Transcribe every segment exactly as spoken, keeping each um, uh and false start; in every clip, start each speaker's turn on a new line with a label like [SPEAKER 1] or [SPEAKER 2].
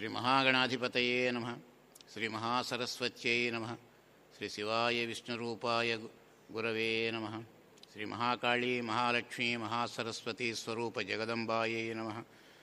[SPEAKER 1] శ్రీ మహాగణాధిపతయే నమః. శ్రీ మహాసరస్వత్యై నమః. శ్రీ శివాయ విష్ణురూపాయ గురవే నమః. శ్రీ మహాకాళీ మహాలక్ష్మీ మహాసరస్వతీ స్వరూప జగదంబాయై నమః.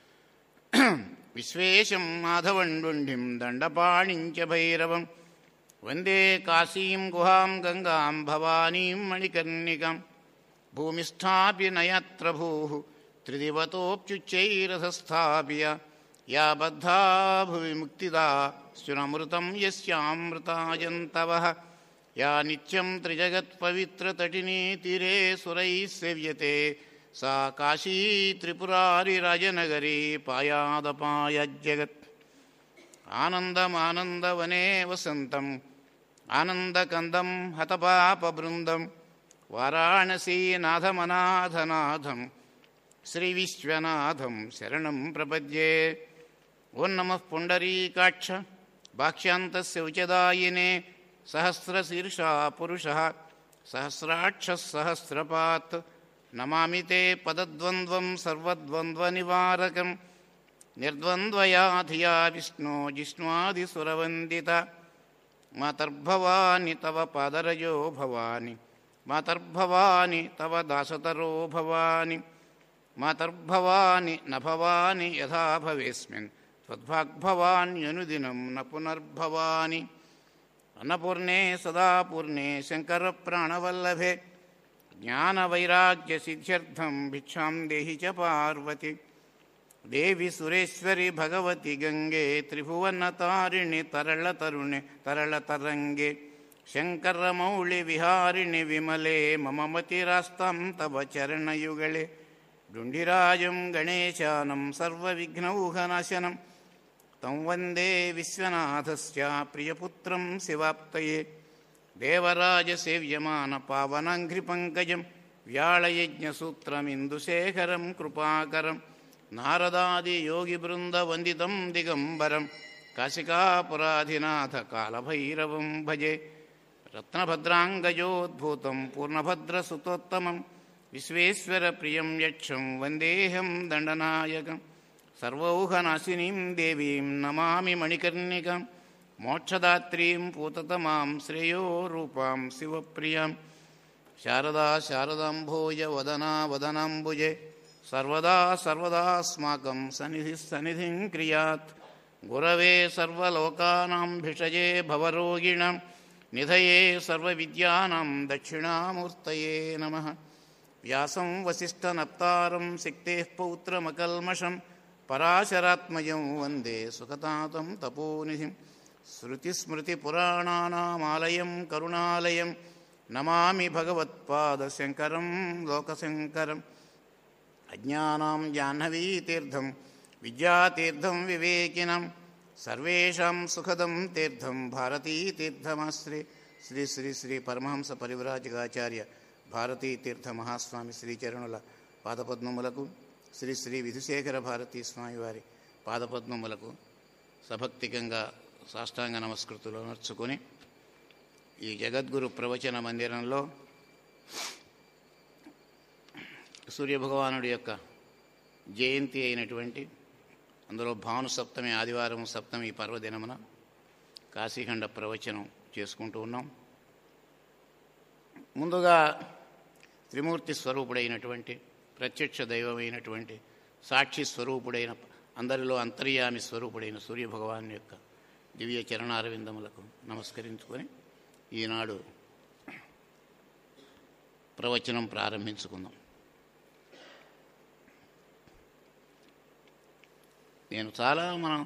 [SPEAKER 1] విశ్వేశం మాధవండుండిం దండపాణిం చ భైరవం వందే కాశీం గుహాం గంగాం భవానీం మణికర్ణికాం. భూమిస్థాప్య నయత్ర భూః త్రిదివతోప్యుచ్చైరథస్థాప్య యా బద్ధా భువి ముక్తిదా స్యురమృతం యస్యామృతాయంతవః. యా నిత్యం త్రిజగత్పవిత్రతటినీ తీరే సురైः సేవ్యతే సా కాశీ త్రిపురారిరాజనగరీ పాయాదపాయజ్జగత్. ఆనందమానందవనే వసంతం ఆనందకందం హతపాపబృందం వారాణసీనాథమనాథనాథం శ్రీవిశ్వనాథం శరణం ప్రపద్యే. ఓం నమః పుండరీకాక్ష భాష్యాంతస్య ఉచదాయినే సహస్రశీర్షా పురుషः సహస్రాక్షः సహస్రపాత్. నమామి తే పదద్వంద్వం సర్వద్వంద్వనివారకం నిర్ద్వంద్వయా ధియా విష్ణో జిష్ణ్వాదిసురవందిత. మాతర్భవాని తవ పాదరజో భవాని మాతర్భవాని తవ దాసతరో భవాని మాతర్భవాని న భవాని యథా భవేస్మిన్ త్వద్భాగ్భవాన్యనుదినం న పునర్భవాని. అన్నపూర్ణే సదాపూర్ణే శంకరప్రాణవల్లభే జ్ఞానవైరాగ్యసిద్ధ్యర్థం భిక్షాం దేహి చ పార్వతి. దేవి సురేశ్వరి భగవతి గంగే త్రిభువనతారిణి తరళతరుణి తరళతరంగే. శంకరమౌళి విహారిణి విమలే మమ మతిరాస్తాం తవ చరణయుగళే. డుండిరాజం గణేశానం సర్వవిఘ్నౌఘనాశనం తం వందే విశ్వనాథస్య ప్రియపుత్రం శివాప్తయే. దేవరాజసేవ్యమాన పావనాంఘ్రిపంకజం వ్యాళయజ్ఞసూత్రమిందుశేఖరం కృపాకరం. నారదాదియోగిబృందవందితం దిగంబరం కాశికాపురాధినాథ కాలభైరవం భజే. రత్నభద్రాంగజోద్భూతం పూర్ణభద్రసుతోత్తమం విశ్వేశ్వరప్రియం యక్షం వందేహం దండనాయకం. సర్వౌహనాశినీం దేవీం నమామి మణికర్ణికాం. మోక్షదాత్రీం పూతతమాం శ్రేయో రూపాం శివప్రియాం. శారదా శారదాంభోజ వదనా వదనాంబుజే సర్వదా సర్వదాస్మాకం సన్నిధి సన్నిధిం క్రియాత్. గురవే సర్వలోకానాం భిషజే భవరోగిణాం నిధయే సర్వవిద్యానాం దక్షిణామూర్తయే నమః. వ్యాసం వసిష్ఠనప్తారం శక్తేః పౌత్రమకల్మషం పరాశరాత్మజం వందే సుఖతాతం తపోనిధిం. శృతిస్మృతిపురాణానామాలయం కరుణాలయం నమామి భగవత్పాదశంకరం లోకశంకరం. అజ్ఞానాం జాహ్నవీతీర్థం విద్యాతీర్థం వివేకినాం సర్వేషాం సుఖదం తీర్థం భారతీతీర్థమాశ్రే. శ్రీ శ్రీ శ్రీ పరమహంస పరివ్రాజకాచార్య భారతీతీర్థ మహాస్వామి శ్రీచరణుల పాదపద్మములకు శ్రీ శ్రీ విధుశేఖర భారతీ స్వామి వారి పాదపద్మములకు సభక్తికంగా సాష్టాంగ నమస్కృతులు నర్చుకొని ఈ జగద్గురు ప్రవచన మందిరంలో సూర్యభగవానుడి యొక్క జయంతి అయినటువంటి అందులో భాను సప్తమి ఆదివారం సప్తమి పర్వదినమున కాశీఖండ ప్రవచనం చేసుకుంటూ ఉన్నాం. ముందుగా త్రిమూర్తి స్వరూపుడైనటువంటి ప్రత్యక్ష దైవమైనటువంటి సాక్షి స్వరూపుడైన అందరిలో అంతర్యామి స్వరూపుడైన సూర్యభగవాను యొక్క దివ్య చరణారవిందములకు నమస్కరించుకొని ఈనాడు ప్రవచనం ప్రారంభించుకుందాం. నేను చాలా మనం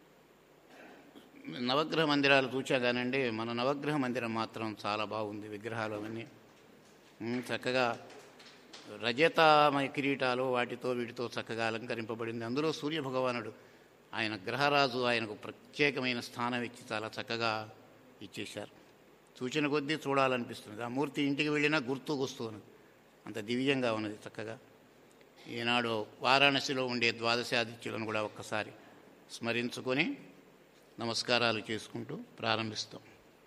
[SPEAKER 1] నవగ్రహ మందిరాలు చూచా కానండి, మన నవగ్రహ మందిరం మాత్రం చాలా బాగుంది. విగ్రహాలు అవన్నీ చక్కగా రజతమయ కిరీటాలు వాటితో వీటితో చక్కగా అలంకరింపబడింది. అందులో సూర్యభగవానుడు ఆయన గ్రహరాజు, ఆయనకు ప్రత్యేకమైన స్థానం ఇచ్చి చాలా చక్కగా ఇచ్చేశారు. సూచన కొద్దీ చూడాలనిపిస్తుంది. ఆ మూర్తి ఇంటికి వెళ్ళినా గుర్తుకొస్తుంది, అంత దివ్యంగా ఉన్నది చక్కగా. ఈనాడు వారాణసిలో ఉండే ద్వాదశాదిత్యులను కూడా ఒక్కసారి స్మరించుకొని నమస్కారాలు చేసుకుంటూ ప్రారంభిస్తాం.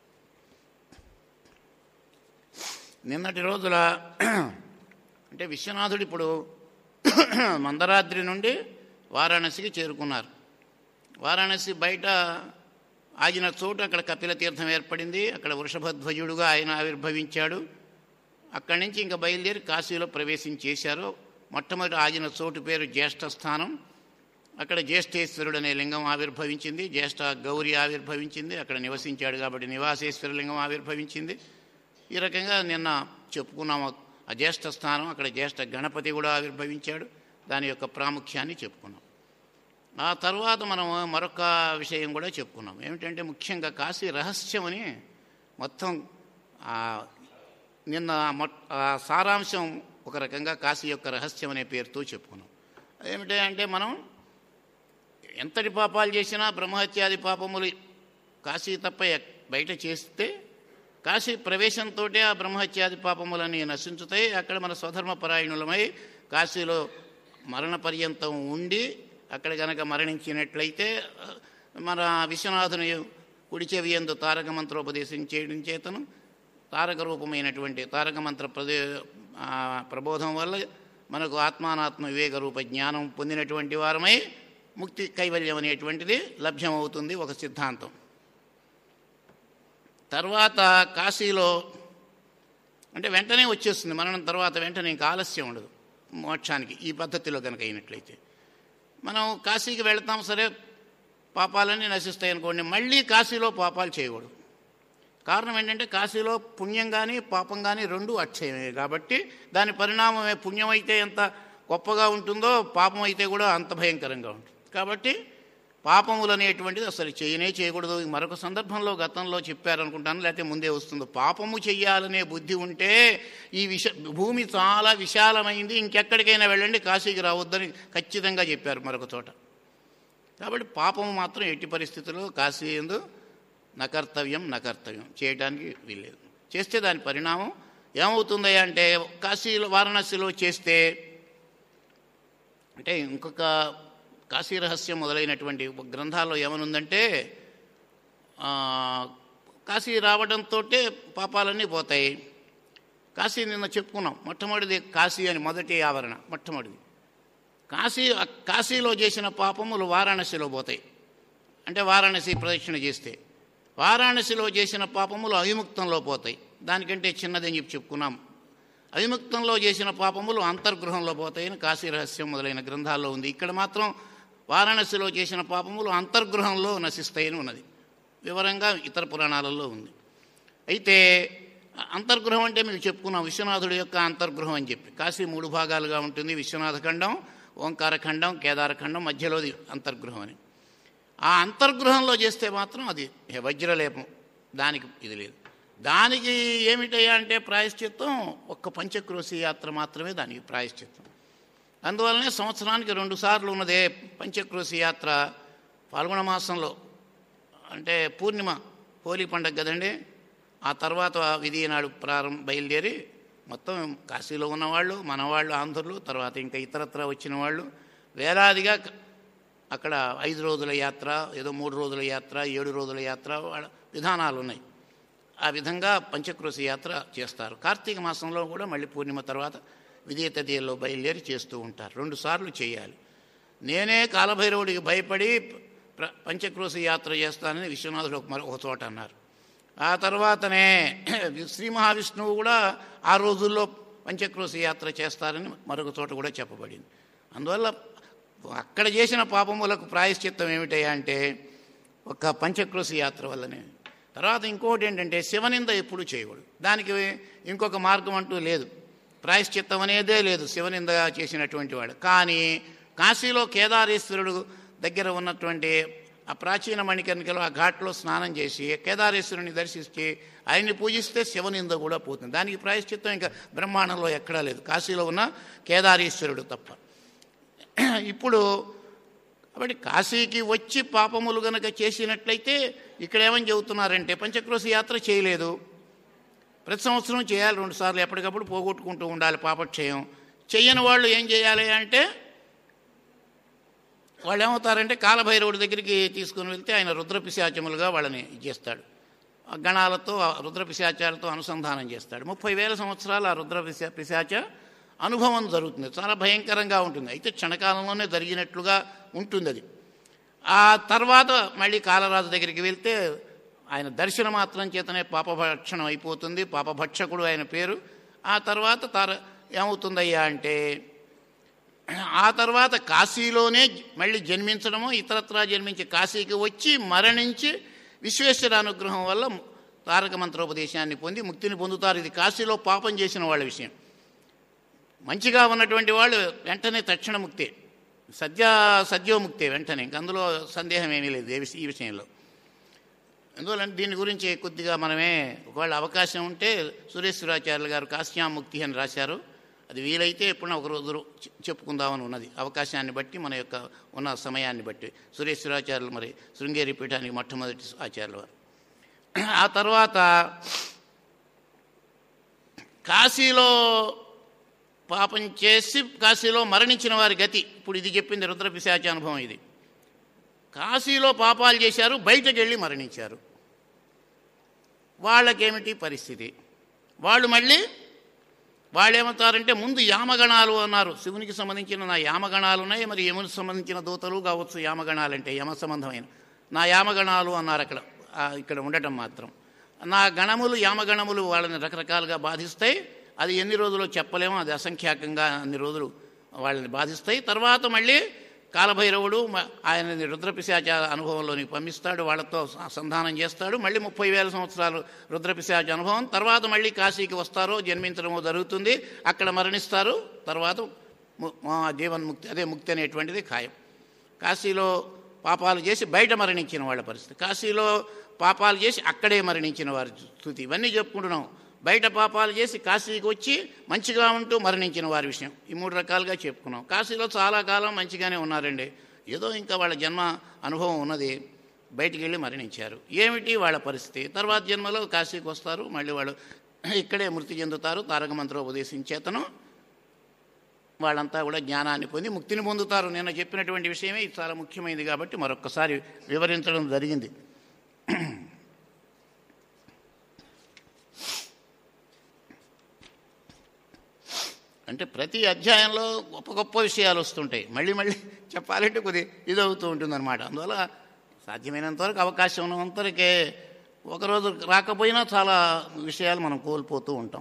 [SPEAKER 1] నిన్నటి రోజుల అంటే విశ్వనాథుడు ఇప్పుడు మందరాద్రి నుండి వారాణసికి చేరుకున్నారు. వారాణసి బయట ఆగిన చోటు అక్కడ కపిల తీర్థం ఏర్పడింది. అక్కడ వృషభధ్వజుడుగా ఆయన ఆవిర్భవించాడు. అక్కడి నుంచి ఇంకా బయలుదేరి కాశీలో ప్రవేశం చేశారు. మొట్టమొదటి ఆగిన చోటు పేరు జ్యేష్ఠస్థానం. అక్కడ జ్యేష్ఠేశ్వరుడు అనే లింగం ఆవిర్భవించింది. జ్యేష్ఠ గౌరి ఆవిర్భవించింది. అక్కడ నివసించాడు కాబట్టి నివాసేశ్వర లింగం ఆవిర్భవించింది. ఈ రకంగా నిన్న చెప్పుకున్నాము ఆ జ్యేష్ఠ స్థానం. అక్కడ జ్యేష్ఠ గణపతి కూడా ఆవిర్భవించాడు. దాని యొక్క ప్రాముఖ్యాన్ని చెప్పుకున్నాం. ఆ తర్వాత మనం మరొక విషయం కూడా చెప్పుకున్నాం. ఏమిటంటే ముఖ్యంగా కాశీ రహస్యం అని మొత్తం నిన్న సారాంశం ఒక రకంగా కాశీ యొక్క రహస్యం అనే పేరుతో చెప్పుకున్నాం. ఏమిటి అంటే మనం ఎంతటి పాపాలు చేసినా బ్రహ్మహత్యాది పాపములు కాశీ తప్ప బయట చేస్తే కాశీ ప్రవేశంతో ఆ బ్రహ్మహత్యాది పాపములని నశించుతాయి. అక్కడ మన స్వధర్మపరాయణులమై కాశీలో మరణ పర్యంతం ఉండి అక్కడ గనక మరణించినట్లయితే మన విశ్వనాథుని కుడి చెవి యందు తారక మంత్రోపదేశం చేయడం చేతను తారక రూపమైనటువంటి తారక మంత్ర ప్రదే ప్రబోధం వల్ల మనకు ఆత్మానాత్మ వివేక రూప జ్ఞానం పొందినటువంటి వారమై ముక్తి కైవల్యం అనేటువంటిది లభ్యమవుతుంది ఒక సిద్ధాంతం. తర్వాత కాశీలో అంటే వెంటనే వచ్చేస్తుంది మరణం తర్వాత, వెంటనే ఇంకా ఆలస్యం ఉండదు మోక్షానికి ఈ పద్ధతిలో కనుక అయినట్లయితే. మనం కాశీకి వెళతాం, సరే పాపాలన్నీ నశిస్తాయి అనుకోండి, మళ్ళీ కాశీలో పాపాలు చేయకూడదు. కారణం ఏంటంటే కాశీలో పుణ్యం కానీ పాపం కానీ రెండు అక్షయమే కాబట్టి దాని పరిణామమే పుణ్యం అయితే ఎంత గొప్పగా ఉంటుందో పాపం అయితే కూడా అంత భయంకరంగా ఉంటుంది. కాబట్టి పాపములు అనేటువంటిది అసలు చేయనే చేయకూడదు. మరొక సందర్భంలో గతంలో చెప్పారనుకుంటాను, లేకపోతే ముందే వస్తుందో, పాపము చెయ్యాలనే బుద్ధి ఉంటే ఈ విష భూమి చాలా విశాలమైంది, ఇంకెక్కడికైనా వెళ్ళండి కాశీకి రావద్దని ఖచ్చితంగా చెప్పారు మరొక చోట. కాబట్టి పాపము మాత్రం ఎట్టి పరిస్థితుల్లో కాశీ యందు నకర్తవ్యం నకర్తవ్యం చేయడానికి వీల్లేదు. చేస్తే దాని పరిణామం ఏమవుతుంది అంటే కాశీలో వారణాసిలో చేస్తే అంటే ఇంకొక కాశీ రహస్యం మొదలైనటువంటి గ్రంథాల్లో ఏమనుందంటే కాశీ రావడంతో పాపాలన్నీ పోతాయి. కాశీ నిన్న చెప్పుకున్నాం, మొట్టమొదటిది కాశీ అని మొదటి ఆవరణ మొట్టమొదటిది. కాశీ కాశీలో చేసిన పాపములు వారాణసిలో పోతాయి. అంటే వారాణసి ప్రదక్షిణ చేస్తే వారాణసిలో చేసిన పాపములు అవిముక్తంలో పోతాయి. దానికంటే చిన్నదని చెప్పి చెప్పుకున్నాం. అవిముక్తంలో చేసిన పాపములు అంతర్గృహంలో పోతాయని కాశీ రహస్యం మొదలైన గ్రంథాల్లో ఉంది. ఇక్కడ మాత్రం వారాణసిలో చేసిన పాపములు అంతర్గృహంలో నశిస్తాయని ఉన్నది, వివరంగా ఇతర పురాణాలలో ఉంది. అయితే అంతర్గృహం అంటే మీకు చెప్పుకున్నాం, విశ్వనాథుడి యొక్క అంతర్గృహం అని చెప్పి. కాశీ మూడు భాగాలుగా ఉంటుంది, విశ్వనాథ ఖండం, ఓంకారఖండం, కేదారఖండం, మధ్యలోది అంతర్గృహం అని. ఆ అంతర్గృహంలో చేస్తే మాత్రం అది వజ్రలేపం, దానికి ఇది లేదు. దానికి ఏమిటయ్యా అంటే ప్రాయశ్చిత్తం ఒక్క పంచక్రోశి యాత్ర మాత్రమే దానికి ప్రాయశ్చిత్తం. అందువల్లనే సంవత్సరానికి రెండు సార్లు ఉన్నదే పంచక్రోశి యాత్ర. పాల్గొన మాసంలో అంటే పూర్ణిమ హోలీ పండగ కదండి, ఆ తర్వాత విధి నాడు ప్రారంభ బయలుదేరి మొత్తం కాశీలో ఉన్నవాళ్ళు, మనవాళ్ళు, ఆంధ్రులు, తర్వాత ఇంకా ఇతరత్ర వచ్చిన వాళ్ళు వేలాదిగా అక్కడ ఐదు రోజుల యాత్ర, ఏదో మూడు రోజుల యాత్ర, ఏడు రోజుల యాత్ర వాళ్ళ విధానాలు ఉన్నాయి. ఆ విధంగా పంచక్రోశి యాత్ర చేస్తారు. కార్తీక మాసంలో కూడా మళ్ళీ పూర్ణిమ తర్వాత విధియ తదియల్లో బయలుదేరి చేస్తూ ఉంటారు. రెండు సార్లు చేయాలి. నేనే కాలభైరవుడికి భయపడి పంచక్రోశి యాత్ర చేస్తానని విశ్వనాథుడు ఒక ఒక చోట అన్నారు. ఆ తర్వాతనే శ్రీ మహావిష్ణువు కూడా ఆ రోజుల్లో పంచక్రోశి యాత్ర చేస్తారని మరొక చోట కూడా చెప్పబడింది. అందువల్ల అక్కడ చేసిన పాపములకు ప్రాయశ్చిత్తం ఏమిటయ్యా అంటే ఒక పంచక్రోశి యాత్ర వల్లనే. తర్వాత ఇంకోటి ఏంటంటే శివనింద ఎప్పుడు చేయకూడదు. దానికి ఇంకొక మార్గం అంటూ లేదు, ప్రాయశ్చిత్తం అనేదే లేదు శివనింద చేసినటువంటి వాడు. కానీ కాశీలో కేదారేశ్వరుడు దగ్గర ఉన్నటువంటి ఆ ప్రాచీన మణికర్ణికలో ఆ ఘాట్లో స్నానం చేసి కేదారేశ్వరుని దర్శించి ఆయన్ని పూజిస్తే శివనింద కూడా పోతుంది. దానికి ప్రాయశ్చిత్తం ఇంకా బ్రహ్మాండంలో ఎక్కడా లేదు, కాశీలో ఉన్న కేదారేశ్వరుడు తప్ప. ఇప్పుడు కాబట్టి కాశీకి వచ్చి పాపములు గనక చేసినట్లయితే ఇక్కడ ఏమని చెబుతున్నారంటే పంచక్రోశి యాత్ర చేయలేదు, ప్రతి సంవత్సరం చేయాలి రెండు సార్లు, ఎప్పటికప్పుడు పోగొట్టుకుంటూ ఉండాలి పాపక్షయం. చెయ్యని వాళ్ళు ఏం చేయాలి అంటే వాళ్ళు ఏమవుతారంటే కాలభైరవుడి దగ్గరికి తీసుకుని వెళ్తే ఆయన రుద్రపిశాచములుగా వాళ్ళని చేస్తాడు, గణాలతో రుద్రపిశాచాలతో అనుసంధానం చేస్తాడు. ముప్పై వేల సంవత్సరాలు ఆ రుద్ర పిశా పిశాచ అనుభవం జరుగుతుంది, చాలా భయంకరంగా ఉంటుంది. అయితే క్షణకాలంలోనే జరిగినట్లుగా ఉంటుంది అది. ఆ తర్వాత మళ్ళీ కాలరాజు దగ్గరికి వెళ్తే ఆయన దర్శన మాత్రం చేతనే పాపభక్షణం అయిపోతుంది, పాపభక్షకుడు ఆయన పేరు. ఆ తర్వాత తార ఏమవుతుందయ్యా అంటే ఆ తర్వాత కాశీలోనే మళ్ళీ జన్మించడము, ఇతరత్రా జన్మించి కాశీకి వచ్చి మరణించి విశ్వేశ్వర అనుగ్రహం వల్ల తారక మంత్రోపదేశాన్ని పొంది ముక్తిని పొందుతారు. ఇది కాశీలో పాపం చేసిన వాళ్ళ విషయం. మంచిగా ఉన్నటువంటి వాళ్ళు వెంటనే తక్షణ ముక్తే, సద్య సద్యోముక్తే వెంటనే, ఇంక అందులో సందేహం ఏమీ లేదు ఈ విషయంలో. అందువల్ల దీని గురించి కొద్దిగా మనమే ఒకవేళ అవకాశం ఉంటే సురేశ్వరాచార్యులు గారు కాశ్యాముక్తి అని రాశారు. అది వీలైతే ఎప్పుడైనా ఒక రోజు చెప్పుకుందామని ఉన్నది, అవకాశాన్ని బట్టి మన యొక్క ఉన్న సమయాన్ని బట్టి. సురేశ్వరాచార్యులు మరి శృంగేరి పీఠానికి మొట్టమొదటి ఆచార్యులు వారు. ఆ తర్వాత కాశీలో పాపం చేసి కాశీలో మరణించిన వారి గతి ఇప్పుడు ఇది చెప్పింది రుద్రపిశాచ అనుభవం. ఇది కాశీలో పాపాలు చేశారు, బయటకు వెళ్ళి మరణించారు. వాళ్ళకేమిటి పరిస్థితి? వాళ్ళు మళ్ళీ వాళ్ళు ఏమవుతారంటే ముందు యామగణాలు అన్నారు. శివునికి సంబంధించిన నా యామగణాలు ఉన్నాయి, మరి యమునికి సంబంధించిన దూతలు కావచ్చు. యామగణాలంటే యమ సంబంధమైన నా యామగణాలు అన్నారు. అక్కడ ఇక్కడ ఉండటం మాత్రం నా గణములు యామగణములు వాళ్ళని రకరకాలుగా బాధిస్తాయి. అది ఎన్ని రోజులు చెప్పలేమో, అది అసంఖ్యాకంగా అన్ని రోజులు వాళ్ళని బాధిస్తాయి. తర్వాత మళ్ళీ కాలభైరవుడు ఆయనని రుద్రపిశాచ అనుభవంలోనికి పంపిస్తాడు, వాళ్ళతో సంధానం చేస్తాడు. మళ్ళీ ముప్పై వేల సంవత్సరాలు రుద్రపిశాచ అనుభవం. తర్వాత మళ్ళీ కాశీకి వస్తారో జన్మించడమో జరుగుతుంది, అక్కడ మరణిస్తారు. తర్వాత జీవన్ముక్తి, అదే ముక్తి అనేటువంటిది ఖాయం. కాశీలో పాపాలు చేసి బయట మరణించిన వాళ్ళ పరిస్థితి, కాశీలో పాపాలు చేసి అక్కడే మరణించిన వారి స్థితి, ఇవన్నీ చెప్పుకుంటున్నాం. బయట పాపాలు చేసి కాశీకి వచ్చి మంచిగా ఉంటూ మరణించిన వారి విషయం ఈ మూడు రకాలుగా చెప్పుకున్నాం. కాశీలో చాలా కాలం మంచిగానే ఉన్నారండి, ఏదో ఇంకా వాళ్ళ జన్మ అనుభవం ఉన్నది, బయటికి వెళ్ళి మరణించారు. ఏమిటి వాళ్ళ పరిస్థితి? తర్వాత జన్మలో కాశీకి వస్తారు, మళ్ళీ వాళ్ళు ఇక్కడే మృతి చెందుతారు. తారక మంత్రోపదేశించేతను వాళ్ళంతా కూడా జ్ఞానాన్ని పొంది ముక్తిని పొందుతారు. నేను చెప్పినటువంటి విషయమే ఇది చాలా ముఖ్యమైనది కాబట్టి మరొక్కసారి వివరించడం జరిగింది. అంటే ప్రతి అధ్యాయంలో గొప్ప గొప్ప విషయాలు వస్తుంటాయి, మళ్ళీ మళ్ళీ చెప్పాలంటే కొద్ది ఇదవుతూ ఉంటుందన్నమాట. అందువల్ల సాధ్యమైనంత వరకు అవకాశం ఉన్నంతవరకే, ఒకరోజు రాకపోయినా చాలా విషయాలు మనం కోల్పోతూ ఉంటాం.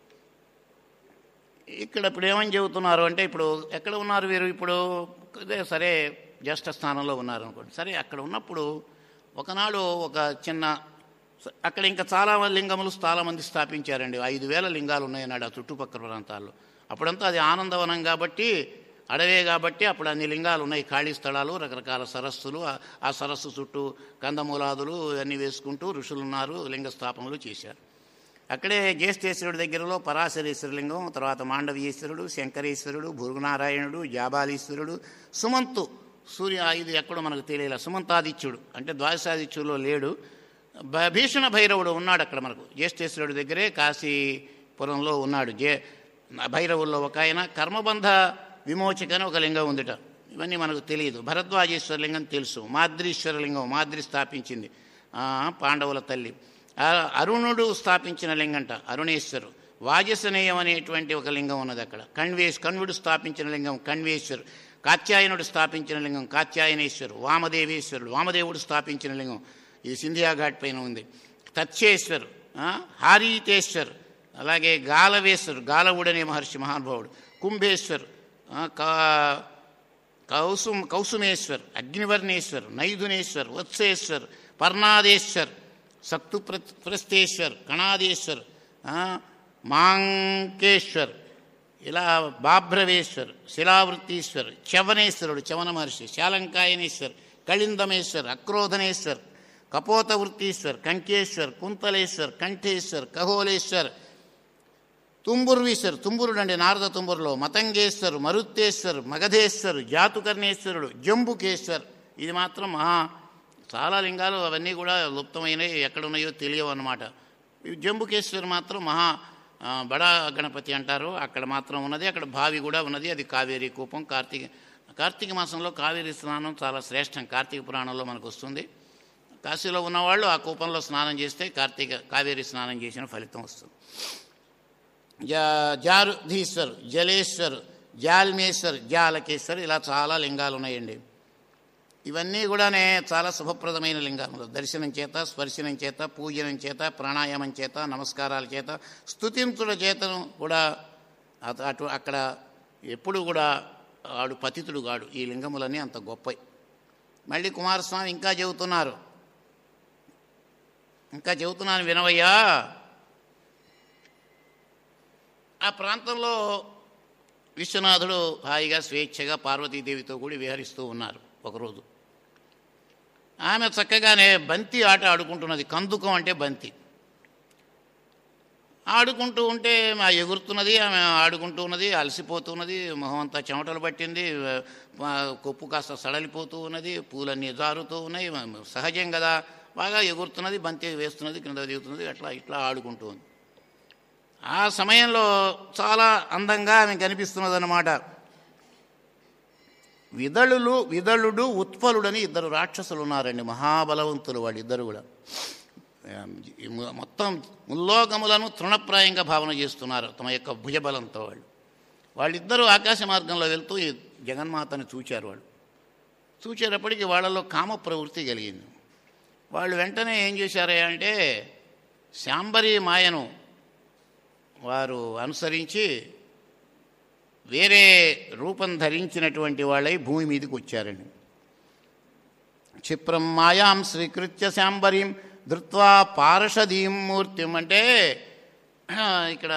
[SPEAKER 1] ఇక్కడ ఇప్పుడు ఏమని చెబుతున్నారు అంటే, ఇప్పుడు ఎక్కడ ఉన్నారు వీరు? ఇప్పుడు అదే సరే జ్యేష్ఠ స్థానంలో ఉన్నారు అనుకోండి. సరే అక్కడ ఉన్నప్పుడు ఒకనాడు ఒక చిన్న అక్కడ ఇంకా చాలా లింగములు చాలామంది స్థాపించారండి. ఐదు వేల లింగాలు ఉన్నాయన్నాడు ఆ చుట్టుపక్కల ప్రాంతాల్లో. అప్పుడంతా అది ఆనందవనం కాబట్టి, అడవే కాబట్టి అప్పుడు అన్ని లింగాలు ఉన్నాయి, ఖాళీ స్థలాలు, రకరకాల సరస్సులు. ఆ సరస్సు చుట్టూ కందమూలాదులు అన్నీ వేసుకుంటూ ఋషులు ఉన్నారు, లింగ స్థాపనలు చేశారు. అక్కడే జ్యేష్ఠేశ్వరుడి దగ్గరలో పరాశరేశ్వర లింగం, తర్వాత మాండవీశ్వరుడు, శంకరేశ్వరుడు, భృగునారాయణుడు, జాబాలీశ్వరుడు, సుమంతు సూర్య ఇది ఎక్కడో మనకు తెలియలే, సుమంతాదిత్యుడు అంటే ద్వాదశాదిత్యుల్లో లేడు. భీషణ భైరవుడు ఉన్నాడు అక్కడ మనకు జ్యేష్ఠేశ్వరుడి దగ్గరే కాశీపురంలో ఉన్నాడు. జే భైరవుల్లో ఒక ఆయన. కర్మబంధ విమోచక అని ఒక లింగం ఉందిట, ఇవన్నీ మనకు తెలియదు. భరద్వాజేశ్వర లింగం తెలుసు. మాద్రీశ్వర లింగం మాద్రి స్థాపించింది, పాండవుల తల్లి. అరుణుడు స్థాపించిన లింగంట అరుణేశ్వరు. వాజసనేయం అనేటువంటి ఒక లింగం ఉన్నది అక్కడ. కణ్వేశ్ కణ్వుడు స్థాపించిన లింగం కణ్వేశ్వరు. కాత్యాయనుడు స్థాపించిన లింగం కాత్యాయనేశ్వరు. వామదేవేశ్వరుడు వామదేవుడు స్థాపించిన లింగం ఇది సింధియా ఘాట్ పైన ఉంది. తచ్చేశ్వరు, హారీతేశ్వర్, అలాగే గాలవేశ్వరు గాలవుడనే మహర్షి మహానుభావుడు. కుంభేశ్వర్, కౌసుమ్ కౌసుమేశ్వర్, అగ్నివర్ణేశ్వర్, నైదునేశ్వర్, వత్సేశ్వర్, పర్ణాదేశ్వర్, సక్తు ప్రస్థేశ్వర్, కణాదేశ్వర్, మాంకేశ్వర్, ఇలా బాభ్రవేశ్వర్, శిలావృత్తీశ్వర్, చవనేశ్వరుడు చవన మహర్షి, శాలంకాయనేశ్వర్, కళిందమేశ్వర్, అక్రోధనేశ్వర్, కపోతవృత్తీశ్వర్, కంకేశ్వర్, కుంతలేశ్వర్, కంఠేశ్వర్, కహోలేశ్వర్, తుంబుర్వీశ్వర్ తుంబురుడు అంటే నారద తుంబురులో, మతంగేశ్వర్, మరుత్తేశ్వర్, మగధేశ్వర్, జాతుకర్ణేశ్వరుడు, జంబుకేశ్వర్. ఇది మాత్రం మహా చాలా లింగాలు, అవన్నీ కూడా లుప్తమైనవి, ఎక్కడున్నాయో తెలియవు అన్నమాట. జంబుకేశ్వర్ మాత్రం మహా బడా గణపతి అంటారు, అక్కడ మాత్రం ఉన్నది. అక్కడ బావి కూడా ఉన్నది, అది కావేరీ కూపం. కార్తీక కార్తీక మాసంలో కావేరీ స్నానం చాలా శ్రేష్టం, కార్తీక పురాణంలో మనకు వస్తుంది. కాశీలో ఉన్నవాళ్ళు ఆ కూపంలో స్నానం చేస్తే కార్తీక కావేరీ స్నానం చేసిన ఫలితం వస్తుంది. జా జారుధీశ్వర్, జలేశ్వర్, జాల్మేశ్వర్, జాలకేశ్వర్, ఇలా చాలా లింగాలు ఉన్నాయండి. ఇవన్నీ కూడానే చాలా శుభప్రదమైన లింగములు. దర్శనం చేత, స్పర్శనం చేత, పూజనం చేత, ప్రాణాయామం చేత, నమస్కారాల చేత, స్తుతింతుల చేతను కూడా అటు అక్కడ ఎప్పుడు కూడా ఆడు పతితుడు గాడు. ఈ లింగములన్నీ అంత గొప్పవి. మళ్ళీ కుమారస్వామి ఇంకా చెబుతున్నారు, ఇంకా చెబుతున్నాను వినవయ్యా. ఆ ప్రాంతంలో విశ్వనాథుడు హాయిగా స్వేచ్ఛగా పార్వతీదేవితో కూడి విహరిస్తూ ఉన్నారు. ఒకరోజు ఆమె చక్కగానే బంతి ఆట ఆడుకుంటున్నది. కందుకం అంటే బంతి. ఆడుకుంటూ ఉంటే ఆ ఎగురుతున్నది, ఆమె ఆడుకుంటూ ఉన్నది, అలసిపోతున్నది, మొహం అంతా చెమటలు పట్టింది, కొప్పు కాస్త సడలిపోతూ ఉన్నది, పూలన్నీ జారుతూ ఉన్నాయి. సహజం కదా, బాగా ఎగురుతున్నది, బంతి వేస్తున్నది, కింద దిగుతున్నది, అట్లా ఇట్లా ఆడుకుంటూ ఉంది. ఆ సమయంలో చాలా అందంగా ఆమె కనిపిస్తున్నది అన్నమాట. విదళులు విదళుడు ఉత్పలుడని ఇద్దరు రాక్షసులు ఉన్నారండి, మహాబలవంతులు వాళ్ళిద్దరు కూడా. మొత్తం ముల్లోకములను తృణప్రాయంగా భావన చేస్తున్నారు తమ యొక్క భుజబలంతో. వాళ్ళు వాళ్ళిద్దరూ ఆకాశ మార్గంలో వెళ్తూ ఈ జగన్మాతను చూచారు. వాళ్ళు చూచేటప్పటికి వాళ్ళలో కామ ప్రవృత్తి కలిగింది. వాళ్ళు వెంటనే ఏం చేశారే అంటే శాంబరీ మాయను వారు అనుసరించి వేరే రూపం ధరించినటువంటి వాళ్ళై భూమి మీదకి వచ్చారండి. క్షిప్రం మాయాం స్వీకృత్య శాంబరీం ధృత్వా పార్షదీం మూర్తిం అంటే ఇక్కడ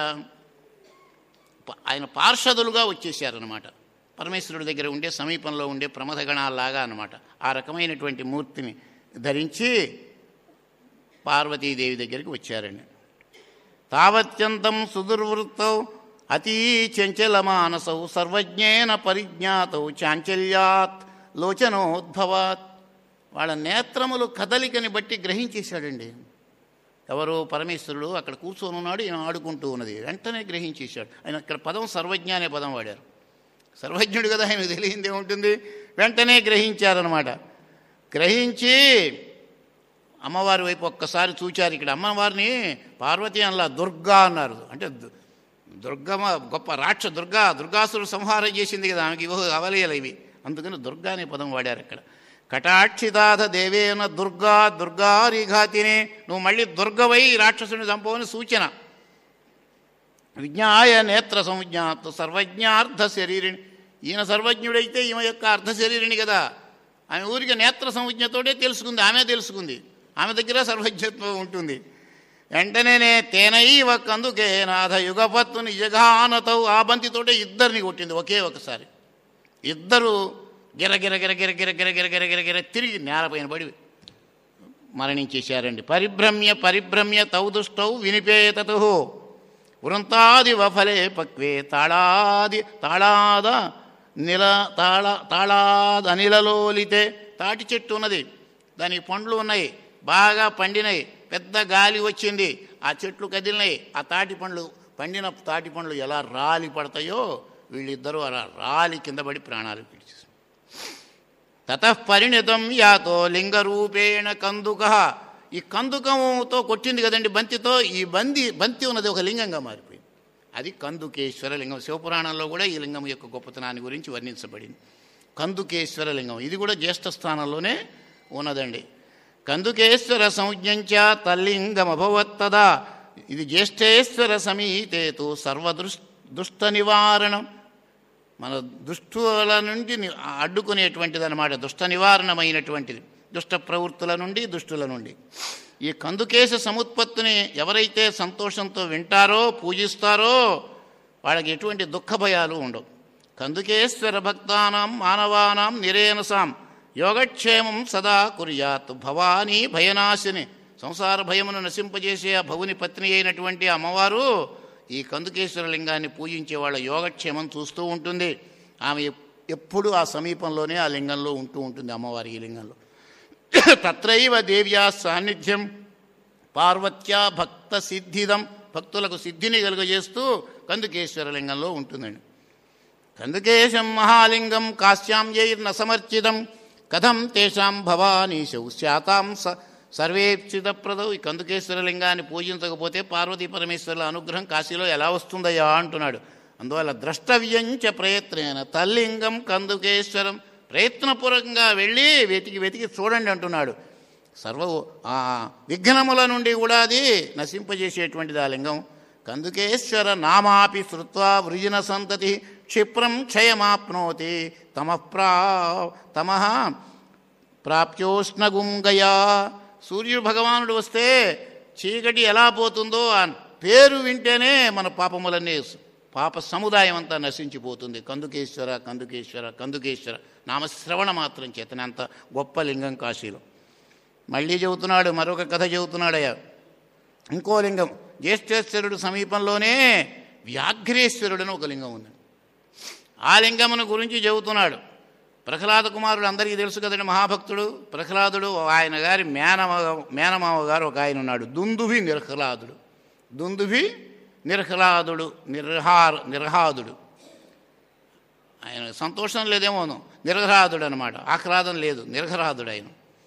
[SPEAKER 1] ఆయన పార్షదులుగా వచ్చేసారనమాట. పరమేశ్వరుడి దగ్గర ఉండే సమీపంలో ఉండే ప్రమథగణాల్లాగా అనమాట. ఆ రకమైనటువంటి మూర్తిని ధరించి పార్వతీదేవి దగ్గరికి వచ్చారండి. తావత్యంతం సుదుర్వృత్తౌ అతీ చంచల మానసౌ సర్వజ్ఞేన పరిజ్ఞాతౌ చాంచల్యాత్ లోచనోద్భవాత్. వాళ్ళ నేత్రములు కదలికని బట్టి గ్రహించేశాడండి. ఎవరు? పరమేశ్వరుడు అక్కడ కూర్చొని ఉన్నాడు, ఈయన ఆడుకుంటూ ఉన్నది. వెంటనే గ్రహించేశాడు. ఆయన ఇక్కడ పదం సర్వజ్ఞ అనే పదం వాడారు. సర్వజ్ఞుడు కదా, ఆయన తెలియంది ఏముంటుంది. వెంటనే గ్రహించారనమాట. గ్రహించి అమ్మవారి వైపు ఒక్కసారి చూచారు. ఇక్కడ అమ్మవారిని పార్వతి అనలా దుర్గా అన్నారు. అంటే దుర్గమ్మ గొప్ప రాక్ష దుర్గా దుర్గాసురుడు సంహారం చేసింది కదా, ఆమెకి ఇవో అవలేయాలి ఇవి. అందుకని దుర్గా అనే పదం వాడారు అక్కడ. కటాక్షితాథ దేవేన దుర్గా దుర్గారిఘాతినే, నువ్వు మళ్ళీ దుర్గవై రాక్షసుని చంపవని సూచన. విజ్ఞాయ నేత్ర సంజ్ఞాత్ సర్వజ్ఞార్ధ శరీరిణి. ఈయన సర్వజ్ఞుడైతే ఈమె యొక్క అర్ధ శరీరిణి కదా. ఆమె ఊరికి నేత్ర సంజ్ఞతోటే తెలుసుకుంది, ఆమె తెలుసుకుంది. ఆమె దగ్గర సర్వజ్ఞత్వం ఉంటుంది. వెంటనే తేనైవ కందుకే నాథ యుగపత్తు నిజఘానతౌ, ఆ బంతితోటే ఇద్దరిని కొట్టింది ఒకే ఒకసారి. ఇద్దరు గిర గిర గిర గిర గిర గిర గిర గిర గిర గిర తిరిగి నేలపైన పడి మరణించేశారండి. పరిభ్రమ్య పరిభ్రమ్య తౌ దుష్టౌ వినిపేతతు వృంతాది వఫలే పక్వే తాళాది తాళాద నిల తాళ తాళాద అనిలలోలితే. తాటి చెట్టు ఉన్నది, దానికి పండ్లు ఉన్నాయి, బాగా పండినాయి. పెద్ద గాలి వచ్చింది, ఆ చెట్లు కదిలినాయి. ఆ తాటి పండ్లు పండిన తాటి పండ్లు ఎలా రాలి పడతాయో వీళ్ళిద్దరూ అలా రాలి కింద పడి ప్రాణాలు విడిచేశారు. తతః పరిణితం యాతో లింగరూపేణ కందుక. ఈ కందుకంతో కొట్టింది కదండి బంతితో, ఈ బంది బంతి ఉన్నది ఒక లింగంగా మారిపోయింది. అది కందుకేశ్వర లింగం. శివపురాణంలో కూడా ఈ లింగం యొక్క గొప్పతనాన్ని గురించి వర్ణించబడింది. కందుకేశ్వర లింగం ఇది కూడా జ్యేష్ఠ స్థానంలోనే ఉన్నదండి. కందుకేశ్వర సంజ్ఞంచ తల్లింగమభవత్తదా. ఇది జ్యేష్ఠేశ్వర సమీతేతు సర్వదృష్ దుష్ట నివారణం. మన దుష్టుల నుండి అడ్డుకునేటువంటిది అన్నమాట, దుష్ట నివారణమైనటువంటిది, దుష్ట ప్రవృత్తుల నుండి దుష్టుల నుండి. ఈ కందుకేశ సముత్పత్తిని ఎవరైతే సంతోషంతో వింటారో పూజిస్తారో వాళ్ళకి ఎటువంటి దుఃఖ భయాలు ఉండవు. కందుకేశ్వర భక్తానాం మానవానాం నిరేనసాం యోగక్షేమం సదా కుర్యాత్ భవానీ భయనాశిని. సంసార భయమును నశింపజేసే ఆ భవుని పత్ని అయినటువంటి అమ్మవారు ఈ కందుకేశ్వర లింగాన్ని పూజించే వాళ్ళ యోగక్షేమం చూస్తూ ఉంటుంది. ఆమె ఎప్పుడు ఆ సమీపంలోనే ఆ లింగంలో ఉంటూ ఉంటుంది, అమ్మవారి ఈ లింగంలో. తత్రైవ దేవ్యా సాన్నిధ్యం పార్వత్యా భక్త సిద్ధిదం. భక్తులకు సిద్ధిని కలుగజేస్తూ కందుకేశ్వర లింగంలో ఉంటుందండి. కందుకేశం మహాలింగం కాశ్యాం యైర్న సమర్చితం కథం తేషాం భవానీశౌ శాతాం స సర్వేప్సితప్రదౌ. ఈ కందుకేశ్వర లింగాన్ని పూజించకపోతే పార్వతీ పరమేశ్వరుల అనుగ్రహం కాశీలో ఎలా వస్తుందయ్యా అంటున్నాడు. అందువల్ల ద్రష్టవ్యంచ ప్రయత్నేన తల్లింగం కందుకేశ్వరం ప్రయత్నపూర్వకంగా వెళ్ళి వెతికి వెతికి చూడండి అంటున్నాడు. సర్వ విఘ్నముల నుండి కూడా అది నశింపజేసేటువంటిది ఆ లింగం. కందుకేశ్వర నామాపి శ్రుత్వా వృజిన సంతతి క్షిప్రం క్షయమాప్నోతి తమః ప్రా తమః ప్రాప్యోష్ణగుంగయా. సూర్యుడు భగవానుడు వస్తే చీకటి ఎలా పోతుందో ఆ పేరు వింటేనే మన పాపములన్నీ పాప సముదాయం అంతా నశించిపోతుంది. కందుకేశ్వర కందుకేశ్వర కందుకేశ్వర నామశ్రవణ మాత్రం చేతనే అంత గొప్ప లింగం కాశీలో. మళ్ళీ చెబుతున్నాడు, మరొక కథ చెబుతున్నాడయ్యా. ఇంకో లింగం జ్యేష్ఠేశ్వరుడు సమీపంలోనే వ్యాఘ్రేశ్వరుడు అని ఒక లింగం ఉంది. ఆ లింగమును గురించి చెబుతున్నాడు. ప్రహ్లాద కుమారుడు అందరికీ తెలుసు కదండి, మహాభక్తుడు ప్రహ్లాదుడు. ఆయన గారి మేనమ మేనమావ గారు ఒక ఆయన ఉన్నాడు, దుందుభి నిర్హ్లాదుడు. దుందుభి నిర్హ్లాదుడు నిర్హార్ నిర్హాదుడు ఆయన సంతోషం లేదేమో, నిర్హ్లాదుడు అనమాట, ఆహ్లాదం లేదు, నిర్హ్లాదుడు ఆయన.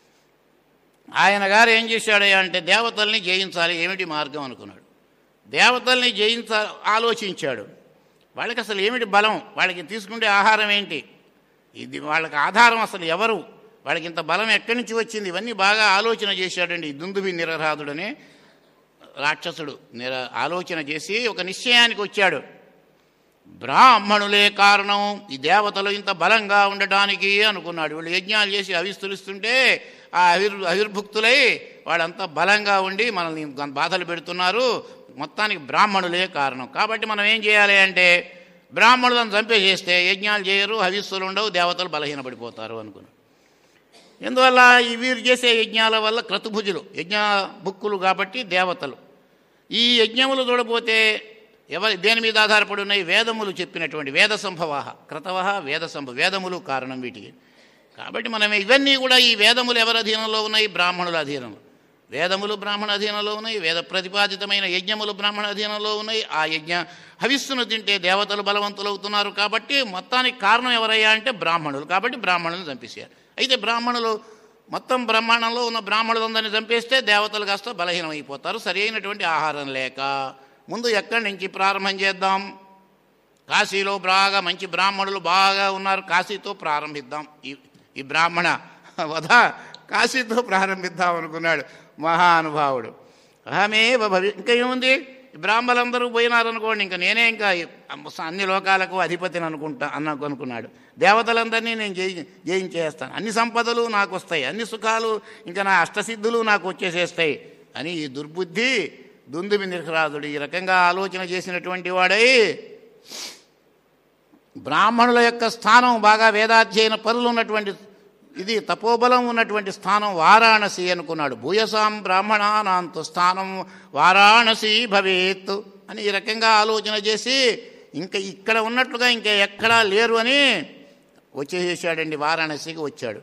[SPEAKER 1] ఆయన గారు ఏం చేశాడయ్యా అంటే దేవతల్ని జయించాలి, ఏమిటి మార్గం అనుకున్నాడు. దేవతల్ని జయించ ఆలోచించాడు. వాళ్ళకి అసలు ఏమిటి బలం, వాళ్ళకి తీసుకుంటే ఆహారం ఏంటి, ఇది వాళ్ళకి ఆధారం అసలు ఎవరు, వాళ్ళకి ఇంత బలం ఎక్కడి నుంచి వచ్చింది, ఇవన్నీ బాగా ఆలోచన చేశాడండి. దుందుభి నిర్హ్లాదుడనే రాక్షసుడు నిర ఆలోచన చేసి ఒక నిశ్చయానికి వచ్చాడు. బ్రాహ్మణులే కారణం ఈ దేవతలు ఇంత బలంగా ఉండటానికి అనుకున్నాడు. వీళ్ళు యజ్ఞాలు చేసి అవిస్తులిస్తుంటే ఆ అవిర్ అవిర్భుక్తులై వాళ్ళంతా బలంగా ఉండి మనల్ని బాధలు పెడుతున్నారు, మొత్తానికి బ్రాహ్మణులే కారణం. కాబట్టి మనం ఏం చేయాలి అంటే బ్రాహ్మణులను చంపేసేస్తే యజ్ఞాలు చేయరు, హవిస్సులు ఉండవు, దేవతలు బలహీనపడిపోతారు అనుకున్నాడు. ఎందువల్ల ఈ వీరు చేసే యజ్ఞాల వల్ల క్రతుభుజులు యజ్ఞ బుక్కులు కాబట్టి దేవతలు. ఈ యజ్ఞములు చూడపోతే ఎవరి దేని మీద ఆధారపడి ఉన్నాయి, వేదములు చెప్పినటువంటి వేద సంభవ క్రతవ వేద సంభవ వేదములు కారణం వీటికి. కాబట్టి మనం ఇవన్నీ కూడా ఈ వేదములు ఎవరి అధీనంలో ఉన్నాయి, బ్రాహ్మణుల అధీనంలో. వేదములు బ్రాహ్మణ అధీనంలో ఉన్నాయి, వేద ప్రతిపాదితమైన యజ్ఞములు బ్రాహ్మణ అధీనంలో ఉన్నాయి. ఆ యజ్ఞ హవిస్సును తింటే దేవతలు బలవంతులు అవుతున్నారు. కాబట్టి మొత్తానికి కారణం ఎవరయ్యా అంటే బ్రాహ్మణులు. కాబట్టి బ్రాహ్మణులను చంపేశారు. అయితే బ్రాహ్మణులు మొత్తం బ్రహ్మాండంలో ఉన్న బ్రాహ్మణులందరినీ చంపేస్తే దేవతలు కాస్త బలహీనమైపోతారు, సరి అయినటువంటి ఆహారం లేక. ముందు ఎక్కడి నుంచి ప్రారంభం చేద్దాం, కాశీలో బాగా మంచి బ్రాహ్మణులు బాగా ఉన్నారు, కాశీతో ప్రారంభిద్దాం. ఈ ఈ బ్రాహ్మణ వధ కాశీతో ప్రారంభిద్దాం అనుకున్నాడు మహానుభావుడు. అహమేవ భవి ఇంకా ఏముంది, బ్రాహ్మణులందరూ పోయినారనుకోండి, ఇంకా నేనే ఇంకా అన్ని లోకాలకు అధిపతిని అనుకుంటా అన్న అనుకున్నాడు. దేవతలందరినీ నేను జయి జయించేస్తాను, అన్ని సంపదలు నాకు వస్తాయి, అన్ని సుఖాలు ఇంకా నా అష్టసిద్ధులు నాకు వచ్చేసేస్తాయి అని ఈ దుర్బుద్ధి దుందుభి నిర్హ్లాదుడు ఈ రకంగా ఆలోచన చేసినటువంటి వాడై బ్రాహ్మణుల యొక్క స్థానం బాగా వేదాధ్యయన పరులు ఉన్నటువంటి ఇది తపోబలం ఉన్నటువంటి స్థానం వారాణసి అనుకున్నాడు. భూయసాం బ్రాహ్మణానాంతు స్థానం వారాణసి భవేత్ అని ఈ రకంగా ఆలోచన చేసి ఇంకా ఇక్కడ ఉన్నట్లుగా ఇంకా ఎక్కడా లేరు అని వచ్చేసాడండి, వారాణసికి వచ్చాడు.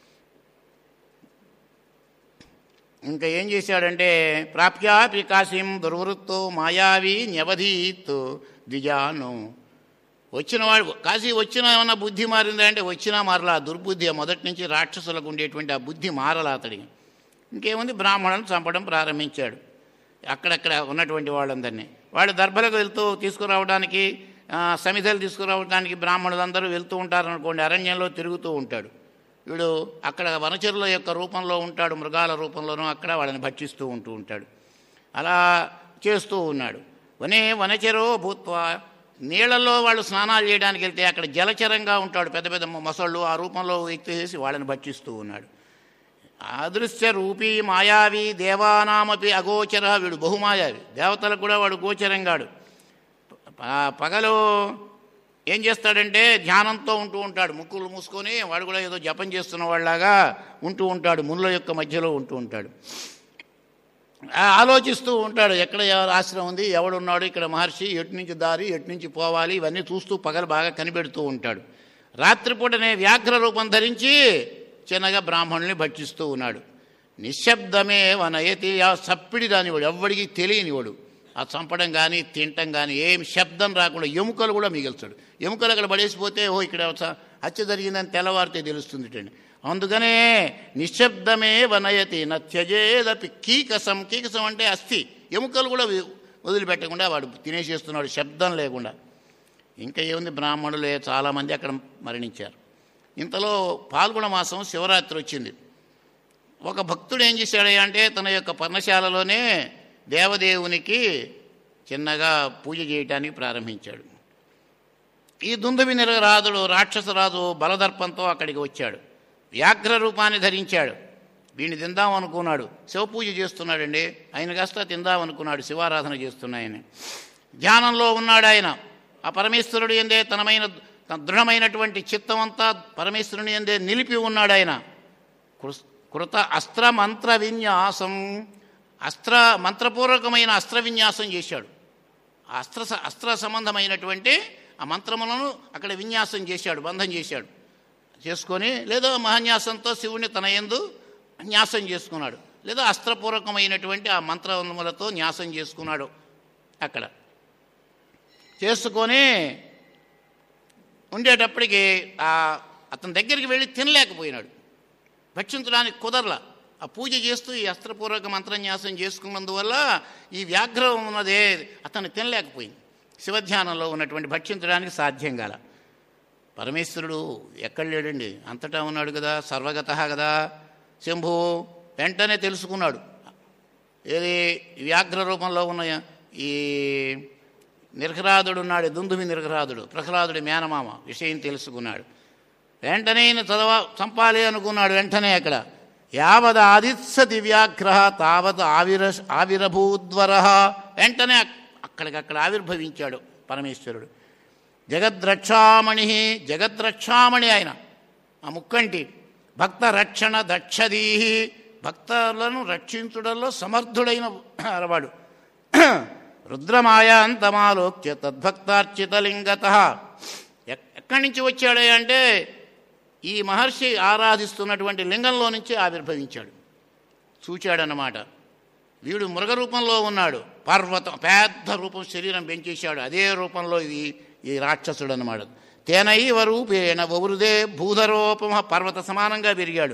[SPEAKER 1] ఇంకా ఏం చేశాడంటే ప్రాప్యాపి కాశీం దుర్వృత్తో మాయావి న్యవధీత్ ద్విజాను. వచ్చినవాడు కాశీ వచ్చిన ఏమన్నా బుద్ధి మారిందా అంటే వచ్చినా మారలా, దుర్బుద్ధి మొదటి నుంచి రాక్షసులకు ఉండేటువంటి ఆ బుద్ధి మారలా అతడికి. ఇంకేముంది, బ్రాహ్మణులను చంపడం ప్రారంభించాడు అక్కడక్కడ ఉన్నటువంటి వాళ్ళందరినీ. వాళ్ళు దర్భలకు వెళ్తూ తీసుకురావడానికి సమిధలు తీసుకురావడానికి బ్రాహ్మణులందరూ వెళ్తూ ఉంటారనుకోండి, అరణ్యంలో తిరుగుతూ ఉంటాడు. వీడు అక్కడ వనచరుల యొక్క రూపంలో ఉంటాడు, మృగాల రూపంలోనూ అక్కడ వాళ్ళని భక్షిస్తూ ఉంటూ ఉంటాడు. అలా చేస్తూ ఉన్నాడు. వనే వనచరో భూత్వా, నీళ్లలో వాళ్ళు స్నానాలు చేయడానికి వెళ్తే అక్కడ జలచరంగా ఉంటాడు, పెద్ద పెద్ద మొసళ్ళు ఆ రూపంలో ఎత్తేసి వాళ్ళని భక్షిస్తూ ఉన్నాడు. అదృశ్య రూపీ మాయావి దేవానామపి అగోచర, వీడు బహుమాయావి, దేవతలకు కూడా వాడు గోచరంగాడు. పగలు ఏం చేస్తాడంటే ధ్యానంతో ఉంటూ ఉంటాడు, ముక్కులు మూసుకొని వాడు కూడా ఏదో జపం చేస్తున్న వాళ్ళలాగా ఉంటూ ఉంటాడు, ముళ్ళ యొక్క మధ్యలో ఉంటూ ఉంటాడు. ఆలోచిస్తూ ఉంటాడు ఎక్కడ ఆశ్రమం ఉంది, ఎవడున్నాడు ఇక్కడ మహర్షి, ఎటు నుంచి దారి, ఎటు నుంచి పోవాలి, ఇవన్నీ చూస్తూ పగలు బాగా కనిపెడుతూ ఉంటాడు. రాత్రిపూటనే వ్యాఘ్ర రూపం ధరించి చిన్నగా బ్రాహ్మణుల్ని భక్షిస్తూ ఉన్నాడు. నిశ్శబ్దమే వనయతి, ఆ సప్పిడి దానివాడు, ఎవ్వడికి తెలియనివాడు. ఆ చంపడం కానీ తినటం కానీ ఏం శబ్దం రాకుండా ఎముకలు కూడా మిగులుతాడు. ఎముకలు అక్కడ పడేసిపోతే ఓ ఇక్కడ హత్య జరిగిందని తెల్లవారితే తెలుస్తుంది. అందుకనే నిశ్శబ్దమే వనయతి నత్యజేదపి కీకసం, కీకసం అంటే అస్థి, ఎముకలు కూడా వదిలిపెట్టకుండా వాడు తినేసేస్తున్నాడు శబ్దం లేకుండా. ఇంకా ఏముంది, బ్రాహ్మణులే చాలామంది అక్కడ మరణించారు. ఇంతలో పాల్గొన మాసం శివరాత్రి వచ్చింది. ఒక భక్తుడు ఏం చేశాడు అంటే తన యొక్క పర్ణశాలలోనే దేవదేవునికి చిన్నగా పూజ చేయటానికి ప్రారంభించాడు. ఈ దుందుబి నిరగరాజుడు రాక్షసరాజు బలదర్పంతో అక్కడికి వచ్చాడు. వ్యాఘ్ర రూపాన్ని ధరించాడు. వీడిని తిందాం అనుకున్నాడు. శివపూజ చేస్తున్నాడండి. ఆయన కాస్త తిందాం అనుకున్నాడు, శివారాధన చేస్తున్నాయని. ధ్యానంలో ఉన్నాడు ఆయన. ఆ పరమేశ్వరుడు ఎందే తనమైన తన దృఢమైనటువంటి చిత్తం అంతా పరమేశ్వరుని ఎందే నిలిపి ఉన్నాడు ఆయన. కృత అస్త్ర మంత్ర విన్యాసం, అస్త్ర మంత్రపూర్వకమైన అస్త్ర విన్యాసం చేశాడు. ఆ అస్త్ర అస్త్ర సంబంధమైనటువంటి ఆ మంత్రములను అక్కడ విన్యాసం చేశాడు, బంధం చేశాడు. చేసుకొని లేదా మహాన్యాసంతో శివుని తన యందు న్యాసం చేసుకున్నాడు, లేదా అస్త్రపూర్వకమైనటువంటి ఆ మంత్రములతో న్యాసం చేసుకున్నాడు. అక్కడ చేసుకొని ఉండేటప్పటికి ఆ అతని దగ్గరికి వెళ్ళి తినలేకపోయినాడు. భక్షించడానికి కుదరలా. ఆ పూజ చేస్తూ ఈ అస్త్రపూర్వక మంత్రన్యాసం చేసుకున్నందువల్ల ఈ వ్యాఘ్రం ఉన్నదే అతన్ని తినలేకపోయింది. శివధ్యానంలో ఉన్నటువంటి భక్షించడానికి సాధ్యం కాల. పరమేశ్వరుడు ఎక్కడ లేడండి, అంతటా ఉన్నాడు కదా, సర్వగత కదా. శంభు వెంటనే తెలుసుకున్నాడు ఏది వ్యాఘ్ర రూపంలో ఉన్న ఈ నిర్ఘరాదుడు ఉన్నాడు, దుందుమి నిర్ఘరాదుడు, ప్రహ్లాదుడి మేనమామ విషయం తెలుసుకున్నాడు. వెంటనే చదవ చంపాలి అనుకున్నాడు. వెంటనే అక్కడ యావద్ ఆదిత్సతి వ్యాఘ్ర తావత్ ఆవిర ఆవిరభూద్వర, వెంటనే అక్కడికక్కడ ఆవిర్భవించాడు పరమేశ్వరుడు. జగద్రక్షామణి, జగద్రక్షామణి ఆయన, ఆ ముక్కంటి. భక్త రక్షణ దక్షదీహి, భక్తులను రక్షించుడంలో సమర్థుడైన వాడు. రుద్రమాయ అంతమాలోక్య తద్భక్తార్చితలింగత, ఎక్కడి నుంచి వచ్చాడు అంటే ఈ మహర్షి ఆరాధిస్తున్నటువంటి లింగంలో నుంచి ఆవిర్భవించాడు. చూచాడన్నమాట. వీడు మృగ రూపంలో ఉన్నాడు, పర్వతం పెద్ద రూపం, శరీరం పెంచేశాడు. అదే రూపంలో ఇది ఈ రాక్షసుడు అన్నమాట. తేనైవ రూపేణ వవృదే భూధరోపమ, పర్వత సమానంగా పెరిగాడు.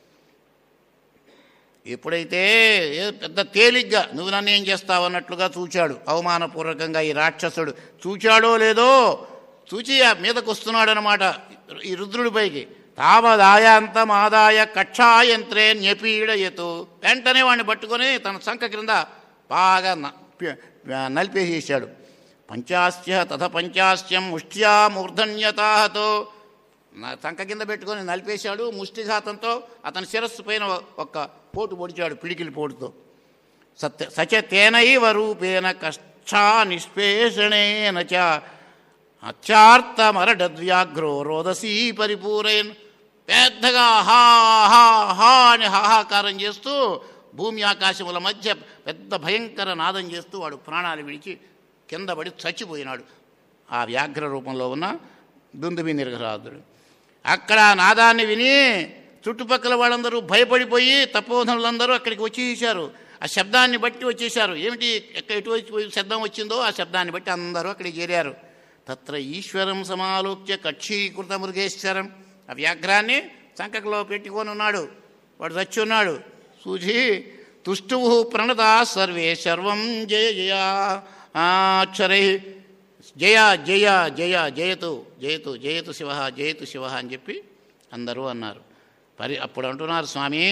[SPEAKER 1] ఎప్పుడైతే పెద్ద తేలిగ్గా నువ్వు నన్ను ఏం చేస్తావు అన్నట్లుగా చూచాడు అవమానపూర్వకంగా ఈ రాక్షసుడు. చూచాడో లేదో చూచి మీదకు వస్తున్నాడు అనమాట ఈ రుద్రుడిపైకి. తావదాయాంతమాదాయ కక్షాయంత్రే న్యపీడయతు, వెంటనే వాడిని పట్టుకొని తన సంఖ క్రింద బాగా నలిపేసేసాడు. పంచాస్య తథ పంచాస్యం ముష్ట్యా మూర్ధన్యతాహతో, నా సంఖ కింద పెట్టుకొని నలిపేశాడు. ముష్టిఘాతంతో అతని శిరస్సు పైన ఒక్క పోటు పొడిచాడు, పిడికిలి పోటుతో. సత్య సచ తేనైవ రూపేణ కష్టా నిష్పేషణేన చ అత్యార్తమరడద్వ్యాఘ్రో రోదసీ పరిపూరయన్, పెద్దగా హా హా హా అని హాహాకారం చేస్తూ భూమి ఆకాశముల మధ్య పెద్ద భయంకర నాదం చేస్తూ వాడు ప్రాణాలు విడిచి కింద పడి చచ్చిపోయినాడు. ఆ వ్యాఘ్ర రూపంలో ఉన్న దుందుబి నిర్ఘరాదుడు. అక్కడ నాదాన్ని విని చుట్టుపక్కల వాళ్ళందరూ భయపడిపోయి తపోధనులందరూ అక్కడికి వచ్చేసారు. ఆ శబ్దాన్ని బట్టి వచ్చేసారు. ఏమిటి ఎక్కడ ఎటువంటి శబ్దం వచ్చిందో ఆ శబ్దాన్ని బట్టి అందరూ అక్కడికి చేరారు. తత్ర ఈశ్వరం సమాలోక్య కక్షీకృత మృగేశ్వరం, ఆ వ్యాఘ్రాన్ని సంకలో పెట్టుకొని ఉన్నాడు. వాడు చచ్చి ఉన్నాడు. సూచి తుష్టు ప్రణత సర్వే సర్వం జయ జయ అక్షరై జయ జయ జయ జయతు జయతు జయతు శివ జయతు శివ అని చెప్పి అందరూ అన్నారు. పరి అప్పుడు అంటున్నారు స్వామి,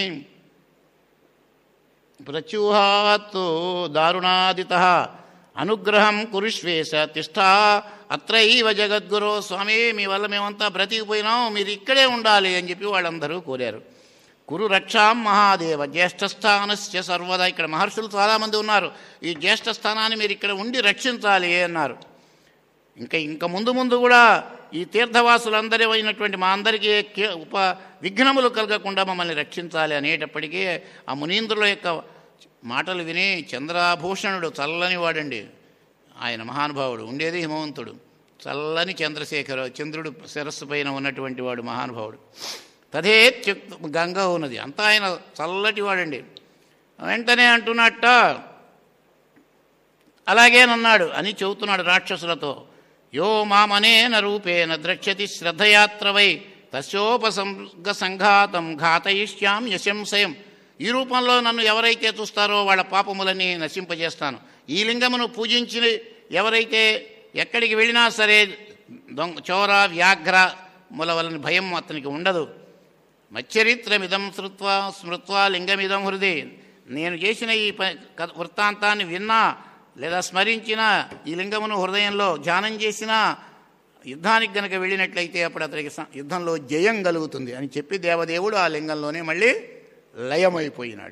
[SPEAKER 1] ప్రత్యూహాత్తు దారుణాదిత అనుగ్రహం కురుష్వేశ తిష్టా అత్రైవ జగద్గురో, స్వామి మీ వల్ల మేమంతా బ్రతికిపోయినాం, మీరు ఇక్కడే ఉండాలి అని చెప్పి వాళ్ళందరూ కోరారు. కురు రక్షాం మహాదేవ జ్యేష్ఠస్థానస్య సర్వదా, ఇక్కడ మహర్షులు చాలామంది ఉన్నారు, ఈ జ్యేష్ఠస్థానాన్ని మీరు ఇక్కడ ఉండి రక్షించాలి అన్నారు. ఇంకా ఇంకా ముందు ముందు కూడా ఈ తీర్థవాసులందరూ అయినటువంటి మా అందరికీ ఉప విఘ్నములు కలగకుండా మమ్మల్ని రక్షించాలి అనేటప్పటికీ ఆ మునీంద్రుల యొక్క మాటలు విని చంద్రాభూషణుడు, చల్లని వాడండి ఆయన, మహానుభావుడు, ఉండేది హిమవంతుడు, చల్లని చంద్రశేఖర చంద్రుడు శిరస్సు పైన ఉన్నటువంటి వాడు మహానుభావుడు. తదేత్యుక్త గంగ ఉన్నది, అంతా ఆయన చల్లటి వాడండి. వెంటనే అంటున్నట్ట అలాగేనన్నాడు అని చెబుతున్నాడు రాక్షసులతో. యో మామనేన రూపేణ ద్రక్ష్యతి శ్రద్ధయాత్రవై తస్యోపసంగ సంఘాతం ఘాతయిష్యాం యశంశయం, ఈ రూపంలో నన్ను ఎవరైతే చూస్తారో వాళ్ళ పాపములని నశింపజేస్తాను. ఈ లింగమును పూజించి ఎవరైతే ఎక్కడికి వెళ్ళినా సరే దొంగ చోర వ్యాఘ్ర
[SPEAKER 2] ములవలని భయం అతనికి ఉండదు. మచ్చరిత్రమిదం శృత్వా స్మృత్వా లింగమిదం హృది, నేను చేసిన ఈ వృత్తాంతాన్ని విన్నా లేదా స్మరించినా, ఈ లింగమును హృదయంలో ధ్యానం చేసినా, యుద్ధానికి గనక వెళ్ళినట్లయితే అప్పుడు అతనికి యుద్ధంలో జయం కలుగుతుంది అని చెప్పి దేవదేవుడు ఆ లింగంలోనే మళ్ళీ లయమైపోయినాడు.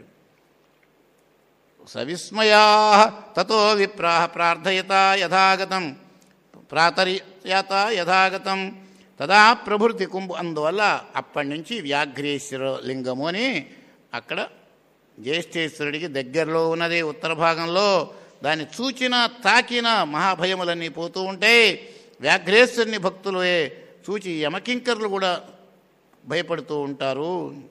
[SPEAKER 2] సవిస్మయా తతో విప్రాహ ప్రార్థయత యథాగతం ప్రాతర్యత యథాగతం తదా ప్రభృతి కుంభ. అందువల్ల అప్పటి నుంచి వ్యాఘ్రేశ్వర లింగము అని అక్కడ జ్యేష్ఠేశ్వరుడికి దగ్గరలో ఉన్నది ఉత్తర భాగంలో. దాన్ని చూచిన తాకిన మహాభయములన్నీ పోతూ ఉంటాయి. వ్యాఘ్రేశ్వరుని భక్తులే చూచి యమకింకర్లు కూడా భయపడుతూ ఉంటారు.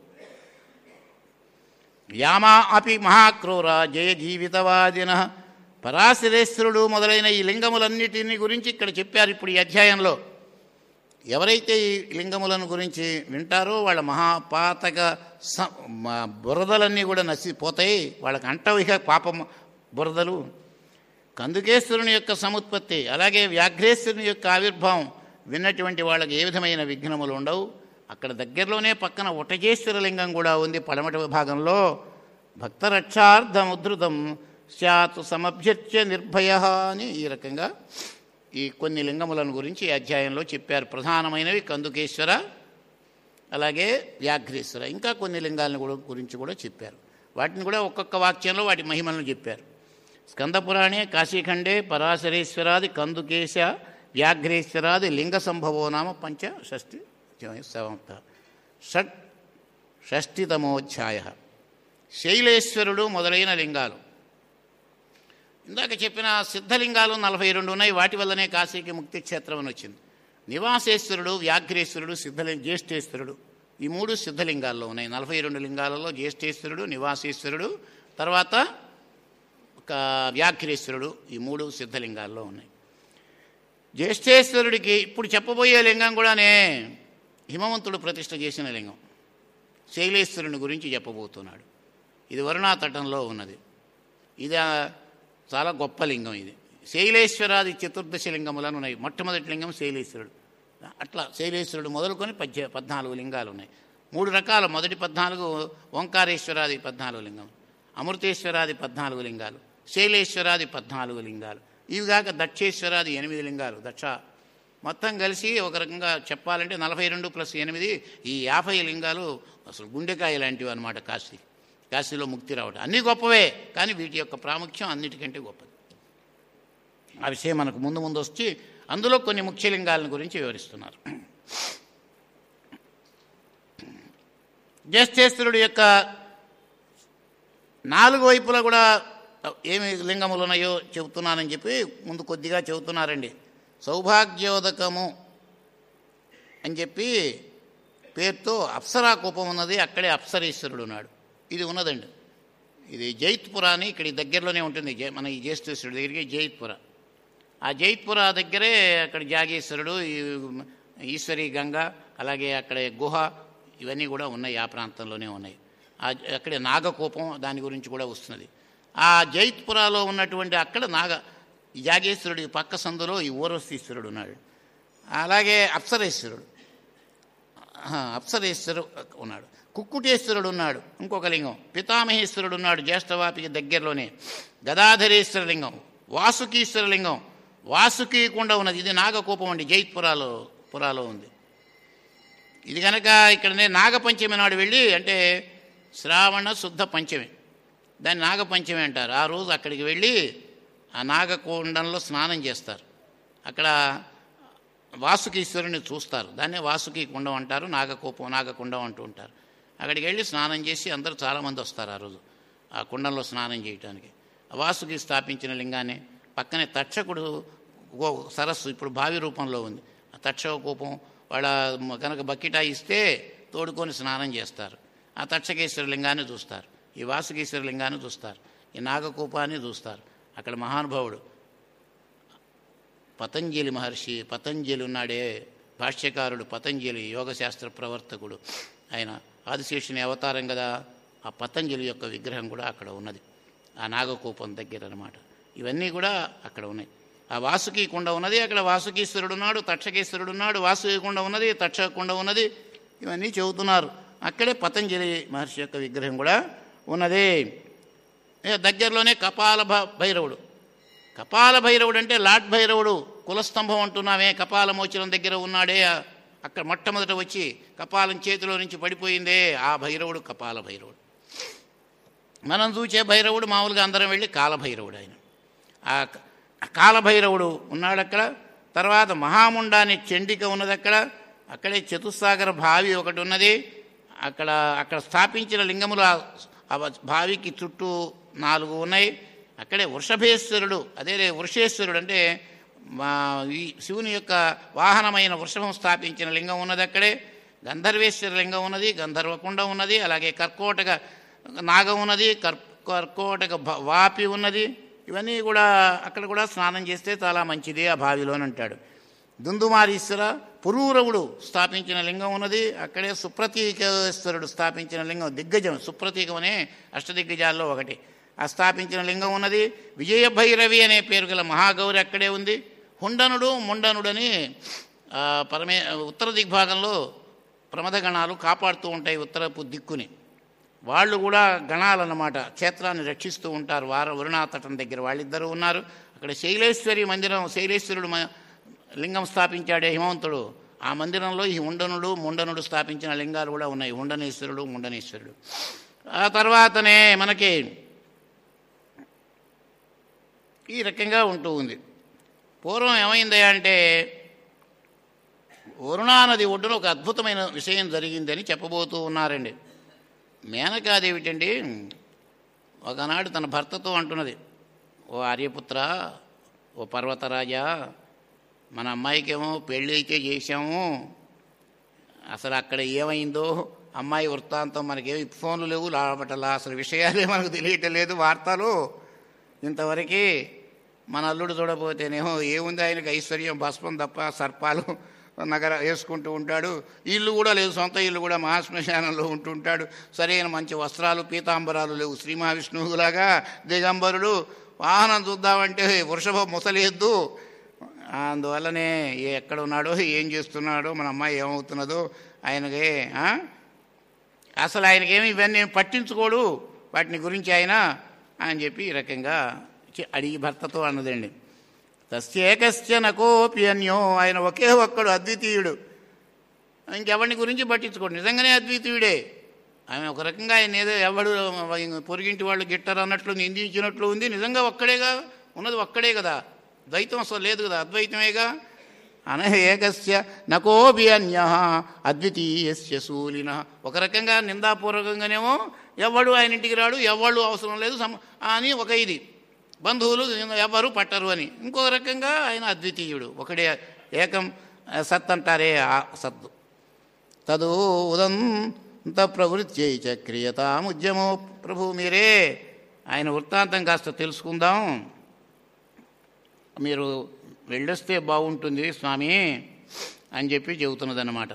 [SPEAKER 2] యామా అపి మహాక్రూర జయ జీవితవాదిన. పరాశరేశ్వరుడు మొదలైన ఈ లింగములన్నిటిని గురించి ఇక్కడ చెప్పారు. ఇప్పుడు ఈ అధ్యాయంలో ఎవరైతే ఈ లింగములను గురించి వింటారో వాళ్ళ మహాపాతక బురదలన్నీ కూడా నశిపోతాయి. వాళ్ళకి అంటవు ఇక పాపం బురదలు. కందుకేశ్వరుని యొక్క సముత్పత్తి అలాగే వ్యాఘ్రేశ్వరుని యొక్క ఆవిర్భావం విన్నటువంటి వాళ్ళకి ఏ విధమైన విఘ్నములు ఉండవు. అక్కడ దగ్గరలోనే పక్కన వటజేశ్వర లింగం కూడా ఉంది పడమటి విభాగంలో. భక్తరక్షార్థం ఉద్ధృతం స్యాత్ సమభ్యర్చ్య నిర్భయ అని ఈ రకంగా ఈ కొన్ని లింగములను గురించి ఈ అధ్యాయంలో చెప్పారు. ప్రధానమైనవి కందుకేశ్వర అలాగే వ్యాఘ్రేశ్వర. ఇంకా కొన్ని లింగాలను కూడా గురించి కూడా చెప్పారు. వాటిని కూడా ఒక్కొక్క వాక్యంలో వాటి మహిమలను చెప్పారు. స్కందపురాణే కాశీఖండే పరాశరేశ్వరాది కందుకేశ వ్యాఘ్రేశ్వరాది లింగ సంభవో నామ పంచ షష్ఠి సమాప్త షట్ షష్ఠితమోధ్యాయ. శైలేశ్వరుడు మొదలైన లింగాలు. ఇందాక చెప్పిన సిద్ధలింగాలు నలభై రెండు ఉన్నాయి. వాటి వల్లనే కాశీకి ముక్తి క్షేత్రం అని వచ్చింది. నివాసేశ్వరుడు, వ్యాఘ్రేశ్వరుడు, సిద్ధలింగ జ్యేష్ఠేశ్వరుడు ఈ మూడు సిద్ధలింగాల్లో ఉన్నాయి. నలభై రెండు లింగాలలో జ్యేష్ఠేశ్వరుడు, నివాసేశ్వరుడు, తర్వాత ఒక వ్యాఘ్రేశ్వరుడు ఈ మూడు సిద్ధలింగాల్లో ఉన్నాయి. జ్యేష్ఠేశ్వరుడికి ఇప్పుడు చెప్పబోయే లింగం కూడానే హిమవంతుడు ప్రతిష్ఠ చేసిన లింగం. శైలేశ్వరుని గురించి చెప్పబోతున్నాడు. ఇది వరుణా తటంలో ఉన్నది. ఇది చాలా గొప్ప లింగం. ఇది శైలేశ్వరాది చతుర్దశ లింగములను ఉన్నాయి. మొట్టమొదటి లింగం శైలేశ్వరుడు. అట్లా శైలేశ్వరుడు మొదలుకొని పద్య పద్నాలుగు లింగాలు ఉన్నాయి. మూడు రకాల. మొదటి పద్నాలుగు ఓంకారేశ్వరాది పద్నాలుగు లింగం, అమృతేశ్వరాది పద్నాలుగు లింగాలు, శైలేశ్వరాది పద్నాలుగు లింగాలు, ఇవిగాక దక్షేశ్వరాది ఎనిమిది లింగాలు. దక్ష మొత్తం కలిసి ఒక రకంగా చెప్పాలంటే నలభై రెండు ప్లస్ ఎనిమిది ఈ యాభై లింగాలు అసలు గుండెకాయ లాంటివి అన్నమాట. కాశీ కాశీలో ముక్తి రావడం అన్నీ గొప్పవే, కానీ వీటి యొక్క ప్రాముఖ్యం అన్నిటికంటే గొప్పది. ఆ విషయం మనకు ముందు ముందు వచ్చి అందులో కొన్ని ముఖ్య లింగాలను గురించి వివరిస్తున్నారు. జ్యేష్ఠేశ్వరుడు యొక్క నాలుగు వైపులా కూడా ఏమి లింగములు ఉన్నాయో చెబుతున్నానని చెప్పి ముందు కొద్దిగా చెబుతున్నారండి. సౌభాగ్యోదకము అని చెప్పి పేరుతో అప్సరా కూపం ఉన్నది. అక్కడే అప్సరేశ్వరుడు ఉన్నాడు. ఇది ఉన్నదండి. ఇది జైత్పుర అని ఇక్కడ దగ్గరలోనే ఉంటుంది. మన ఈ జ్యేష్ఠేశ్వరుడు దగ్గరికి జైత్పుర. ఆ జైత్పుర దగ్గరే అక్కడ జాగేశ్వరుడు, ఈశ్వరి గంగ, అలాగే అక్కడ గుహ ఇవన్నీ కూడా ఉన్నాయి. ఆ ప్రాంతంలోనే ఉన్నాయి. అక్కడే నాగకూపం దాని గురించి కూడా వస్తున్నది. ఆ జైత్పురాలో ఉన్నటువంటి అక్కడ నాగ జాగేశ్వరుడి పక్క సందులో ఈ ఊర్వశీశ్వరుడు ఉన్నాడు. అలాగే అప్సరేశ్వరుడు అప్సరేశ్వరుడు ఉన్నాడు. కుక్కుటేశ్వరుడు ఉన్నాడు ఇంకొక లింగం. పితామహేశ్వరుడు ఉన్నాడు జ్యేష్ఠవాపికి దగ్గరలోనే. గదాధరేశ్వర లింగం, వాసుకీశ్వర లింగం, వాసుకి కుండ ఉన్నది. ఇది నాగకూపం అండి, జైత్పురాలో పురాలో ఉంది. ఇది కనుక ఇక్కడనే నాగపంచమి నాడు వెళ్ళి, అంటే శ్రావణ శుద్ధ పంచమి, దాన్ని నాగపంచమి అంటారు. ఆ రోజు అక్కడికి వెళ్ళి ఆ నాగకుండంలో స్నానం చేస్తారు. అక్కడ వాసుకీశ్వరుని చూస్తారు. దాన్నే వాసుకి కుండం అంటారు, నాగకూపం నాగకుండం అంటూ ఉంటారు. అక్కడికి వెళ్ళి స్నానం చేసి అందరూ చాలామంది వస్తారు ఆ రోజు ఆ కుండంలో స్నానం చేయడానికి. వాసుకి స్థాపించిన లింగాన్ని పక్కనే తక్షకుడు సరస్సు ఇప్పుడు భావి రూపంలో ఉంది. ఆ తక్షక కూపం వాళ్ళ కనుక బకెటా ఇస్తే తోడుకొని స్నానం చేస్తారు. ఆ తక్షకేశ్వర లింగాన్ని చూస్తారు, ఈ వాసుకేశ్వర లింగాన్ని చూస్తారు, ఈ నాగకూపాన్ని చూస్తారు. అక్కడ మహానుభావుడు పతంజలి మహర్షి, పతంజలి ఉన్నాడే భాష్యకారుడు, పతంజలి యోగశాస్త్ర ప్రవర్తకుడు, ఆయన ఆదిశేషుని అవతారం కదా. ఆ పతంజలి యొక్క విగ్రహం కూడా అక్కడ ఉన్నది, ఆ నాగకూపం దగ్గర అన్నమాట. ఇవన్నీ కూడా అక్కడ ఉన్నాయి. ఆ వాసుకి కుండ ఉన్నది, అక్కడ వాసుకీశ్వరుడు ఉన్నాడు, తక్షకేశ్వరుడు ఉన్నాడు, వాసుకి కుండ ఉన్నది, తక్ష కుండ ఉన్నది, ఇవన్నీ చెబుతున్నారు. అక్కడే పతంజలి మహర్షి యొక్క విగ్రహం కూడా ఉన్నది. దగ్గరలోనే కపాల భైరవుడు. కపాల భైరవుడు అంటే లాట్ భైరవుడు కులస్తంభం అంటున్నామే, కపాల మోచనం దగ్గర ఉన్నాడే, అక్కడ మొట్టమొదట వచ్చి కపాలం చేతిలో నుంచి పడిపోయిందే ఆ భైరవుడు కపాల భైరవుడు. మనం చూసే భైరవుడు మామూలుగా అందరం వెళ్ళి కాలభైరవుడు. ఆయన ఆ కాలభైరవుడు ఉన్నాడు అక్కడ. తర్వాత మహాముండాని చండిక ఉన్నది అక్కడ. అక్కడే చతుస్సాగర బావి ఒకటి ఉన్నది. అక్కడ అక్కడ స్థాపించిన లింగములు ఆ బావికి చుట్టూ నాలుగు ఉన్నాయి. అక్కడే వృషభేశ్వరుడు, అదే వృషేశ్వరుడు అంటే మా ఈ శివుని యొక్క వాహనమైన వృషభం స్థాపించిన లింగం ఉన్నది అక్కడే. గంధర్వేశ్వర లింగం ఉన్నది, గంధర్వకుండ ఉన్నది, అలాగే కర్కోటక నాగం ఉన్నది, కర్ కర్కోటక వాపి ఉన్నది. ఇవన్నీ కూడా అక్కడ కూడా స్నానం చేస్తే చాలా మంచిది ఆ బావిలోనంటాడు. దుందుమారీశ్వర పురూరవుడు స్థాపించిన లింగం ఉన్నది. అక్కడే సుప్రతీకేశ్వరుడు స్థాపించిన లింగం, దిగ్గజం సుప్రతీకం అనే అష్టదిగ్గజాల్లో ఒకటి, ఆ స్థాపించిన లింగం ఉన్నది. విజయభైరవి అనే పేరు గల మహాగౌరి అక్కడే ఉంది. హుండనుడు ముండనుడని పరమే ఉత్తర దిగ్భాగంలో ప్రమదగణాలు కాపాడుతూ ఉంటాయి ఉత్తరపు దిక్కుని. వాళ్ళు కూడా గణాలన్నమాట, క్షేత్రాన్ని రక్షిస్తూ ఉంటారు. వార వరుణాతటం దగ్గర వాళ్ళిద్దరూ ఉన్నారు. అక్కడ శైలేశ్వరి మందిరం, శైలేశ్వరుడు లింగం స్థాపించాడే హిమవంతుడు, ఆ మందిరంలో ఈ ఉండనుడు ముండనుడు స్థాపించిన లింగాలు కూడా ఉన్నాయి, ఉండనేశ్వరుడు ముండనేశ్వరుడు. ఆ తర్వాతనే మనకి ఈ రకంగా ఉంటూ ఉంది. పూర్వం ఏమైంది అంటే వరుణానది ఒడ్డున ఒక అద్భుతమైన విషయం జరిగిందని చెప్పబోతూ ఉన్నారండి. మేనకాదేవిటండి ఒకనాడు తన భర్తతో అంటున్నది, ఓ ఆర్యపుత్ర, ఓ పర్వతరాజా, మన అమ్మాయికేమో పెళ్ళి అయితే చేశాము, అసలు అక్కడ ఏమైందో అమ్మాయి వృత్తాంతం మనకేమి ఫోన్లు లేవు, లాభటలా, అసలు విషయాలే మనకు తెలియటం లేదు, వార్తలు ఇంతవరకు. మన అల్లుడు చూడబోతేనేమో ఏముంది, ఆయనకి ఐశ్వర్యం భస్మం తప్ప సర్పాలు నగర వేసుకుంటూ ఉంటాడు, ఇల్లు కూడా లేదు, సొంత ఇల్లు కూడా మహాశ్మశానంలో ఉంటుంటాడు, సరైన మంచి వస్త్రాలు పీతాంబరాలు లేవు, శ్రీ మహావిష్ణువులాగా దిగంబరుడు, వాహనం చూద్దామంటే వృషభ ముసలేద్దు. అందువల్లనే ఎక్కడ ఉన్నాడో ఏం చేస్తున్నాడో మన అమ్మాయి ఏమవుతున్నదో ఆయనకి అసలు ఆయనకేమి ఇవన్నీ పట్టించుకోడు వాటిని గురించి ఆయన అని చెప్పి ఈ రకంగా అడిగి భర్తతో అన్నదండి. తస్యేకస్య నకోపి అన్యో, ఆయన ఒకే ఒక్కడు అద్వితీయుడు, ఇంకెవరిని గురించి పట్టించుకోడు, నిజంగానే అద్వితీయుడే. ఆమె ఒక రకంగా ఆయన ఏదో ఎవడు పొరిగింటి వాళ్ళు గిట్టరు అన్నట్లు నిందించినట్లు ఉంది, నిజంగా ఒక్కడేగా ఉన్నది, ఒక్కడే కదా, ద్వైతం అసలు లేదు కదా, అద్వైతమేగా. అన ఏకస్య నకోపి అన్య అద్వితీయస్య శూలిన, ఒక రకంగా నిందాపూర్వకంగానేమో ఎవడు ఆయన ఇంటికి రాడు, ఎవడు అవసరం లేదు సమ అని ఒక ఇది, బంధువులు ఎవరు పట్టరు అని ఇంకొక రకంగా ఆయన అద్వితీయుడు, ఒకడే ఏకం సత్ అంటారే ఆ సత్తు. తదు ఉదంత ప్రవృత్యై చ క్రియతాముద్యమో. ప్రభు మీరే ఆయన వృత్తాంతం కాస్త తెలుసుకుందాం, మీరు వెళ్ళొస్తే బాగుంటుంది స్వామి అని చెప్పి చెబుతున్నదన్నమాట.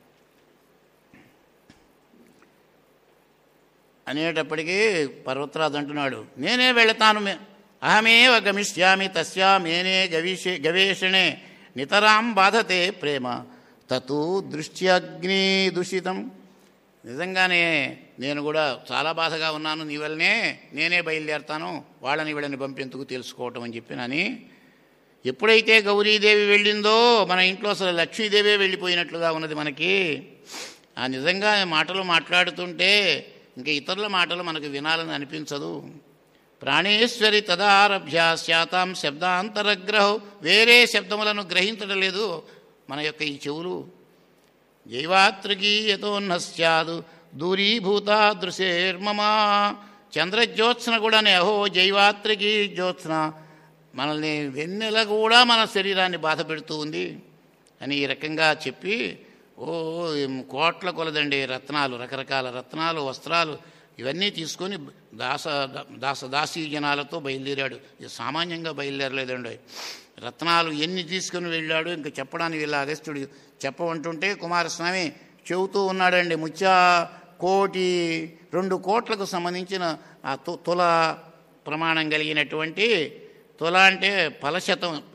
[SPEAKER 2] అనేటప్పటికీ పర్వతరాజు అంటున్నాడు, నేనే వెళతాను, అహమేవ గమిష్యామి తస్యా మేనే గవిషే గవేషణే నితరాం బాధతే ప్రేమ తతు దృష్ట్యగ్ని దూషితం. నిజంగానే నేను కూడా చాలా బాధగా ఉన్నాను, నీ వల్లనే నేనే బయలుదేరుతాను, వాళ్ళని వీళ్ళని పంపేందుకు తెలుసుకోవటం అని చెప్పినని. ఎప్పుడైతే గౌరీదేవి వెళ్ళిందో మన ఇంట్లో అసలు లక్ష్మీదేవే వెళ్ళిపోయినట్లుగా ఉన్నది మనకి. ఆ నిజంగా మాటలు మాట్లాడుతుంటే ఇంకా ఇతరుల మాటలు మనకు వినాలని అనిపించదు. ప్రాణేశ్వరి తదారభ్య శాతాం శబ్దాంతరగ్రహం, వేరే శబ్దములను గ్రహించడం లేదు మన యొక్క ఈ చెవులు. జైవాతృగీయతోన్న స్యాదు దూరీభూత దృశేర్మమా. చంద్రజ్యోత్స్న కూడానే అహో జైవాత్రికీ జ్యోత్స్న, మనల్ని వెన్నెల కూడా మన శరీరాన్ని బాధ పెడుతూ ఉంది అని ఈ రకంగా చెప్పి, ఓ కోట్ల కొలదండి రత్నాలు, రకరకాల రత్నాలు, వస్త్రాలు ఇవన్నీ తీసుకొని దాస దాస దాసీ జనాలతో బయలుదేరాడు. ఇది సామాన్యంగా బయలుదేరలేదండి, రత్నాలు ఎన్ని తీసుకుని వెళ్ళాడు ఇంకా చెప్పడానికి వీళ్ళ అగస్త్యుడు చెప్పమంటుంటే కుమారస్వామి చెబుతూ ఉన్నాడండి. ముత్యా కోటి రెండు కోట్లకు సంబంధించిన ఆ తుల ప్రమాణం కలిగినటువంటి, తుల అంటే ఫలశతం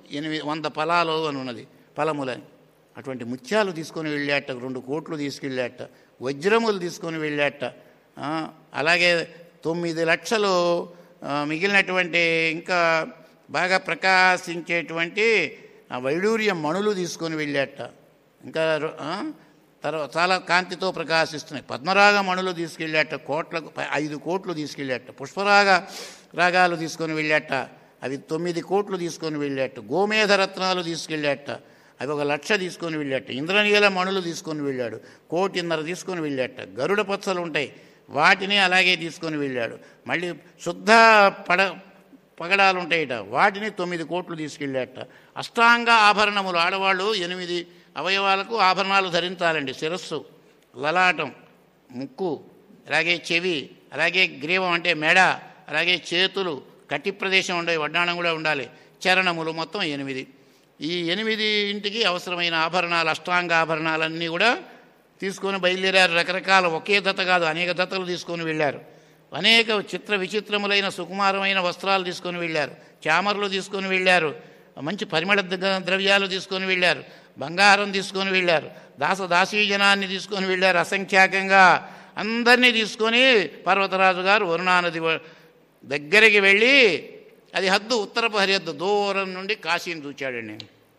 [SPEAKER 2] ఎనిమిది వంద ఫలాలు అని ఉన్నది, ఫలములని. అటువంటి ముత్యాలు తీసుకొని వెళ్ళాట, రెండు కోట్లు తీసుకెళ్ళాట, వజ్రములు తీసుకొని వెళ్ళాట. అలాగే తొమ్మిది లక్షలు మిగిలినటువంటి ఇంకా బాగా ప్రకాశించేటువంటి వైడూర్య మణులు తీసుకొని వెళ్ళాట. ఇంకా తర్వాత చాలా కాంతితో ప్రకాశిస్తున్నాయి పద్మరాగ మణులు తీసుకెళ్ళాట, కోట్లకు ఐదు కోట్లు తీసుకెళ్ళాట. పుష్పరాగ రాగాలు తీసుకొని వెళ్ళాట, అవి తొమ్మిది కోట్లు తీసుకొని వెళ్ళాట. గోమేధ రత్నాలు తీసుకెళ్ళాట, అవి ఒక లక్ష తీసుకొని వెళ్ళాట. ఇంద్రనీల మణులు తీసుకొని వెళ్ళాడు, కోటిన్నర తీసుకొని వెళ్ళాట. గరుడ పచ్చలు ఉంటాయి, వాటిని అలాగే తీసుకొని వెళ్ళాడు. మళ్ళీ శుద్ధ పడ పగడాలు ఉంటాయిట, వాటిని తొమ్మిది కోట్లు తీసుకెళ్ళాట. అష్టాంగ ఆభరణములు, ఆడవాళ్ళు ఎనిమిది అవయవాలకు ఆభరణాలు ధరించాలండి. శిరస్సు, లలాటం, ముక్కు, అలాగే చెవి, అలాగే గ్రీవం అంటే మెడ, అలాగే చేతులు, కటి ప్రదేశం ఉండే వడ్డాణం కూడా ఉండాలి, చరణములు, మొత్తం ఎనిమిది. ఈ ఎనిమిది ఇంటికి అవసరమైన ఆభరణాలు, అష్టాంగ ఆభరణాలన్నీ కూడా తీసుకొని బయలుదేరారు. రకరకాల, ఒకే దత కాదు, అనేక దతలు తీసుకొని వెళ్ళారు. అనేక చిత్ర విచిత్రములైన సుకుమారమైన వస్త్రాలు తీసుకొని వెళ్ళారు, చామర్లు తీసుకొని వెళ్ళారు, మంచి పరిమళ ద్రవ్యాలు తీసుకొని వెళ్ళారు, బంగారం తీసుకొని వెళ్ళారు, దాస దాసీజనాన్ని తీసుకొని వెళ్ళారు. అసంఖ్యాకంగా అందరినీ తీసుకొని పర్వతరాజు గారు వరుణానది దగ్గరికి వెళ్ళి, అది హద్దు, ఉత్తరపు హరిహద్దు, దూరం నుండి కాశీని చూచాడండి.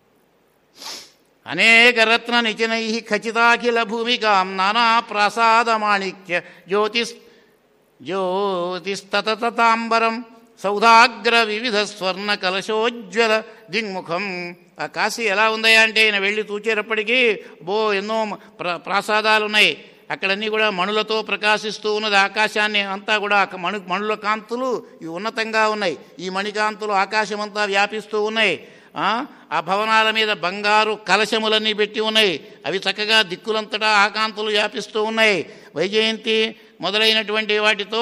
[SPEAKER 2] అనేక రత్న నిచనై ఖచ్చితాఖిల భూమికాం నానా ప్రసాద మాణిక్య జ్యోతిస్ జ్యోతిస్తతాంబరం సౌధాగ్ర వివిధ స్వర్ణ కలశోజ్వల దిగ్ముఖం. ఆ కాశీ ఎలా ఉందయా అంటే ఆయన వెళ్ళి చూచేటప్పటికీ బో ఎన్నో ప్ర ప్రాసాదాలు ఉన్నాయి. అక్కడన్నీ కూడా మణులతో ప్రకాశిస్తూ ఉన్నది. ఆకాశాన్ని అంతా కూడా మణు మణుల కాంతులు ఇవి ఉన్నతంగా ఉన్నాయి. ఈ మణికాంతులు ఆకాశమంతా వ్యాపిస్తూ ఉన్నాయి. ఆ భవనాల మీద బంగారు కలశములన్నీ పెట్టి ఉన్నాయి, అవి చక్కగా దిక్కులంతటా ఆ కాంతులు వ్యాపిస్తూ ఉన్నాయి. వైజయంతి మొదలైనటువంటి వాటితో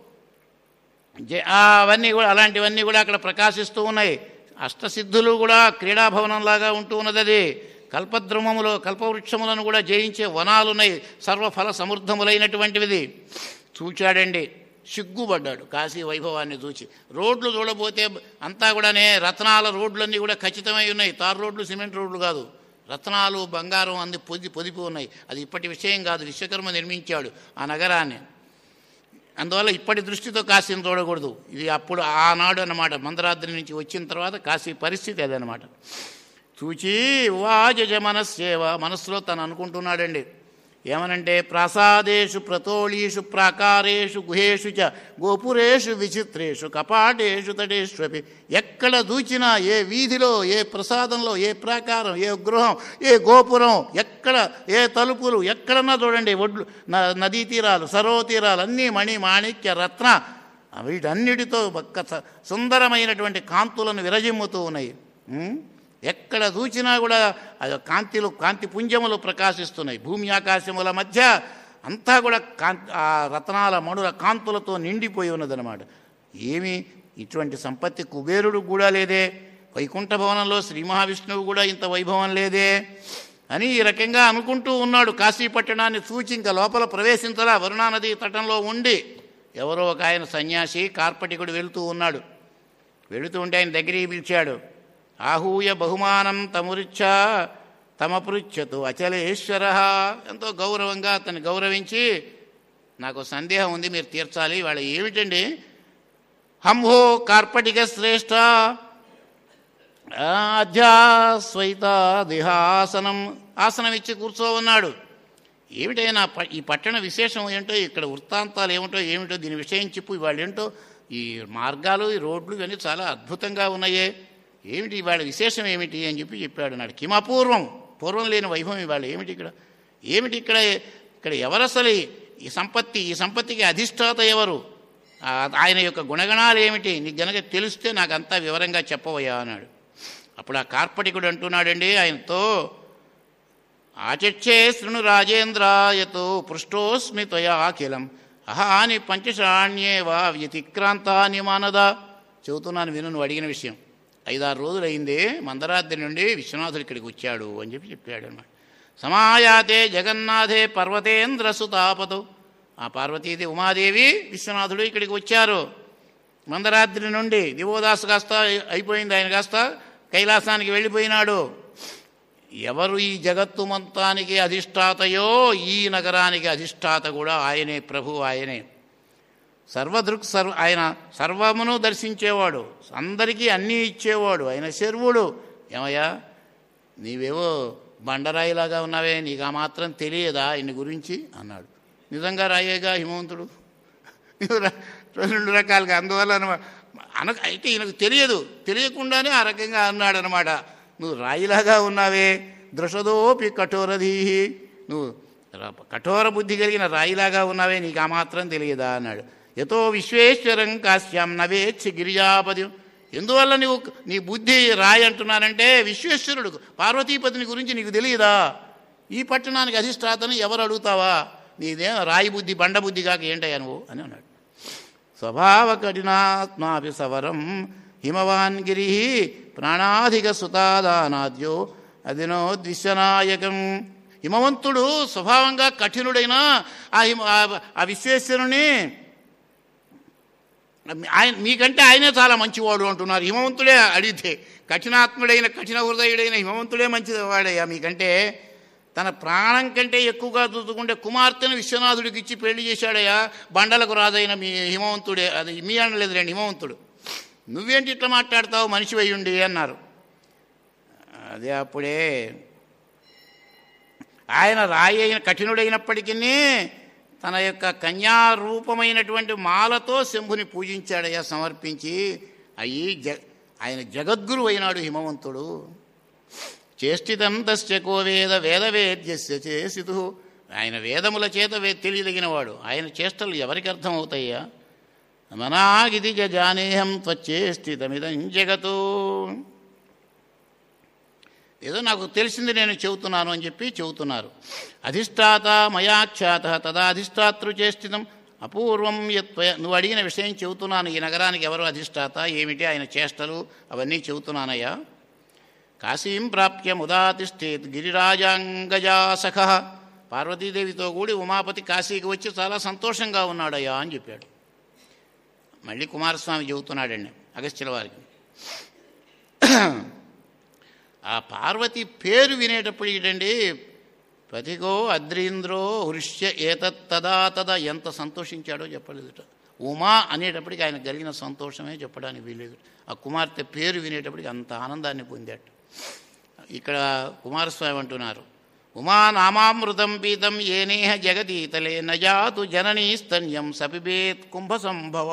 [SPEAKER 2] అవన్నీ కూడా అలాంటివన్నీ కూడా అక్కడ ప్రకాశిస్తూ ఉన్నాయి. అష్టసిద్ధులు కూడా క్రీడాభవనంలాగా ఉంటూ ఉన్నది. అది కల్పద్రుమములో కల్పవృక్షములను కూడా జయించే వనాలున్నాయి, సర్వఫల సమృద్ధములైనటువంటివి. చూచాడండి, సిగ్గుపడ్డాడు కాశీ వైభవాన్ని చూచి. రోడ్లు చూడబోతే అంతా కూడానే రత్నాల రోడ్లన్నీ కూడా ఖచ్చితమై ఉన్నాయి. తారు రోడ్లు, సిమెంట్ రోడ్లు కాదు, రత్నాలు బంగారం అంది పొది పొదిపి ఉన్నాయి. అది ఇప్పటి విషయం కాదు, విశ్వకర్మ నిర్మించాడు ఆ నగరాన్ని. అందువల్ల ఇప్పటి దృష్టితో కాశీని చూడకూడదు. ఇది అప్పుడు ఆనాడు అన్నమాట, మందరాద్రి నుంచి వచ్చిన తర్వాత కాశీ పరిస్థితి అదనమాట. చూచి వాజజ మనస్సేవ, మనస్సులో తను అనుకుంటున్నాడండి. ఏమనంటే, ప్రాసాదేషు ప్రతోళీషు ప్రాకారేషు గుహేషు చ గోపురేషు విచిత్రేషు కపాటేషు తటేష్వపి. ఎక్కడ దూచినా, ఏ వీధిలో, ఏ ప్రసాదంలో, ఏ ప్రాకారం, ఏ గృహం, ఏ గోపురం, ఎక్కడ ఏ తలుపులు, ఎక్కడన్నా చూడండి, ఒడ్లు, నదీ తీరాలు, సరో తీరాలు అన్నీ మణి మాణిక్య రత్న వీటన్నిటితో ఒక్క సుందరమైనటువంటి కాంతులను విరజిమ్ముతూ ఉన్నాయి. ఎక్కడ చూచినా కూడా కాంతిలు, కాంతి పుంజములు ప్రకాశిస్తున్నాయి. భూమి ఆకాశముల మధ్య అంతా కూడా కాంతి, ఆ రత్నాల మణుల కాంతులతో నిండిపోయి ఉన్నదన్నమాట. ఏమి ఇటువంటి సంపత్తి కుబేరుడు కూడా లేదే, వైకుంఠ భవనంలో శ్రీ మహావిష్ణువు కూడా ఇంత వైభవం లేదే అని ఈ రకంగా అనుకుంటూ ఉన్నాడు. కాశీ పట్టణాన్ని చూచి ఇంకా లోపల ప్రవేశించలా. వరుణానది తటంలో ఉండి ఎవరో ఒక ఆయన సన్యాసి కార్పటికుడు వెళుతూ ఉన్నాడు. వెళుతూ ఉంటే ఆయన దగ్గరికి పిలిచాడు. ఆహూయ బహుమానం తమురిచ్చా తమపృచ్చతు అచలేశ్వర. ఎంతో గౌరవంగా అతన్ని గౌరవించి, నాకు సందేహం ఉంది, మీరు తీర్చాలి. వాళ్ళ ఏమిటండి? హంహో కార్పటిక శ్రేష్ఠ అధ్యాస్వైత దేహాసనం, ఆసనం ఇచ్చి కూర్చో ఉన్నాడు. ఏమిటైనా ఈ పట్టణ విశేషం ఏంటో, ఇక్కడ వృత్తాంతాలు ఏమిటో ఏమిటో దీని విషయం చెప్పు. ఇవాళ ఏంటో ఈ మార్గాలు, ఈ రోడ్లు ఇవన్నీ చాలా అద్భుతంగా ఉన్నాయే, ఏమిటి ఇవాళ విశేషం ఏమిటి అని చెప్పి చెప్పాడు. నాడు కిమపూర్వం, పూర్వం లేని వైభవం ఇవాళ ఏమిటి ఇక్కడ, ఏమిటి ఇక్కడ, ఇక్కడ ఎవరసలు ఈ సంపత్తి, ఈ సంపత్తికి అధిష్టాత ఎవరు, ఆయన యొక్క గుణగణాలు ఏమిటి, నీకు గనక తెలిస్తే నాకు అంతా వివరంగా చెప్పవయ్యా అన్నాడు. అప్పుడు ఆ కార్పటికుడు అంటున్నాడండి ఆయనతో, ఆచర్చే శృణు రాజేంద్రాయతో పృష్టోస్మి త్వయా అఖిలం అహాని పంచశాణ్యేవా వ్యతిక్రాంతాని మానదా. చెబుతున్నాను విను, నువ్వు అడిగిన విషయం. ఐదారు రోజులు అయిందే మందరాద్రి నుండి విశ్వనాథుడు ఇక్కడికి వచ్చాడు అని చెప్పి చెప్పాడు అన్నమాట. సమాయాతే జగన్నాథే పర్వతేంద్ర సుతాపతు. ఆ పార్వతీదేవి ఉమాదేవి విశ్వనాథుడు ఇక్కడికి వచ్చారు మందరాద్రి నుండి. దివోదాసు కాస్త అయిపోయింది, ఆయన కాస్త కైలాసానికి వెళ్ళిపోయినాడు. ఎవరు ఈ జగత్తు మొత్తానికి అధిష్టాతయో ఈ నగరానికి అధిష్టాత కూడా ఆయనే, ప్రభు ఆయనే. సర్వదృక్ సర్వ ఆయన సర్వమును దర్శించేవాడు, అందరికీ అన్నీ ఇచ్చేవాడు, ఆయన శర్వుడు. ఏమయ్యా నీవేవో బండరాయిలాగా ఉన్నావే, నీకు ఆ మాత్రం తెలియదా ఇన్ని గురించి అన్నాడు. నిజంగా రాయేగా హిమవంతుడు, రెండు రకాలుగా. అందువల్ల అన అయితే ఈయనకు తెలియదు, తెలియకుండానే ఆ రకంగా అన్నాడు అనమాట. నువ్వు రాయిలాగా ఉన్నావే, దృషదోపి కఠోరధీహి, నువ్వు కఠోర బుద్ధి కలిగిన రాయిలాగా ఉన్నావే, నీకు ఆ మాత్రం తెలియదా అన్నాడు. యతో విశ్వేశ్వరం కాశ్యాం నవేచ్ఛ గిరిజాపతి, ఎందువల్ల నువ్వు నీ బుద్ధి రాయి అంటున్నానంటే విశ్వేశ్వరుడు పార్వతీపతిని గురించి నీకు తెలియదా? ఈ పట్టణానికి అధిష్టాతను ఎవరు అడుగుతావా? నీదేం రాయి బుద్ధి బండ బుద్ధి కాక ఏంటయ్యా నువ్వు అని అన్నాడు. స్వభావ కఠినాత్మాపి సవరం హిమవాన్ గిరి ప్రాణాధిక సుతాదానాద్యో అదినో ద్విశ్వనాయకం. హిమవంతుడు స్వభావంగా కఠినుడైన ఆ హిమ ఆ విశ్వేశ్వరుని ఆయన మీకంటే ఆయనే చాలా మంచివాడు అంటున్నారు. హిమవంతుడే అడిగితే కఠినాత్ముడైన కఠిన హృదయుడైన హిమవంతుడే మంచివాడయ్యా మీకంటే. తన ప్రాణం కంటే ఎక్కువగా చూసుకుంటే కుమార్తెను విశ్వనాథుడికి ఇచ్చి పెళ్లి చేశాడయ్యా బండలకు రాజైన మీ హిమవంతుడే. అది మీ అనలేదు రండి, హిమవంతుడు. నువ్వేంటి ఇట్లా మాట్లాడతావు మనిషి అయ్యుండి అన్నారు. అదే అప్పుడే ఆయన రాయి అయిన కఠినుడైనప్పటికీ తన యొక్క కన్యారూపమైనటువంటి మాలతో శంభుని పూజించాడయ్యా సమర్పించి. అయ్యి జ ఆయన జగద్గురు అయినాడు హిమవంతుడు. చేష్టితం తస్య కో వేద వేదవేద్యస్య చేసితు, ఆయన వేదముల చేత వే తెలియదగినవాడు. ఆయన చేష్టలు ఎవరికి అర్థమవుతాయ్యా? మనాగిది జానేహం త్వచ్చేష్టితమిదం జగతు, ఏదో నాకు తెలిసింది నేను చెబుతున్నాను అని చెప్పి చెబుతున్నారు. అధిష్టాత మయాఖ్యాత తదా అధిష్టాతృ చేష్టితం అపూర్వం యత్వయ, నువ్వు అడిగిన విషయం చెబుతున్నాను. ఈ నగరానికి ఎవరు అధిష్టాత, ఏమిటి ఆయన చేష్టలు, అవన్నీ చెబుతున్నానయ్యా. కాశీం ప్రాప్య ముదాతిష్ఠేత్ గిరిరాజాంగజాసఖ, పార్వతీదేవితో కూడి ఉమాపతి కాశీకి వచ్చి చాలా సంతోషంగా ఉన్నాడయ్యా అని చెప్పాడు. మళ్ళీ కుమారస్వామి చెబుతున్నాడండి అగస్త్యుల వారికి. ఆ పార్వతి పేరు వినేటప్పుడు ఏంటండి, పతిగో అద్రీంద్రో హృష్య ఏతత్తదా తదా, ఎంత సంతోషించాడో చెప్పలేదుట. ఉమా అనేటప్పటికి ఆయన కలిగిన సంతోషమే చెప్పడానికి వీలేదు. ఆ కుమార్తె పేరు వినేటప్పటికి అంత ఆనందాన్ని పొందాడు. ఇక్కడ కుమారస్వామి అంటున్నారు, ఉమా నామామృతం పీతం ఏనేహ జగతీతలే నజాతు జననీ స్తన్యం సపిబేత్ కుంభ సంభవ.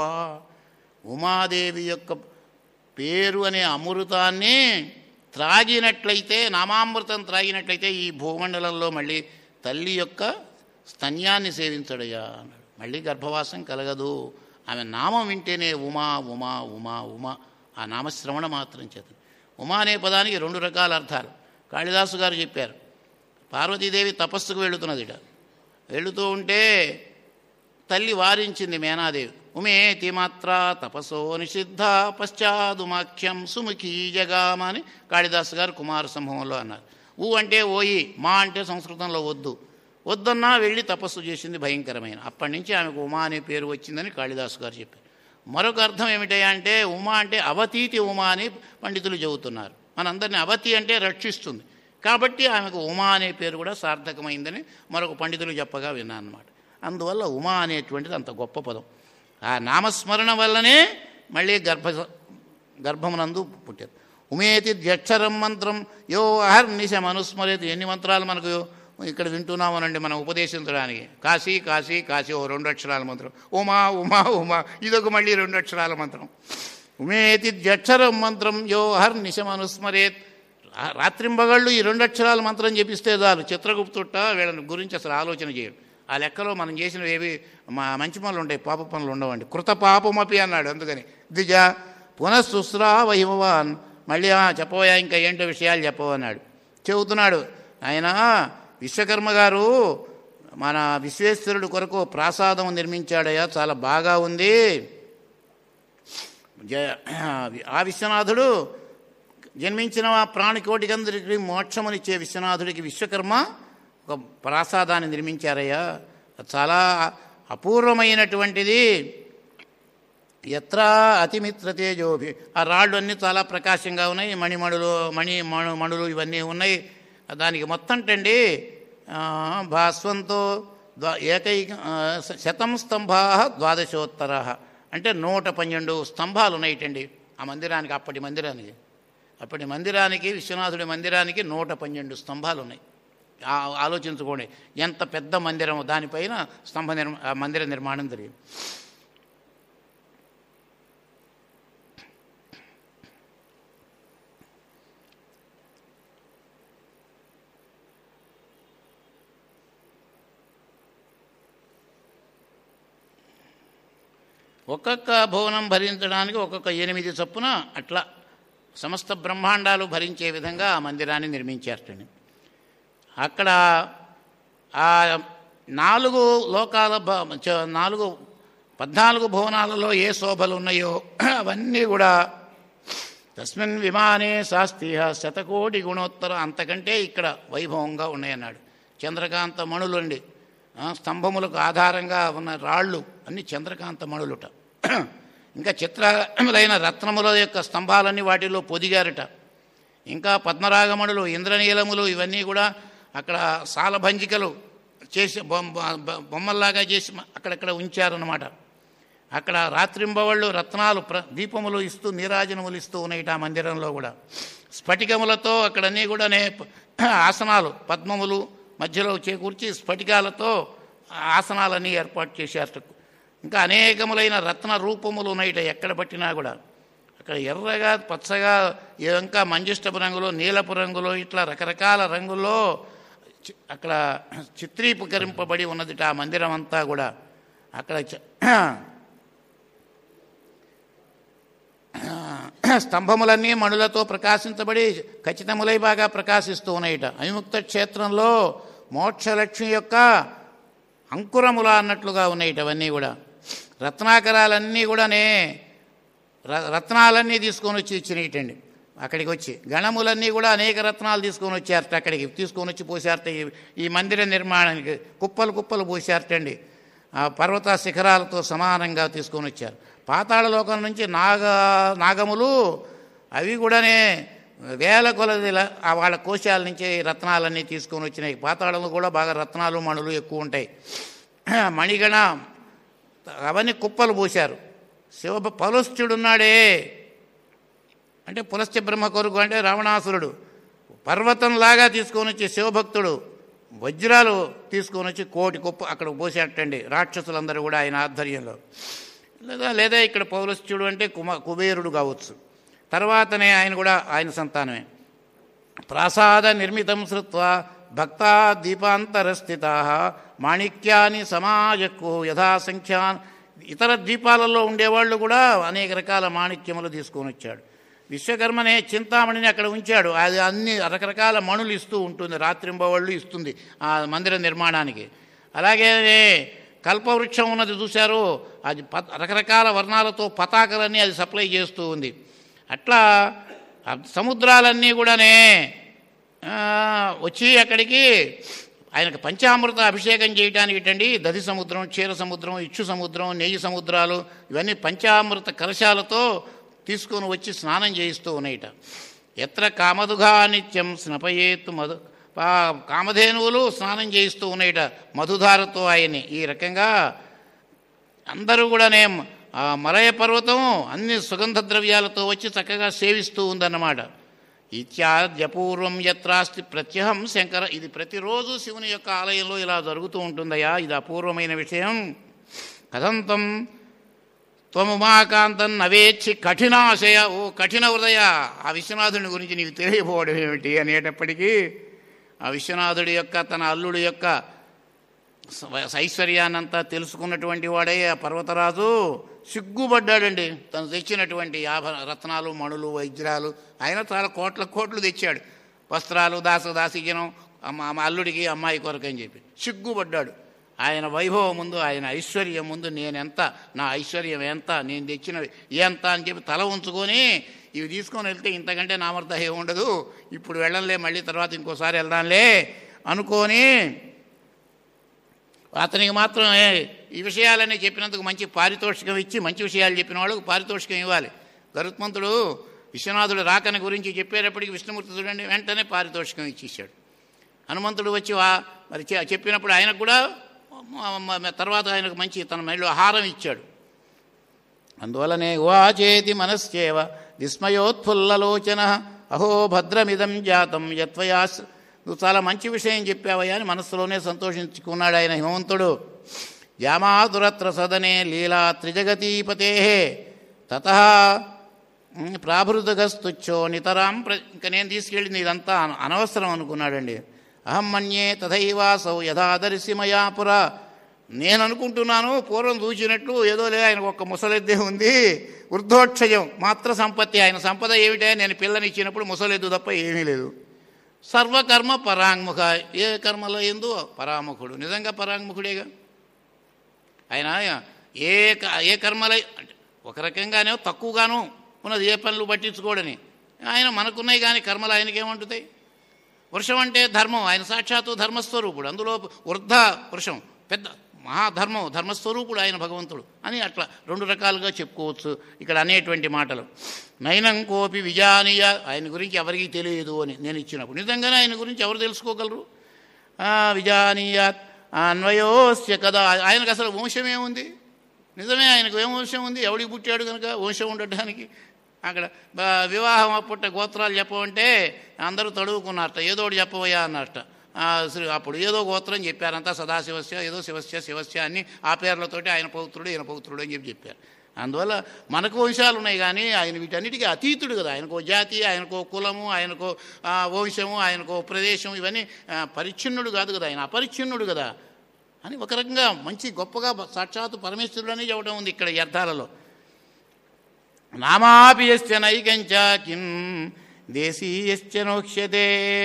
[SPEAKER 2] ఉమాదేవి యొక్క పేరు అనే అమృతాన్ని త్రాగినట్లయితే, నామామృతం త్రాగినట్లయితే ఈ భూమండలంలో మళ్ళీ తల్లి యొక్క స్తన్యాన్ని సేవించడయ్యా అన్నాడు. మళ్ళీ గర్భవాసం కలగదు. ఆమె నామం వింటేనే ఉమా ఉమా ఉమా ఉమా, ఆ నామశ్రవణ మాత్రం చేత. ఉమా అనే పదానికి రెండు రకాల అర్థాలు కాళిదాసు గారు చెప్పారు. పార్వతీదేవి తపస్సుకు వెళుతున్నదిట. వెళుతూ ఉంటే తల్లి వారించింది మేనాదేవి, ఉమేతి మాత్ర తపసో నిషిద్ధ పశ్చాదుమాఖ్యం సుముఖీ జగామ అని కాళిదాసు గారు కుమార సంభవంలో అన్నారు. ఊ అంటే ఓయి, మా అంటే సంస్కృతంలో వద్దు, వద్దన్నా వెళ్ళి తపస్సు చేసింది భయంకరమైన. అప్పటి నుంచి ఆమెకు ఉమా అనే పేరు వచ్చిందని కాళిదాసు గారు చెప్పారు. మరొక అర్థం ఏమిటంటే అంటే ఉమా అంటే అవతీతి ఉమా అని పండితులు చెబుతున్నారు. మనందరినీ అవతి అంటే రక్షిస్తుంది కాబట్టి ఆమెకు ఉమా అనే పేరు కూడా సార్థకమైందని మరొక పండితులు చెప్పగా విన్నాను అన్నమాట. అందువల్ల ఉమా అనేటువంటిది అంత గొప్ప పదం. ఆ నామస్మరణ వల్లనే మళ్ళీ గర్భ గర్భమునందు పుట్టారు. ఉమేతి ద్యక్షరం మంత్రం యో అహర్నిశం అనుస్మరేతి. ఎన్ని మంత్రాలు మనకు ఇక్కడ వింటున్నామనండి మనం ఉపదేశించడానికి. కాశీ కాశీ కాశీ ఓ రెండు అక్షరాల మంత్రం, ఉమా ఉమా ఉమా ఇదొక మళ్ళీ రెండు అక్షరాల మంత్రం. ఉమేతి ద్యక్షరం మంత్రం యో అహర్నిశం అనుస్మరేత్. రాత్రింబగళ్ళు ఈ రెండు అక్షరాల మంత్రం చెప్పిస్తే చాలు. చిత్రగుప్తుట వీళ్ళని గురించి అసలు ఆలోచన చేయడు. ఆ లెక్కలో మనం చేసినవి ఏవి మా మంచి పనులు ఉంటాయి, పాప పనులు ఉండవండి. కృత పాపమపి అన్నాడు. అందుకని ద్విజ పునఃసుస్రావ హిమవాన్, మళ్ళీ చెప్పబోయా ఇంకా ఏంటో విషయాలు చెప్పవన్నాడు. చెబుతున్నాడు ఆయన విశ్వకర్మ గారు మన విశ్వేశ్వరుడు కొరకు ప్రాసాదం నిర్మించాడయ్యా, చాలా బాగా ఉంది. ఆ విశ్వనాథుడు జన్మించిన ప్రాణికోటికందరికి మోక్షమునిచ్చే విశ్వనాథుడికి విశ్వకర్మ ఒక ప్రాసాదాన్ని నిర్మించారయ్యా, చాలా అపూర్వమైనటువంటిది. ఎత్ర అతిమిత్ర తేజోభి, ఆ రాళ్ళు అన్నీ చాలా ప్రకాశంగా ఉన్నాయి, మణిమణులు మణి మణు మణులు ఇవన్నీ ఉన్నాయి. దానికి మొత్తం టండి భాస్వంతో ద్వా ఏకైక శతం స్తంభా ద్వాదశోత్తర, అంటే నూట పన్నెండు స్తంభాలు ఉన్నాయిటండి ఆ మందిరానికి. అప్పటి మందిరానికి అప్పటి మందిరానికి విశ్వనాథుడి మందిరానికి నూట పన్నెండు స్తంభాలు ఉన్నాయి. ఆలోచించుకోండి ఎంత పెద్ద మందిరం, దానిపైన స్తంభ నిర్మా మందిర నిర్మాణం జరిగింది. ఒక్కొక్క భువనం భరించడానికి ఒక్కొక్క ఎనిమిది చొప్పున అట్లా సమస్త బ్రహ్మాండాలు భరించే విధంగా ఆ మందిరాన్ని నిర్మించారటండి. అక్కడ ఆ నాలుగు లోకాల నాలుగు పద్నాలుగు భువనాలలో ఏ శోభలు ఉన్నాయో అవన్నీ కూడా తస్మిన్ విమానే శాస్త్రీయ శతకోటి గుణోత్తర, అంతకంటే ఇక్కడ వైభవంగా ఉన్నాయన్నాడు. చంద్రకాంత మణులండి, స్తంభములకు ఆధారంగా ఉన్న రాళ్ళు అన్ని చంద్రకాంత మణులుట. ఇంకా చిత్రములైన రత్నముల యొక్క స్తంభాలన్నీ వాటిలో పొదిగారట. ఇంకా పద్మరాగమణులు, ఇంద్రనీలములు ఇవన్నీ కూడా అక్కడ సాలభంజికలు చేసి బొమ్మల్లాగా చేసి అక్కడక్కడ ఉంచారన్నమాట. అక్కడ రాత్రింబవళ్ళు రత్నాలు ప్ర దీపములు ఇస్తూ నీరాజనములు ఇస్తూ ఉన్నాయి ఆ మందిరంలో కూడా. స్ఫటికములతో అక్కడన్నీ కూడా ఆసనాలు పద్మములు మధ్యలో చేకూర్చి స్ఫటికాలతో ఆసనాలన్నీ ఏర్పాటు చేశారు. ఇంకా అనేకములైన రత్న రూపములు ఉన్నాయిట ఎక్కడ పట్టినా కూడా. అక్కడ ఎర్రగా పచ్చగా ఇంకా మంజుష్టపు రంగులో నీలపు రంగులో ఇట్లా రకరకాల రంగుల్లో అక్కడ చిత్రీకరింపబడి ఉన్నదిట ఆ మందిరం అంతా కూడా. అక్కడ స్తంభములన్నీ మణులతో ప్రకాశించబడి ఖచ్చితములై బాగా ప్రకాశిస్తూ ఉన్నాయిట. అవిముక్త క్షేత్రంలో మోక్షలక్ష్మి యొక్క అంకురముల అన్నట్లుగా ఉన్నాయిట అవన్నీ కూడా. రత్నాకరాలన్నీ కూడానే రత్నాలన్నీ తీసుకొని వచ్చి ఇచ్చినట్టండి అక్కడికి వచ్చి. గణములన్నీ కూడా అనేక రత్నాలు తీసుకొని వచ్చారట అక్కడికి, తీసుకొని వచ్చి పోసారట ఈ మందిర నిర్మాణానికి. కుప్పలు కుప్పలు పోసారటండి, ఆ పర్వత శిఖరాలతో సమానంగా తీసుకొని వచ్చారు. పాతాళ లోకం నుంచి నాగ నాగములు అవి కూడానే వేల కొలది వాళ్ళ కోశాల నుంచి రత్నాలన్నీ తీసుకొని వచ్చినాయి. పాతాళంలో కూడా బాగా రత్నాలు మణులు ఎక్కువ ఉంటాయి. మణిగణ అవన్నీ కుప్పలు పోశారు. శివ పలుష్ఠుడున్నాడే అంటే పులస్త్య బ్రహ్మ కొరకు అంటే రావణాసురుడు పర్వతంలాగా తీసుకొని వచ్చి శివభక్తుడు వజ్రాలు తీసుకొని వచ్చి కోటి కుప్ప అక్కడ పోసేటండి రాక్షసులందరూ కూడా ఆయన ఆధ్వర్యంలో. లేదా లేదా ఇక్కడ పౌలస్త్యుడు అంటే కుమ కుబేరుడు కావచ్చు. తర్వాతనే ఆయన కూడా ఆయన సంతానమే. ప్రాసాద నిర్మితం శ్రుత్వా భక్తా దీపాంతరస్థితా మాణిక్యాని సమాజక్కు యథాసంఖ్యాన్. ఇతర ద్వీపాలలో ఉండేవాళ్ళు కూడా అనేక రకాల మాణిక్యములు తీసుకొని వచ్చాడు. విశ్వకర్మనే చింతామణిని అక్కడ ఉంచాడు. అది అన్ని రకరకాల మణులు ఇస్తూ ఉంటుంది, రాత్రింబవళ్ళు ఇస్తుంది ఆ మందిర నిర్మాణానికి. అలాగే కల్పవృక్షం ఉన్నది చూశారు, అది ప రకరకాల వర్ణాలతో పతాకలన్నీ అది సప్లై చేస్తూ ఉంది. అట్లా సముద్రాలన్నీ కూడానే వచ్చి అక్కడికి ఆయనకు పంచామృత అభిషేకం చేయడానికి ఇటండి దధి సముద్రం, క్షీర సముద్రం, ఇచ్చు సముద్రం, నెయ్యి సముద్రాలు ఇవన్నీ పంచామృత కలశాలతో తీసుకొని వచ్చి స్నానం చేయిస్తూ ఉన్నాయిట. ఎత్ర కామదుఘా నిత్యం స్నపయేతు మధు కామధేనువులు స్నానం చేయిస్తూ ఉన్నాయిట మధుధారతో ఆయన్ని. ఈ రకంగా అందరూ కూడానే ఆ మలయ పర్వతం అన్ని సుగంధ ద్రవ్యాలతో వచ్చి చక్కగా సేవిస్తూ ఉందన్నమాట. ఇత్యాద్యపూర్వం యత్రాస్తి ప్రత్యహం శంకర. ఇది ప్రతిరోజు శివుని యొక్క ఆలయంలో ఇలా జరుగుతూ ఉంటుందయా, ఇది అపూర్వమైన విషయం. కథంతం త్వముమాకాంతం నవేచ్చి కఠినాశయ. ఓ కఠిన హృదయ, ఆ విశ్వనాథుని గురించి నీకు తెలియపోవడం ఏమిటి అనేటప్పటికీ ఆ విశ్వనాథుడి యొక్క తన అల్లుడి యొక్క ఐశ్వర్యాన్నంతా తెలుసుకున్నటువంటి వాడే ఆ పర్వతరాజు సిగ్గుపడ్డాడండి. తను తెచ్చినటువంటి యాభ రత్నాలు మణులు వజ్రాలు ఆయన చాలా కోట్ల కోట్లు తెచ్చాడు. వస్త్రాలు దాస దాసిజనం అమ్మ అల్లుడికి అమ్మాయి కొరకు అని చెప్పి సిగ్గుపడ్డాడు. ఆయన వైభవం ముందు, ఆయన ఐశ్వర్యం ముందు నేనెంత, నా ఐశ్వర్యం ఎంత, నేను తెచ్చినవి ఎంత అని చెప్పి తల ఉంచుకొని ఇవి తీసుకొని వెళ్తే ఇంతకంటే నామర్థ ఏమి ఉండదు, ఇప్పుడు వెళ్ళంలే, మళ్ళీ తర్వాత ఇంకోసారి వెళ్దాంలే అనుకొని అతనికి మాత్రమే
[SPEAKER 1] ఈ విషయాలన్నీ చెప్పినందుకు మంచి పారితోషికం ఇచ్చి మంచి విషయాలు చెప్పిన వాళ్ళకు పారితోషికం ఇవ్వాలి. గరుత్మంతుడు విశ్వనాథుడు రాకని గురించి చెప్పేటప్పటికి విష్ణుమూర్తి చూడండి వెంటనే పారితోషికం ఇచ్చేసాడు. హనుమంతుడు వచ్చి మరి చెప్పినప్పుడు ఆయనకు కూడా తర్వాత ఆయనకు మంచి తన మెడలో ఆహారం ఇచ్చాడు. అందువలనే వాచేతి మనశ్చేవ విస్మయోత్ఫుల్లలోచన అహో భద్రమిదం జాతం యత్వయాస్. నువ్వు చాలా మంచి విషయం చెప్పావయ్యా అని మనస్సులోనే సంతోషించుకున్నాడు ఆయన హిమవంతుడు. యామాదురత్ర సదనే లీలా త్రిజగతీపతే తతః ప్రాభృతగస్తుచ్చో నితరాం ప్ర ఇంకా నేను తీసుకెళ్ళింది ఇదంతా అనవసరం అనుకున్నాడండి. అహం మన్యే తథైవాసౌ యథాదర్శి మయా పుర. నేను అనుకుంటున్నాను పూర్వం చూచినట్లు ఏదో లేదు, ఆయనకు ఒక్క ముసలెద్దే ఉంది, వృద్ధోక్షయం మాత్ర సంపత్తి. ఆయన సంపద ఏమిటే, నేను పిల్లనిచ్చినప్పుడు ముసలెద్దు తప్ప ఏమీ లేదు. సర్వకర్మ పరాంగుఖ, ఏ కర్మలో ఏందో పరాముఖుడు, నిజంగా పరాంగుఖుడేగా ఆయన. ఏ ఏ కర్మల అంటే ఒక రకంగానే తక్కువగాను ఉన్నది, ఏ పనులు పట్టించుకోడని. ఆయన మనకున్నాయి కానీ కర్మలు ఆయనకేమంటుతాయి. వృషం అంటే ధర్మం, ఆయన సాక్షాత్తు ధర్మస్వరూపుడు, అందులో వృద్ధ వృషం పెద్ద మహాధర్మం, ధర్మస్వరూపుడు ఆయన భగవంతుడు అని అట్లా రెండు రకాలుగా చెప్పుకోవచ్చు ఇక్కడ అనేటువంటి మాటలు. నైనం కోపి విజానీయ, ఆయన గురించి ఎవరికీ తెలియదు అని నేను ఇచ్చినప్పుడు నిజంగానే ఆయన గురించి ఎవరు తెలుసుకోగలరు. విజానీయాత్ అన్వయోస్య కదా, ఆయనకు అసలు వంశమేముంది, నిజమే ఆయనకు ఏం వంశం ఉంది, ఎవడికి పుట్టాడు కనుక వంశం ఉండటానికి. అక్కడ వివాహం అప్పుట గోత్రాలు చెప్పమంటే అందరూ తడువుకున్నారట, ఏదో ఒకటి చెప్పవయ్యా అన్నట్ట. అప్పుడు ఏదో గోత్రం చెప్పారంతా, సదాశివస్య ఏదో శివస్య శివస్య అని ఆ పేర్లతోటి ఆయన పౌత్రుడు ఈయన పౌత్రుడు అని చెప్పి చెప్పారు. అందువల్ల మనకు వంశాలు ఉన్నాయి కానీ ఆయన వీటన్నిటికీ అతీతుడు కదా. ఆయనకో జాతి, ఆయనకో కులము, ఆయనకో వంశము, ఆయనకో ప్రదేశం, ఇవన్నీ పరిచ్ఛిన్నుడు కాదు కదా, ఆయన అపరిచ్ఛిన్నుడు కదా అని ఒక రకంగా మంచి గొప్పగా సాక్షాత్తు పరమేశ్వరుడు అని చెప్పడం ఉంది ఇక్కడ ఈ అర్థాలలో. నామాపి యస్య నైకంచ కిం దేశీయశ్చ నోక్ష్యతే.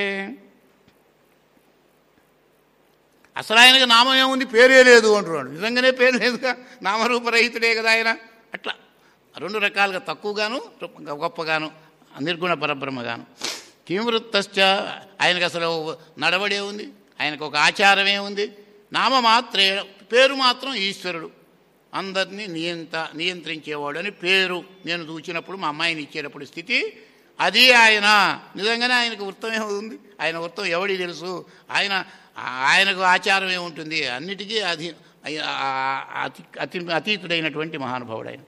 [SPEAKER 1] అసలు ఆయనకు నామం ఏముంది, పేరే లేదు అంటున్నాడు. నిజంగానే పేరు లేదుగా, నామరూపరహితుడే కదా ఆయన. అట్లా రెండు రకాలుగా తక్కువగాను గొప్పగాను నిర్గుణ పరబ్రహ్మగాను. కింవృత్తశ్చ, ఆయనకు అసలు నడవడే ఉంది, ఆయనకు ఒక ఆచారమే ఉంది. నామమాత్రే, పేరు మాత్రం ఈశ్వరుడు, అందరినీ నియంత నియంత్రించేవాడు అని పేరు. నేను చూచినప్పుడు మా అమ్మాయిని ఇచ్చేటప్పుడు స్థితి అది ఆయన. నిజంగానే ఆయనకు వృత్తమే ఉంది, ఆయన వృత్తం ఎవడికి తెలుసు, ఆయన ఆయనకు ఆచారం ఏముంటుంది, అన్నిటికీ అధి అతి అతి అతీతుడైనటువంటి మహానుభావుడు ఆయన.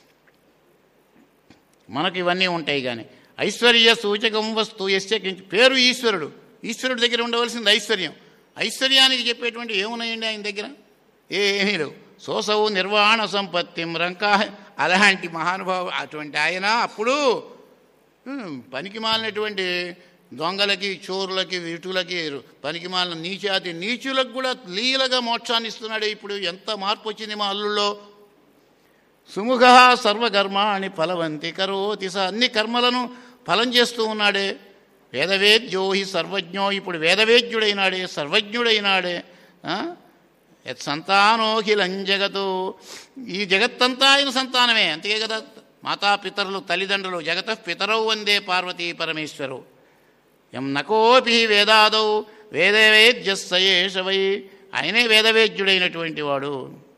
[SPEAKER 1] మనకు ఇవన్నీ ఉంటాయి కానీ ఐశ్వర్య సూచకం వస్తు యస్య కించి, పేరు ఈశ్వరుడు, ఈశ్వరుడి దగ్గర ఉండవలసింది ఐశ్వర్యం. ఐశ్వర్యానికి చెప్పేటువంటి ఏమున్నాయండి ఆయన దగ్గర, ఏమీ లేవు. సోసవు నిర్వాణ సంపత్తిం రంకా, అలాంటి మహానుభావు అటువంటి ఆయన అప్పుడు పనికి మాలినటువంటి దొంగలకి, చోరులకి, వీటులకి, పనికి మాలిన నీచాతి నీచులకు కూడా లీలగా మోక్షాన్ని ఇస్తున్నాడే. ఇప్పుడు ఎంత మార్పు వచ్చింది మా అల్లుల్లో. సుముఖ సర్వకర్మాణి ఫలవంతి కరోతి స, అన్ని కర్మలను ఫలం చేస్తూ ఉన్నాడే. వేదవేద్యో హి సర్వజ్ఞో, ఇప్పుడు వేదవేద్యుడైనాడే, సర్వజ్ఞుడైనాడే. యత్ సంతానోఖిలం జగతు, ఈ జగత్తంతా ఆయన సంతానమే, అంతే కదా. మాతాపితరులు, తల్లిదండ్రులు, జగత పితరౌ వందే పార్వతీ పరమేశ్వరు. ఎం నకోపి వేదాదౌ వేదవేద్యస్సయేష వై, ఆయనే వేదవేద్యుడైనటువంటి వాడు.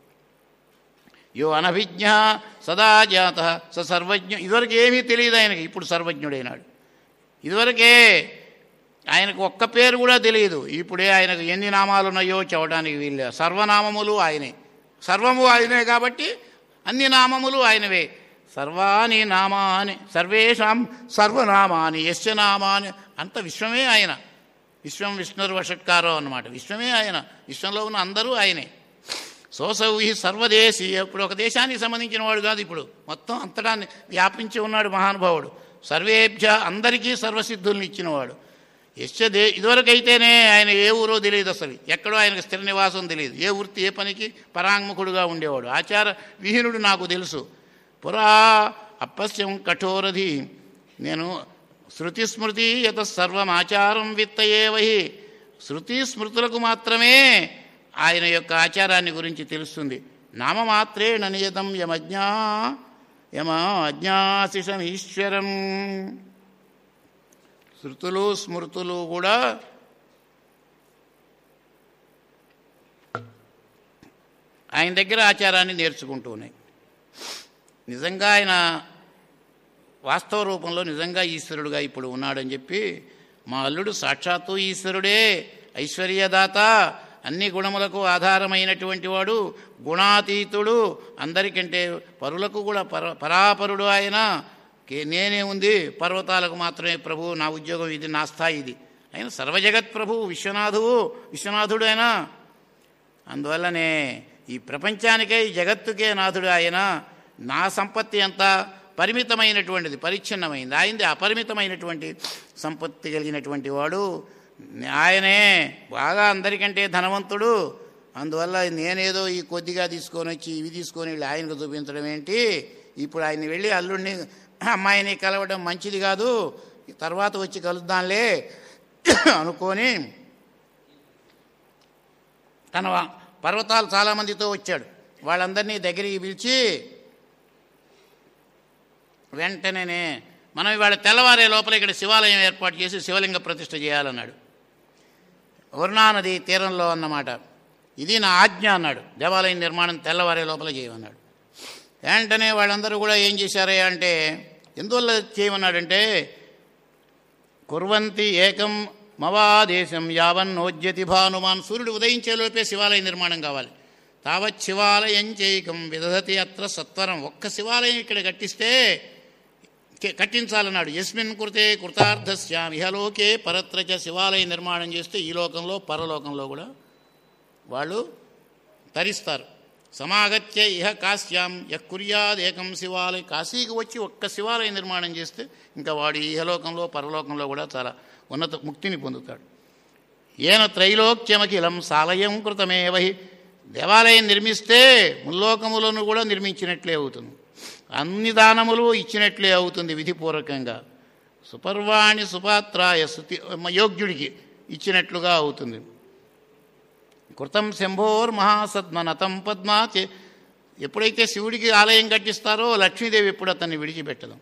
[SPEAKER 1] యో అనభిజ్ఞ సదా జాత స సర్వజ్ఞ, ఇదివరకు ఏమీ తెలియదు ఆయనకి, ఇప్పుడు సర్వజ్ఞుడైనాడు. ఇదివరకే ఆయనకు ఒక్క పేరు కూడా తెలియదు, ఇప్పుడే ఆయనకు ఎన్ని నామాలు ఉన్నాయో చెప్పడానికి వీళ్ళు. సర్వనామములు ఆయనే, సర్వము ఆయనే కాబట్టి అన్ని నామములు ఆయనవే. సర్వాణి నామాని సర్వేషాం సర్వనామాని యస్య నామాని, అంత విశ్వమే ఆయన. విశ్వం విష్ణుర్వషట్కారో అన్నమాట, విశ్వమే ఆయన, విశ్వంలో ఉన్న అందరూ ఆయనే. సోసౌ హి సర్వదేశీ, ఇప్పుడు ఒక దేశానికి సంబంధించిన వాడు కాదు, ఇప్పుడు మొత్తం అంతటా వ్యాపించి ఉన్నాడు మహానుభావుడు. సర్వేభ్య, అందరికీ సర్వసిద్ధుల్ని ఇచ్చినవాడు. యస్య దే, ఇదివరకైతేనే ఆయన ఏ ఊరో తెలియదు, అసలు ఎక్కడో ఆయనకు స్థిర నివాసం తెలియదు, ఏ వృత్తి ఏ పనికి పరాంగుఖుడుగా ఉండేవాడు, ఆచార విహీనుడు నాకు తెలుసు. పురా అపశ్యం కఠోరధి, నేను శృతి స్మృతి యత సర్వమాచారం విత్తయేవహి, శృతి స్మృతులకు మాత్రమే ఆయన యొక్క ఆచారాన్ని గురించి తెలుస్తుంది. నామమాత్రేణ నియతం యమజ్ఞా యమ అజ్ఞాశిషం ఈశ్వరం. శృతులు స్మృతులు కూడా
[SPEAKER 2] ఆయన దగ్గర ఆచారాన్ని నేర్చుకుంటూ ఉన్నాయి. నిజంగా ఆయన వాస్తవ రూపంలో నిజంగా ఈశ్వరుడుగా ఇప్పుడు ఉన్నాడని చెప్పి, మా అల్లుడు సాక్షాత్తు ఈశ్వరుడే, ఐశ్వర్యదాత, అన్ని గుణములకు ఆధారమైనటువంటి వాడు, గుణాతీతుడు, అందరికంటే పరులకు కూడా పర పరాపరుడు ఆయన. నేనే ఉంది, పర్వతాలకు మాత్రమే ప్రభువు, నా ఉద్యోగం ఇది, నా స్థాయి ఇది. ఆయన సర్వజగత్ ప్రభువు, విశ్వనాథువు, విశ్వనాథుడు ఆయన. అందువల్లనే ఈ ప్రపంచానికే, ఈ జగత్తుకే నాథుడు ఆయన. నా సంపత్తి అంతా పరిమితమైనటువంటిది, పరిచ్ఛిన్నమైంది. ఆయనది అపరిమితమైనటువంటి సంపత్తి కలిగినటువంటి వాడు ఆయనే, బాగా అందరికంటే ధనవంతుడు. అందువల్ల నేనేదో ఈ కొద్దిగా తీసుకొని వచ్చి ఇవి తీసుకొని వెళ్ళి ఆయనకు చూపించడం ఏంటి? ఇప్పుడు ఆయన వెళ్ళి అల్లుడిని అమ్మాయిని కలవడం మంచిది కాదు, తర్వాత వచ్చి కలుద్దాంలే అనుకొని తన పర్వతాలు చాలామందితో వచ్చాడు. వాళ్ళందరినీ దగ్గరికి పిలిచి వెంటనే మనం ఇవాళ తెల్లవారే లోపల ఇక్కడ శివాలయం ఏర్పాటు చేసి శివలింగ ప్రతిష్ఠ చేయాలన్నాడు. వరుణానది తీరంలో అన్నమాట. ఇది నా ఆజ్ఞ అన్నాడు. దేవాలయం నిర్మాణం తెల్లవారే లోపల చేయమన్నాడు. వెంటనే వాళ్ళందరూ కూడా ఏం చేశారే అంటే, ఎందువల్ల చేయమన్నాడంటే, కుర్వంతి ఏకం మవాదేశం యావన్నోజ్యతి భానుమాన్. సూర్యుడు ఉదయించేలోపే శివాలయ నిర్మాణం కావాలి. తావత్ శివాలయం చైకం విదధతి అత్ర సత్వరం. ఒక్క శివాలయం ఇక్కడ కట్టిస్తే కట్టించాలన్నాడు. యస్మిన్ కృతే కృతార్థస్యాం ఇహలోకే పరత్రచ. శివాలయ నిర్మాణం చేస్తే ఈ లోకంలో పరలోకంలో కూడా వాళ్ళు తరిస్తారు. సమాగత్య ఇహ కాశ్యాం యః కుర్యాదేకం శివాలయ. కాశీకి వచ్చి ఒక్క శివాలయ నిర్మాణం చేస్తే ఇంకా వాడు ఇహలోకంలో పరలోకంలో కూడా చాలా ఉన్నత ముక్తిని పొందుతాడు. ఏన త్రైలోక్యమఖిలం సాలయం కృతమేవహి. దేవాలయం నిర్మిస్తే ముల్లోకములను కూడా నిర్మించినట్లే అవుతుంది, అన్ని దానములు ఇచ్చినట్లే అవుతుంది విధిపూర్వకంగా. సుపర్వాణి సుపాత్రాయ సుతి యోగ్యుడికి ఇచ్చినట్లుగా అవుతుంది. కృతం శంభోర్ మహాసద్మనతం పద్మా. ఎప్పుడైతే శివుడికి ఆలయం కట్టిస్తారో లక్ష్మీదేవి ఎప్పుడు అతన్ని విడిచిపెట్టదు.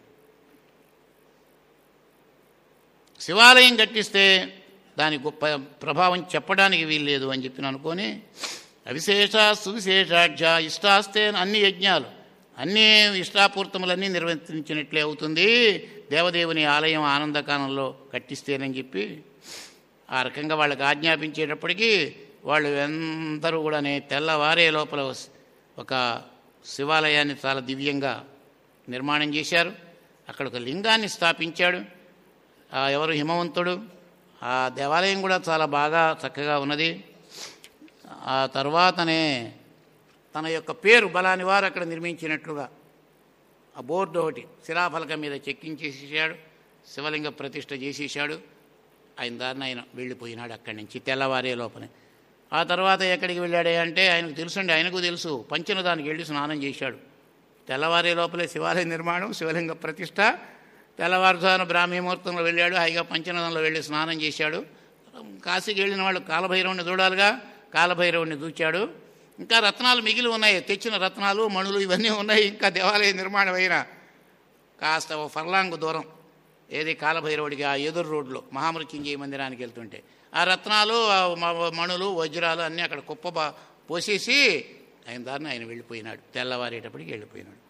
[SPEAKER 2] శివాలయం కట్టిస్తే దాని గొప్ప ప్రభావం చెప్పడానికి వీల్లేదు అని చెప్పి అనుకొని, అవిశేష సువిశేషాఢ్య ఇష్టాస్తే అన్ని యజ్ఞాలు, అన్ని ఇష్టాపూర్తములన్నీ నిర్వర్తించినట్లే అవుతుంది దేవదేవుని ఆలయం ఆనందకాలంలో కట్టిస్తేనని చెప్పి ఆ రకంగా వాళ్ళకి ఆజ్ఞాపించేటప్పటికీ వాళ్ళు అందరూ కూడా తెల్లవారే లోపల ఒక శివాలయాన్ని చాలా దివ్యంగా నిర్మాణం చేశారు. అక్కడ ఒక లింగాన్ని స్థాపించాడు ఎవరు హిమవంతుడు. ఆ దేవాలయం కూడా చాలా బాగా చక్కగా ఉన్నది. ఆ తర్వాతనే తన యొక్క పేరు బలాని వారు అక్కడ నిర్మించినట్లుగా ఆ బోర్డు ఒకటి శిలాఫలకం మీద చెక్కించేసేసాడు. శివలింగ ప్రతిష్ఠ చేసేసాడు. ఆయన దారిని ఆయన వెళ్ళిపోయినాడు అక్కడి నుంచి తెల్లవారే లోపలే. ఆ తర్వాత ఎక్కడికి వెళ్ళాడే అంటే ఆయనకు తెలుసండి, ఆయనకు తెలుసు. పంచిన దానికి వెళ్ళి స్నానం చేశాడు. తెల్లవారే లోపలే శివాలయ నిర్మాణం, శివలింగ ప్రతిష్ఠ. తెల్లవారుజామున బ్రాహ్మీముహూర్తంలో వెళ్ళాడు. హాయిగా పంచనదంలో వెళ్ళి స్నానం చేశాడు. కాశీకి వెళ్ళిన వాళ్ళు కాలభైరవుని చూడాలిగా, కాలభైరవుని చూచాడు. ఇంకా రత్నాలు మిగిలి ఉన్నాయి, తెచ్చిన రత్నాలు మణులు ఇవన్నీ ఉన్నాయి. ఇంకా దేవాలయ నిర్మాణం అయినా కాస్త ఓ ఫర్లాంగు దూరం ఏది కాలభైరవుడికి ఆ ఎదురు రోడ్లో మహామృత్యుంజయ మందిరానికి వెళ్తుంటే ఆ రత్నాలు మణులు వజ్రాలు అన్నీ అక్కడ కుప్ప పోసేసి ఆయన దారిని ఆయన వెళ్ళిపోయినాడు. తెల్లవారేటప్పటికి వెళ్ళిపోయినాడు.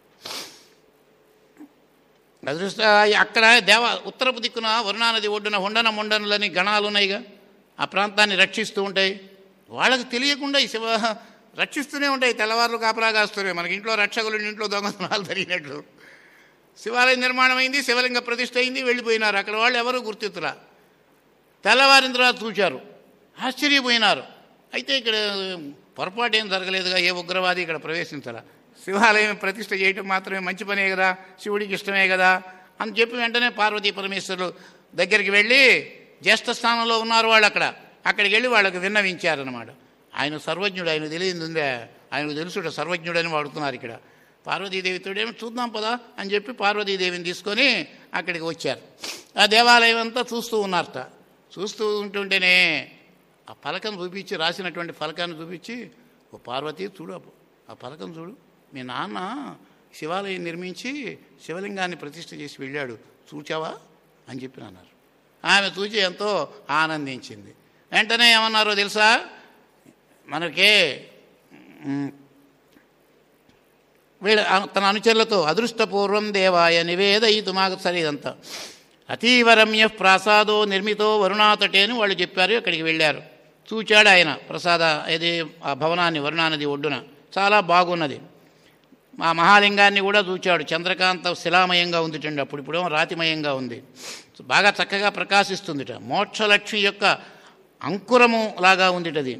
[SPEAKER 2] అదృష్ట అక్కడ దేవ ఉత్తరపు దిక్కున వరుణానది ఒడ్డున హుండన ముండనులని గణాలు ఉన్నాయిగా, ఆ ప్రాంతాన్ని రక్షిస్తూ ఉంటాయి. వాళ్ళకి తెలియకుండా ఈ శివ రక్షిస్తూనే ఉంటాయి. తెల్లవారులు కాపలా కాస్తున్నాయి. మనకి ఇంట్లో రక్షకులు, ఇంట్లో దొంగతనాలు జరిగినట్లు. శివాలయం నిర్మాణం అయింది, శివలింగ ప్రతిష్ఠ అయింది, వెళ్ళిపోయినారు. అక్కడ వాళ్ళు ఎవరు గుర్తితురా. తెల్లవారిన తర్వాత చూచారు, ఆశ్చర్యపోయినారు. అయితే ఇక్కడ పొరపాటు ఏం జరగలేదుగా, ఏ ఉగ్రవాది ఇక్కడ ప్రవేశించాలా, శివాలయం ప్రతిష్ఠ చేయటం మాత్రమే మంచి పనే కదా, శివుడికి ఇష్టమే కదా అని చెప్పి వెంటనే పార్వతీ పరమేశ్వరులు దగ్గరికి వెళ్ళి జ్యేష్ఠ స్థానంలో ఉన్నారు వాళ్ళు అక్కడ. అక్కడికి వెళ్ళి వాళ్ళకి విన్నవించారన్నమాట. ఆయన సర్వజ్ఞుడు, ఆయన తెలియదు ఉందే, ఆయనకు తెలుసుట సర్వజ్ఞుడని వాడుతున్నారు ఇక్కడ. పార్వతీదేవితోడేమో చూద్దాం పదా అని చెప్పి పార్వతీదేవిని తీసుకొని అక్కడికి వచ్చారు. ఆ దేవాలయం అంతా చూస్తూ ఉన్నారట. చూస్తూ ఉంటుంటేనే ఆ ఫలకం చూపించి, రాసినటువంటి ఫలకాన్ని చూపించి, ఓ పార్వతి చూడు, ఆ ఫలకం చూడు, మీ నాన్న శివాలయం నిర్మించి శివలింగాన్ని ప్రతిష్ఠ చేసి వెళ్ళాడు, చూచావా అని చెప్పి అన్నారు. ఆమె చూచి ఎంతో ఆనందించింది. వెంటనే ఏమన్నారో తెలుసా, మనకే వీళ్ళ తన అనుచరులతో అదృష్టపూర్వం దేవాయ నివేదయితు మాకు సరే ఇదంతా అతీవరమ్య ప్రాసాదో నిర్మితో వరుణాతటే అని వాళ్ళు చెప్పారు. అక్కడికి వెళ్ళారు. చూచాడు ఆయన ప్రసాద ఇది ఆ భవనాన్ని వరుణానది ఒడ్డున చాలా బాగున్నది. ఆ మహాలింగాన్ని కూడా చూచాడు. చంద్రకాంత శిలామయంగా ఉందిటండి, అప్పుడు ఇప్పుడేమో రాతిమయంగా ఉంది, బాగా చక్కగా ప్రకాశిస్తుందిట. మోక్షలక్ష్మి యొక్క అంకురము లాగా ఉందిటది.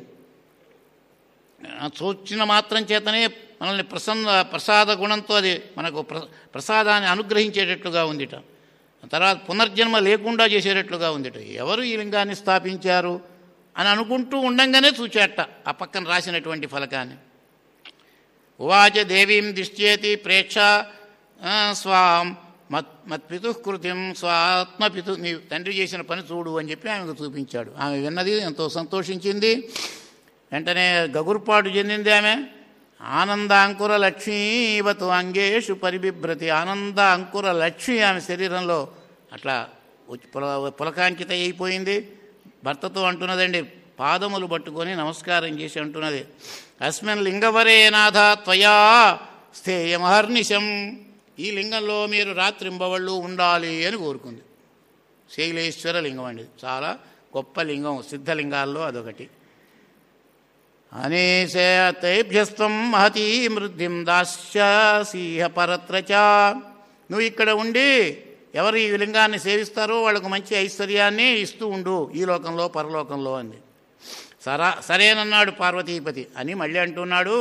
[SPEAKER 2] చూచిన మాత్రం చేతనే మనల్ని ప్రసన్న ప్రసాద గుణంతో అది మనకు ప్ర ప్రసాదాన్ని అనుగ్రహించేటట్లుగా ఉందిట. తర్వాత పునర్జన్మ లేకుండా చేసేటట్లుగా ఉందిట. ఎవరు ఈ లింగాన్ని స్థాపించారు అని అనుకుంటూ ఉండంగానే చూచాట ఆ పక్కన రాసినటువంటి ఫలకాన్ని. ఉవాచ దేవీం దిష్ట్యేతి ప్రేక్ష స్వాం మత్ మత్పితుకృతిం స్వాత్మపితు, నీ తండ్రి చేసిన పని చూడు అని చెప్పి ఆమెకు చూపించాడు. ఆమె విన్నది, ఎంతో సంతోషించింది. వెంటనే గగుర్పాటు చెందింది ఆమె. ఆనంద అంకుర లక్ష్మీవతు అంగేషు పరిబిభ్రతి, ఆనంద అంకుర లక్ష్మి ఆమె శరీరంలో అట్లా పుల పులకాంకిత అయిపోయింది. భర్తతో అంటున్నదండి, పాదములు పట్టుకొని నమస్కారం చేసి అంటున్నది, అస్మిన్ లింగవరే నాథ త్వయా స్థేయమహర్నిశం, ఈ లింగంలో మీరు రాత్రింబవళ్ళు ఉండాలి అని కోరుకుంది. శైలేశ్వర లింగం అండి, చాలా గొప్ప లింగం, సిద్ధలింగాల్లో అదొకటి. అనేశేభ్యస్తం మహతీ మృద్ధిం దాస్యాసీహ పరత్రచ, నువ్వు ఇక్కడ ఉండి ఎవరు ఈ లింగాన్ని సేవిస్తారో వాళ్ళకు మంచి ఐశ్వర్యాన్ని ఇస్తూ ఉండు ఈ లోకంలో పరలోకంలో అంది. సరా సరేనన్నాడు పార్వతీపతి. అని మళ్ళీ అంటున్నాడు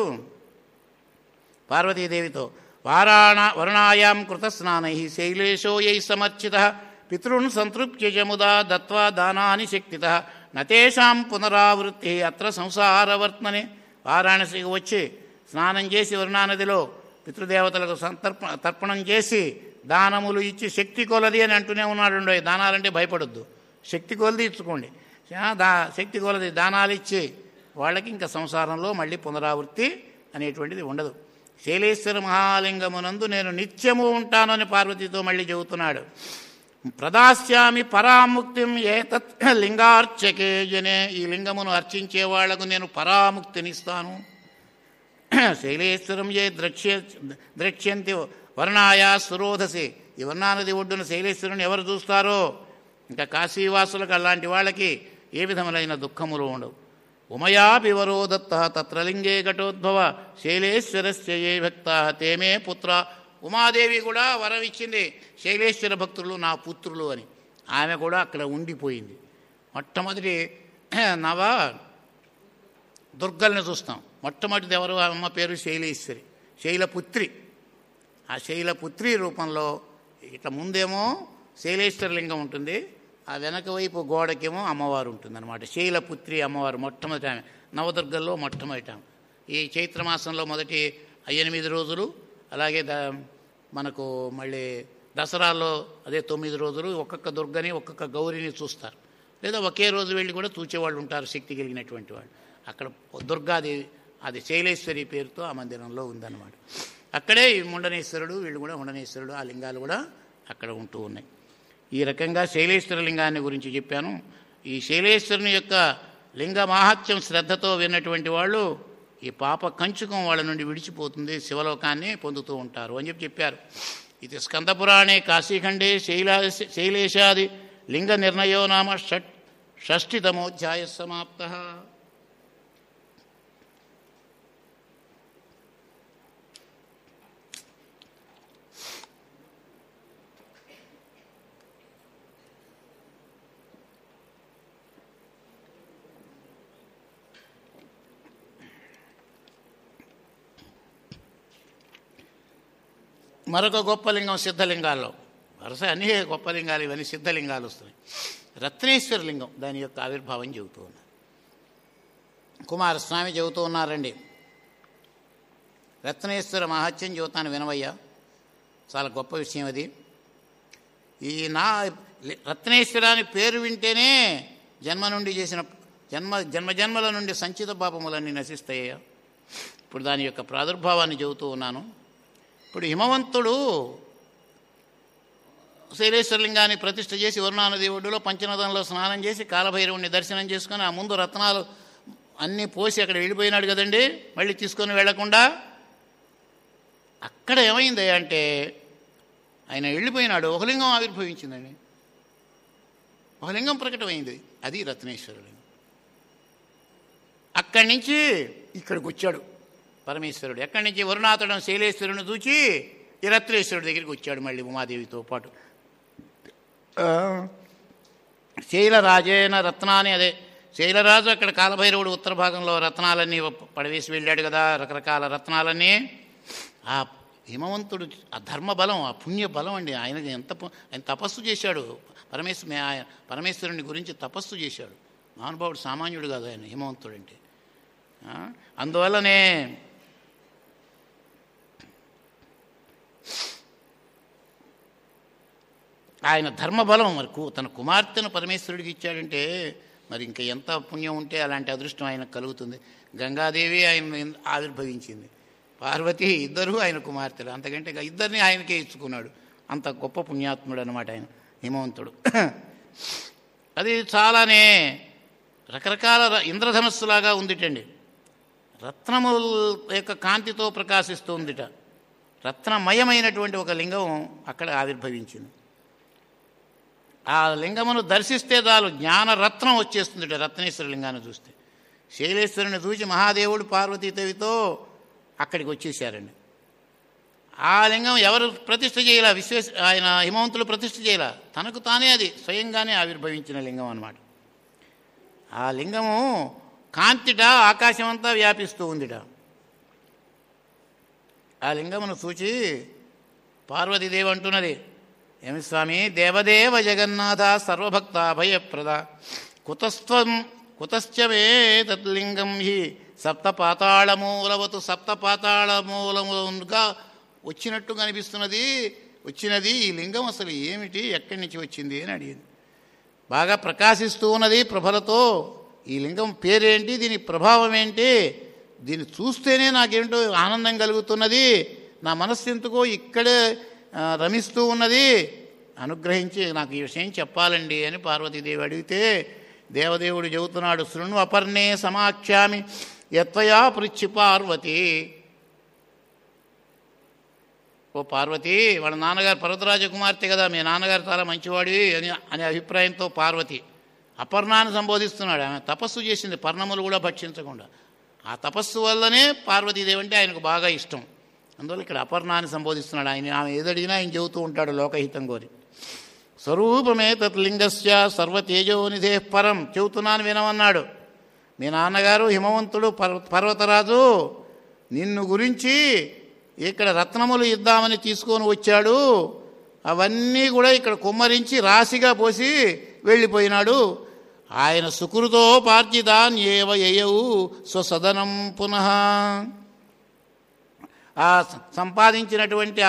[SPEAKER 2] పార్వతీదేవితో, వారాణ వరుణాయాం కృతస్నానై శైలేశో యై సమర్చిత పితృన్ సంతృప్య ముదా దత్వా దానాని శక్తిత నతేషాం పునరావృత్తి అత్ర సంసారవర్తనే. వారాణసికి వచ్చి స్నానం చేసి వరుణానదిలో పితృదేవతలకు సంతర్ప తర్పణం చేసి దానములు ఇచ్చి శక్తి కొలది అని అంటూనే ఉన్నాడు. దానాలంటే భయపడొద్దు, శక్తి కొలది ఇచ్చుకోండి. దా శక్తి కొలది దానాలు ఇచ్చి వాళ్ళకి ఇంకా సంసారంలో మళ్ళీ పునరావృత్తి అనేటువంటిది ఉండదు. శైలేశ్వర మహాలింగమునందు నేను నిత్యము ఉంటానని పార్వతితో మళ్ళీ చెబుతున్నాడు. ప్రదాస్యామి పరాముక్తిం ఏతత్ లింగార్చకే జనే, ఈ లింగమును అర్చించే వాళ్లకు నేను పరాముక్తినిస్తాను. శైలేశ్వరం ఏ ద్రక్ష్య ద్రక్ష్యంతి వర్ణాయా సురోధసి, ఈ వర్ణానది ఒడ్డున శైలేశ్వరుని ఎవరు చూస్తారో ఇంకా కాశీవాసులకు అలాంటి వాళ్ళకి ఏ విధములైన దుఃఖములు ఉండవు. ఉమయాపి వరో దత్త తత్ర లింగే ఘటోద్భవ శైలేశ్వరస్య ఏ భక్త తేమే పుత్ర, ఉమాదేవి కూడా వరం ఇచ్చింది, శైలేశ్వర భక్తులు నా పుత్రులు అని. ఆమె కూడా అక్కడ ఉండిపోయింది. మొట్టమొదటి నవ దుర్గల్ని చూస్తాం. మొట్టమొదటిది ఎవరు? అమ్మ పేరు శైలేశ్వరి, శైలపుత్రి. ఆ శైలపుత్రి రూపంలో ఇట్లా ముందేమో శైలేశ్వర లింగం ఉంటుంది, ఆ వెనక వైపు గోడకేమో అమ్మవారు ఉంటుందన్నమాట. శైలపుత్రి అమ్మవారు మొట్టమొదటి ఆమె, నవదుర్గల్లో మొట్టమొదటి ఆమె. ఈ చైత్రమాసంలో మొదటి ఎనిమిది రోజులు, అలాగే ద మనకు మళ్ళీ దసరాల్లో అదే తొమ్మిది రోజులు ఒక్కొక్క దుర్గని ఒక్కొక్క గౌరిని చూస్తారు. లేదా ఒకే రోజు వెళ్ళి కూడా చూచేవాళ్ళు ఉంటారు, శక్తి కలిగినటువంటి వాళ్ళు. అక్కడ దుర్గాదేవి, అది శైలేశ్వరి పేరుతో ఆ మందిరంలో ఉందన్నమాట. అక్కడే ఈ ముండనేశ్వరుడు, వీళ్ళు కూడా ముండనేశ్వరుడు, ఆ లింగాలు కూడా అక్కడ ఉంటూ ఉన్నాయి. ఈ రకంగా శైలేశ్వర లింగాన్ని గురించి చెప్పాను. ఈ శైలేశ్వరుని యొక్క లింగ మాహాత్మ్యం శ్రద్ధతో విన్నటువంటి వాళ్ళు ఈ పాప కంచుకం వాళ్ళ నుండి విడిచిపోతుంది, శివలోకాన్ని పొందుతూ ఉంటారు అని చెప్పి చెప్పారు. ఇది స్కందపురాణే కాశీఖండే శైలా శైలేశాది లింగ నిర్ణయో నామ షట్ షష్ఠితమోధ్యాయ సమాప్త. మరొక గొప్ప లింగం సిద్ధలింగాల్లో, వరుస అన్ని గొప్ప లింగాలు, ఇవన్నీ సిద్ధలింగాలు వస్తున్నాయి. రత్నేశ్వర లింగం, దాని యొక్క ఆవిర్భావం చెబుతూ ఉన్నారు. కుమారస్వామి చెబుతూ ఉన్నారండి, రత్నేశ్వర మహత్యం చెబుతాను వినవయ్యా, చాలా గొప్ప విషయం అది. ఈ నా రత్నేశ్వర అని పేరు వింటేనే జన్మ నుండి చేసిన జన్మ జన్మజన్మల నుండి సంచిత పాపములన్నీ నశిస్తాయ్యా. ఇప్పుడు దాని యొక్క ప్రాదుర్భావాన్ని చెబుతూ ఉన్నాను. ఇప్పుడు హిమవంతుడు శైలేశ్వరలింగాన్ని ప్రతిష్ఠ చేసి వరుణానది ఒడ్డులో పంచనదంలో స్నానం చేసి కాలభైరవుణ్ణి దర్శనం చేసుకొని ఆ ముందు రత్నాలు అన్నీ పోసి అక్కడ వెళ్ళిపోయినాడు కదండి. మళ్ళీ తీసుకొని వెళ్లకుండా అక్కడ ఏమైంది అంటే ఆయన వెళ్ళిపోయినాడు, ఒక లింగం ఆవిర్భవించిందండి, ఒక లింగం ప్రకటమైంది, అది రత్నేశ్వర లింగం. అక్కడి నుంచి ఇక్కడికి వచ్చాడు పరమేశ్వరుడు. ఎక్కడి నుంచి వరుణాతుడు శైలేశ్వరుని చూచి ఈ రత్నేశ్వరుడి దగ్గరికి వచ్చాడు మళ్ళీ ఉమాదేవితో పాటు. శైలరాజేన రత్నాన్ని, అదే శైలరాజు అక్కడ కాలభైరవుడు ఉత్తర భాగంలో రత్నాలన్నీ పడవేసి వెళ్ళాడు కదా, రకరకాల రత్నాలన్నీ. ఆ హిమవంతుడు ఆ ధర్మబలం, ఆ పుణ్య బలం అండి. ఆయనకి ఎంత ఆయన తపస్సు చేశాడు, పరమేశ్వరు పరమేశ్వరుని గురించి తపస్సు చేశాడు. మహానుభావుడు సామాన్యుడు కాదు ఆయన హిమవంతుడు అంటే. అందువల్లనే ఆయన ధర్మబలం మరి తన కుమార్తెను పరమేశ్వరుడికి ఇచ్చాడంటే మరి ఇంకా ఎంత పుణ్యం ఉంటే అలాంటి అదృష్టం ఆయనకు కలుగుతుంది. గంగాదేవి ఆయన ఆవిర్భవించింది, పార్వతి ఇద్దరు ఆయన కుమార్తెలు, అంతకంటే ఇద్దరిని ఆయనకే ఇచ్చుకున్నాడు. అంత గొప్ప పుణ్యాత్ముడు అనమాట ఆయన హిమవంతుడు. అది చాలానే రకరకాల ఇంద్రధనస్సులాగా ఉందిటండి, రత్నముల యొక్క కాంతితో ప్రకాశిస్తూ ఉందిట. రత్నమయమైనటువంటి ఒక లింగం అక్కడ ఆవిర్భవించింది. ఆ లింగమును దర్శిస్తే చాలు జ్ఞానరత్నం వచ్చేస్తుందిట రత్నేశ్వర లింగాన్ని చూస్తే. శైలేశ్వరుని చూసి మహాదేవుడు పార్వతీదేవితో అక్కడికి వచ్చేసారండి. ఆ లింగం ఎవరు ప్రతిష్ఠ చేయాల, విశ్వేశ ఆయన హిమవంతుడు ప్రతిష్ఠ చేయాల, తనకు తానే అది స్వయంగానే ఆవిర్భవించిన లింగం అన్నమాట. ఆ లింగము కాంతిట ఆకాశం అంతా వ్యాపిస్తూ ఉందిట. ఆ లింగమును చూచి పార్వతీదేవి అంటున్నది, ఏమి స్వామి, దేవదేవ జగన్నాథ సర్వభక్త అభయప్రద కుతస్త్వం కుతశ్చమే తత్లింగం హి సప్త పాతాళమూలవతు, సప్త పాతాళమూలముగా వచ్చినట్టు కనిపిస్తున్నది, వచ్చినది ఈ లింగం అసలు ఏమిటి, ఎక్కడి నుంచి వచ్చింది అని అడిగింది. బాగా ప్రకాశిస్తూ ఉన్నది ప్రభలతో. ఈ లింగం పేరేంటి, దీని ప్రభావం ఏంటి, దీన్ని చూస్తేనే నాకేంటో ఆనందం కలుగుతున్నది, నా మనస్సు ఎందుకో ఇక్కడే రమిస్తూ ఉన్నది, అనుగ్రహించి నాకు ఈ విషయం చెప్పాలండి అని పార్వతీదేవి అడిగితే దేవదేవుడు చెబుతున్నాడు, శృణు అపర్ణే సమాఖ్యామి యత్వయా పృచ్ఛి పార్వతి. ఓ పార్వతి, వాళ్ళ నాన్నగారు పర్వతరాజ కుమార్తె కదా, మీ నాన్నగారు చాలా మంచివాడి అని అనే అభిప్రాయంతో పార్వతి అపర్ణాన్ని సంబోధిస్తున్నాడు. ఆమె తపస్సు చేసింది పర్ణములు కూడా భక్షించకుండా. ఆ తపస్సు వల్లనే పార్వతీదేవి అంటే ఆయనకు బాగా ఇష్టం. అందువల్ల ఇక్కడ అపర్ణాన్ని సంబోధిస్తున్నాడు. ఆయన ఆమె ఏదడిగినా ఆయన చెబుతూ ఉంటాడు లోకహితం కోరి. స్వరూపమే తత్లింగస్య సర్వతేజోనిధే పరం, చెబుతున్నాను వినమన్నాడు. మీ నాన్నగారు హిమవంతుడు పర్వతరాజు నిన్ను గురించి ఇక్కడ రత్నములు ఇద్దామని తీసుకొని వచ్చాడు, అవన్నీ కూడా ఇక్కడ కుమ్మరించి రాశిగా పోసి వెళ్ళిపోయినాడు. ఆయన సుకృతో పార్జితాన్ ఏవ యయౌ స్వసదనం పునః. ఆ సంపాదించినటువంటి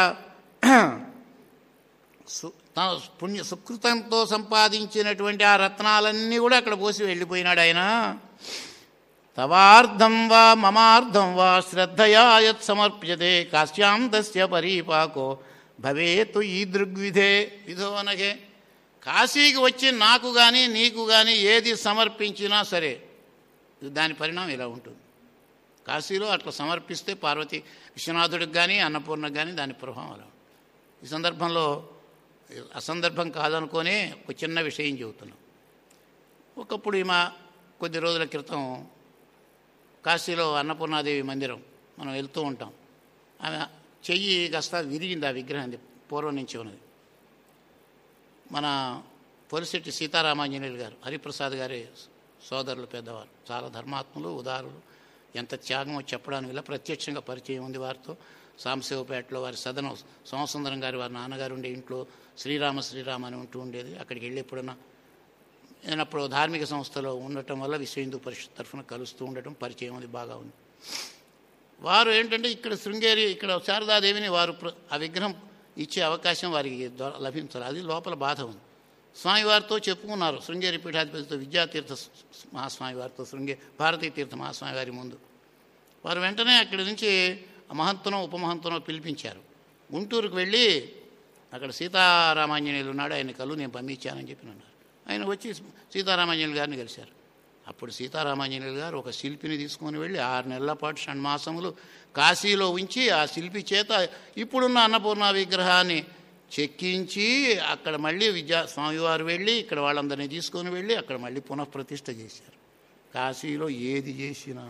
[SPEAKER 2] తన పుణ్య సుకృతంతో సంపాదించినటువంటి ఆ రత్నాలన్నీ కూడా అక్కడ పోసి వెళ్ళిపోయినాడు ఆయన. తవార్థం వా మమార్థం వా శ్రద్ధయా యత్ సమర్ప్యతే కాశ్యాం తస్య పరీపాకో భవేతు ఈ దృగ్విధే విధో అనగే. కాశీకి వచ్చి నాకు కానీ నీకు కానీ ఏది సమర్పించినా సరే దాని పరిణామం ఇలా ఉంటుంది. కాశీలో అట్లా సమర్పిస్తే పార్వతి విశ్వనాథుడికి కానీ అన్నపూర్ణకు కానీ దాని ప్రభావం అలా. ఈ సందర్భంలో అసందర్భం కాదనుకోనే ఒక చిన్న విషయం చెబుతున్నాం. ఒకప్పుడు ఈమె కొద్ది రోజుల క్రితం కాశీలో అన్నపూర్ణాదేవి మందిరం మనం వెళ్తూ ఉంటాం. ఆమె చెయ్యి కాస్త విరిగింది, ఆ విగ్రహం పూర్వం నుంచి ఉన్నది. మన పొలిశెట్టి సీతారామాంజనేయులు గారు, హరిప్రసాద్ గారి సోదరులు, పెద్దవారు, చాలా ధర్మాత్ములు, ఉదారులు, ఎంత త్యాగమో చెప్పడానికి ఇలా ప్రత్యక్షంగా పరిచయం ఉంది వారితో. సాంశివపేటలో వారి సదనం సోమసుందరం గారి వారి నాన్నగారు ఉండే ఇంట్లో శ్రీరామ శ్రీరామ అని ఉంటూ ఉండేది. అక్కడికి వెళ్ళి ఎప్పుడన్నా నేనప్పుడు ధార్మిక సంస్థలో ఉండటం వల్ల విశ్వ హిందూ పరిషత్ తరఫున కలుస్తూ ఉండటం పరిచయం అది బాగా ఉంది. వారు ఏంటంటే ఇక్కడ శృంగేరి, ఇక్కడ శారదాదేవిని వారు ఆ విగ్రహం ఇచ్చే అవకాశం వారికి లభించాలి, అది లోపల బాధ ఉంది. స్వామివారితో చెప్పుకున్నారు, శృంగేరి పీఠాధిపతితో, విద్యాతీర్థ మహాస్వామి వారితో, శృంగే భారతీ తీర్థ మహాస్వామి వారి ముందు. వారు వెంటనే అక్కడి నుంచి మహంతునో ఉపమహంతునో పిలిపించారు. గుంటూరుకు వెళ్ళి అక్కడ సీతారామాంజనేయులు ఉన్నాడు, ఆయన కలు నేను పంపించానని చెప్పి అన్నారు. ఆయన వచ్చి సీతారామాంజనేయులు గారిని కలిశారు. అప్పుడు సీతారామాంజనేయులు గారు ఒక శిల్పిని తీసుకొని వెళ్ళి ఆరు నెలల పాటు షణ్మాసములు కాశీలో ఉంచి ఆ శిల్పి చేత ఇప్పుడున్న అన్నపూర్ణ విగ్రహాన్ని చెక్కించి అక్కడ మళ్ళీ విద్యా స్వామివారు వెళ్ళి ఇక్కడ వాళ్ళందరినీ తీసుకొని వెళ్ళి అక్కడ మళ్ళీ పునఃప్రతిష్ఠ చేశారు. కాశీలో ఏది చేసినా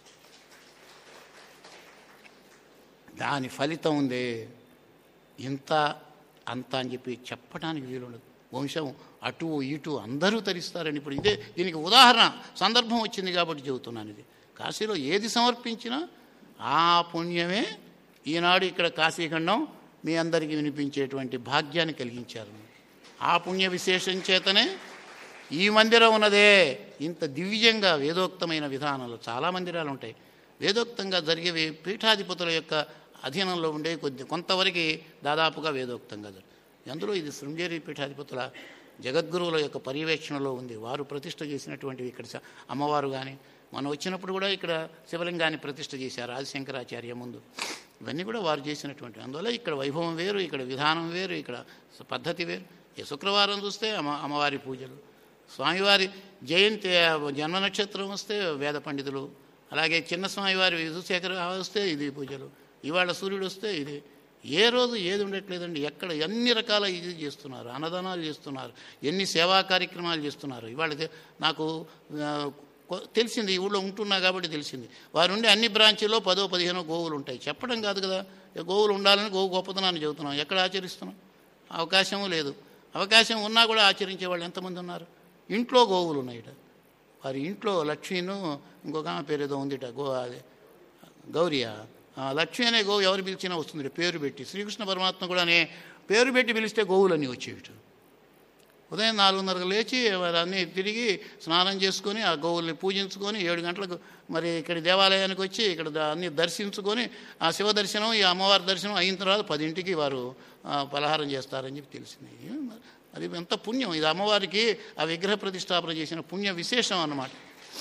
[SPEAKER 2] దాని ఫలితం ఉందే, ఇంత అంత అని చెప్పి చెప్పడానికి వీలుండదు. వంశం అటు ఇటు అందరూ తరిస్తారని ఇప్పుడు ఇదే దీనికి ఉదాహరణ సందర్భం వచ్చింది కాబట్టి చెబుతున్నాను. ఇది కాశీలో ఏది సమర్పించినా ఆ పుణ్యమే ఈనాడు ఇక్కడ కాశీఖండం మీ అందరికీ వినిపించేటువంటి భాగ్యాన్ని కలిగించారు. ఆ పుణ్య విశేషం చేతనే ఈ మందిరం ఉన్నదే ఇంత దివ్యంగా వేదోక్తమైన విధానంలో. చాలా మందిరాలు ఉంటాయి, వేదోక్తంగా జరిగేవి పీఠాధిపతుల యొక్క అధీనంలో ఉండే కొద్ది కొంతవరకు దాదాపుగా వేదోక్తంగా జరుగుతుంది. అందులో ఇది శృంగేరి పీఠాధిపతుల జగద్గురువుల యొక్క పర్యవేక్షణలో ఉంది. వారు ప్రతిష్ఠ చేసినటువంటివి ఇక్కడ అమ్మవారు కానీ మనం వచ్చినప్పుడు కూడా ఇక్కడ శివలింగాన్ని ప్రతిష్ఠ చేశారు ఆదిశంకరాచార్య ముందు. ఇవన్నీ కూడా వారు చేసినటువంటి. అందువల్ల ఇక్కడ వైభవం వేరు, ఇక్కడ విధానం వేరు, ఇక్కడ పద్ధతి వేరు. ఏ శుక్రవారం చూస్తే అమ్మ అమ్మవారి పూజలు, స్వామివారి జయంతి జన్మ నక్షత్రం వస్తే వేద పండితులు, అలాగే చిన్న స్వామివారి విధుశేఖర వస్తే ఇది పూజలు, ఇవాళ సూర్యుడు వస్తే ఇది. ఏ రోజు ఏది ఉండట్లేదండి. ఎక్కడ ఎన్ని రకాల ఇది చేస్తున్నారు, అన్నదానాలు చేస్తున్నారు, ఎన్ని సేవా కార్యక్రమాలు చేస్తున్నారు. ఇవాళ నాకు తెలిసింది, ఈ ఊళ్ళో ఉంటున్నా కాబట్టి తెలిసింది. వారు ఉండే అన్ని బ్రాంచీల్లో పదో పదిహేనో గోవులు ఉంటాయి. చెప్పడం కాదు కదా, గోవులు ఉండాలని గోవు గొప్పతనాన్ని చెబుతున్నాం. ఎక్కడ ఆచరిస్తున్నాం? అవకాశము లేదు. అవకాశం ఉన్నా కూడా ఆచరించే వాళ్ళు ఎంతమంది ఉన్నారు? ఇంట్లో గోవులు ఉన్నాయిట. వారి ఇంట్లో లక్ష్మీను ఇంకొక ఆమె పేరు ఏదో ఉందిట, గో అదే గౌరియా లక్ష్మి అనే గోవు ఎవరు పిలిచినా వస్తుంది పేరు పెట్టి. శ్రీకృష్ణ పరమాత్మ కూడా అనే పేరు పెట్టి పిలిస్తే గోవులన్నీ వచ్చేవి. ఉదయం నాలుగున్నరకు లేచి అన్నీ తిరిగి స్నానం చేసుకొని ఆ గోవుల్ని పూజించుకొని ఏడు గంటలకు మరి ఇక్కడ దేవాలయానికి వచ్చి ఇక్కడ అన్నీ దర్శించుకొని ఆ శివ దర్శనం ఈ అమ్మవారి దర్శనం అయిన తర్వాత పదింటికి వారు పలహారం చేస్తారని చెప్పి తెలిసింది. అది ఎంత పుణ్యం! ఇది అమ్మవారికి ఆ విగ్రహ ప్రతిష్టాపన చేసిన పుణ్య విశేషం అన్నమాట.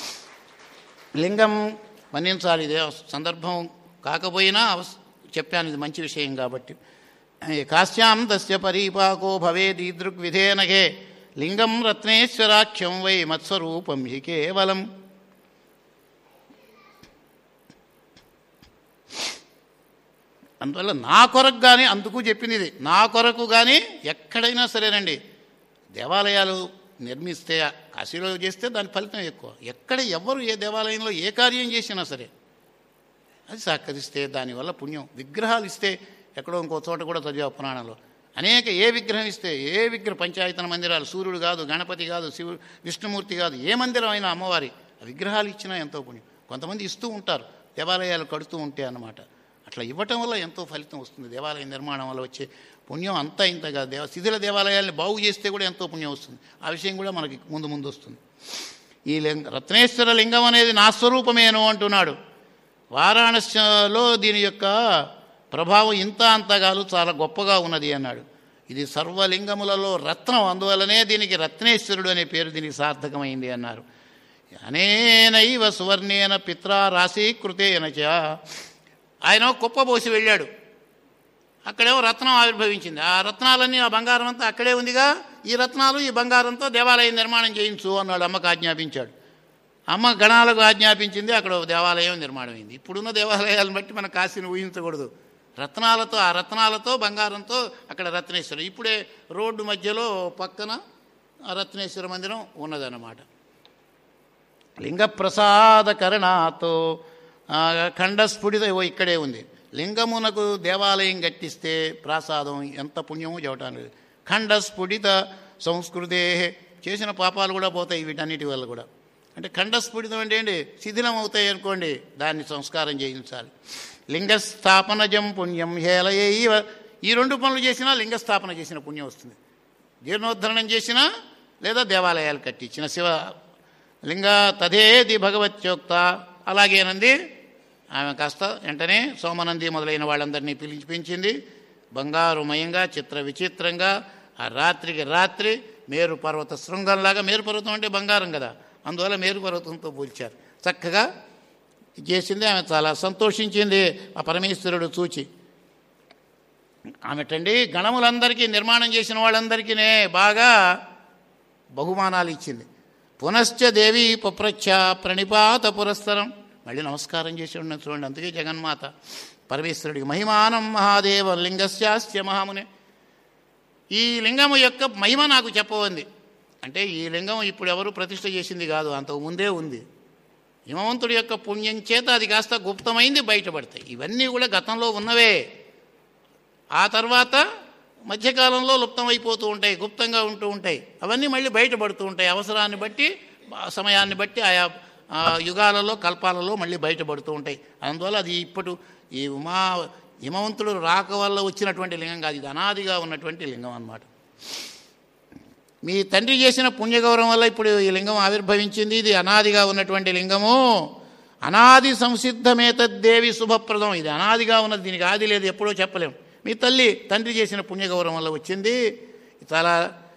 [SPEAKER 2] లింగం మన్నించాలి. ఇదే సందర్భం కాకపోయినా చెప్పాను, ఇది మంచి విషయం కాబట్టి. కాశ్యాం తస్య పరీపాకో భవేదీదృగ్విధేనఘే లింగం రత్నేశ్వరాఖ్యం వై మత్స్వరూపం హి కేవలం. అందువల్ల నా కొరకు కానీ, అందుకు చెప్పింది ఇది, నా కొరకు కానీ ఎక్కడైనా సరేనండి దేవాలయాలు నిర్మిస్తే కాశీలో చేస్తే దాని ఫలితం ఎక్కువ. ఎక్కడ ఎవరు ఏ దేవాలయంలో ఏ కార్యం చేసినా సరే అది సహకరిస్తే దానివల్ల పుణ్యం. విగ్రహాలు ఇస్తే ఎక్కడో ఇంకో చోట కూడా చదివా పురాణంలో అనేక ఏ విగ్రహం ఇస్తే ఏ విగ్రహ పంచాయతన మందిరాలు, సూర్యుడు కాదు, గణపతి కాదు, శివుడు విష్ణుమూర్తి కాదు, ఏ మందిరం అయినా అమ్మవారి విగ్రహాలు ఇచ్చినా ఎంతో పుణ్యం. కొంతమంది ఇస్తూ ఉంటారు దేవాలయాలు కడుతూ ఉంటే అన్నమాట. అట్లా ఇవ్వటం వల్ల ఎంతో ఫలితం వస్తుంది. దేవాలయ నిర్మాణం వల్ల వచ్చే పుణ్యం అంతా ఇంతగా దేవ శిథిల దేవాలయాల్ని బాగు చేస్తే కూడా ఎంతో పుణ్యం వస్తుంది. ఆ విషయం కూడా మనకి ముందు ముందు వస్తుంది. ఈ లింగ రత్నేశ్వర లింగం అనేది నా స్వరూపమేను అంటున్నాడు. వారాణసిలో దీని యొక్క ప్రభావం ఇంత అంతగాలు చాలా గొప్పగా ఉన్నది అన్నాడు. ఇది సర్వలింగములలో రత్నం, అందువల్లనే దీనికి రత్నేశ్వరుడు అనే పేరు దీనికి సార్థకమైంది అన్నారు. అనేనైవ సువర్ణేన పిత్రా రాశీకృతేన చ. ఆయన కుప్ప పోసి వెళ్ళాడు, అక్కడేమో రత్నం ఆవిర్భవించింది. ఆ రత్నాలన్నీ ఆ బంగారం అంతా అక్కడే ఉందిగా, ఈ రత్నాలు ఈ బంగారంతో దేవాలయం నిర్మాణం చేయించు అన్నాడు. అమ్మకు ఆజ్ఞాపించాడు. అమ్మ గణాలకు ఆజ్ఞాపించింది, అక్కడ దేవాలయం నిర్మాణమైంది. ఇప్పుడున్న దేవాలయాలను బట్టి మన కాశీని ఊహించకూడదు. రత్నాలతో, ఆ రత్నాలతో బంగారంతో అక్కడ రత్నేశ్వరం. ఇప్పుడే రోడ్డు మధ్యలో పక్కన రత్నేశ్వర మందిరం ఉన్నదన్నమాట. లింగప్రసాద కరణాతో ఖండస్ఫుటిత ఇక్కడే ఉంది. లింగమునకు దేవాలయం కట్టిస్తే ప్రాసాదం ఎంత పుణ్యమో చెప్పటానికి. ఖండస్ఫుటిత సంస్కృతే, చేసిన పాపాలు కూడా పోతాయి వీటన్నిటి వల్ల కూడా. అంటే ఖండస్ఫుటితం అంటే ఏంటి? శిథిలం అవుతాయి అనుకోండి, దాన్ని సంస్కారం చేయించాలి. లింగస్థాపనజం పుణ్యం హేళయైవ. ఈ రెండు పనులు చేసినా లింగస్థాపన చేసిన పుణ్యం వస్తుంది. జీర్ణోద్ధరణం చేసినా లేదా దేవాలయాలు కట్టించిన శివ లింగ తదేది భగవత్యోక్త. అలాగేనంది ఆమె కాస్త వెంటనే సోమనంది మొదలైన వాళ్ళందరినీ పిలిచి పెంచింది. బంగారుమయంగా చిత్ర విచిత్రంగా ఆ రాత్రికి రాత్రి మేరు పర్వత శృంగంలాగా, మేరు పర్వతం అంటే బంగారం కదా, అందువల్ల మేరు పర్వతంతో పోల్చారు. చక్కగా చేసింది. ఆమె చాలా సంతోషించింది ఆ పరమేశ్వరుడు చూచి. ఆమెటండి గణములందరికీ నిర్మాణం చేసిన వాళ్ళందరికీనే బాగా బహుమానాలు ఇచ్చింది. పునశ్చ దేవీ పప్రచ్ఛ ప్రణిపాత పురస్సరం, మళ్ళీ నమస్కారం చేసి ఉన్న చూడండి. అందుకే జగన్మాత పరమేశ్వరుడికి మహిమానం మహాదేవం లింగస్యాస్య మహామునే. ఈ లింగము యొక్క మహిమ నాకు చెప్పవంది అంటే ఈ లింగం ఇప్పుడు ఎవరు ప్రతిష్ఠ చేసింది కాదు, అంతకు ముందే ఉంది. హిమవంతుడి యొక్క పుణ్యం చేత అది కాస్త గుప్తమైంది, బయటపడతాయి. ఇవన్నీ కూడా గతంలో ఉన్నవే, ఆ తర్వాత మధ్యకాలంలో లుప్తమైపోతూ ఉంటాయి, గుప్తంగా ఉంటూ ఉంటాయి. అవన్నీ మళ్ళీ బయటపడుతూ ఉంటాయి, అవసరాన్ని బట్టి సమయాన్ని బట్టి ఆయా యుగాలలో కల్పాలలో మళ్ళీ బయటపడుతూ ఉంటాయి. అందువల్ల అది ఇప్పుడు ఈ ఉమా హిమవంతుడు రాక వల్ల వచ్చినటువంటి లింగం కాదు, ఇది అనాదిగా ఉన్నటువంటి లింగం అన్నమాట. మీ తండ్రి చేసిన పుణ్యగౌరవం వల్ల ఇప్పుడు ఈ లింగం ఆవిర్భవించింది. ఇది అనాదిగా ఉన్నటువంటి లింగము. అనాది సంసిద్ధమేతద్దేవి శుభప్రదం. ఇది అనాదిగా ఉన్నది, దీనికి ఆది లేదు, ఎప్పుడో చెప్పలేము. మీ తల్లి తండ్రి చేసిన పుణ్యగౌరవం వల్ల వచ్చింది. చాలా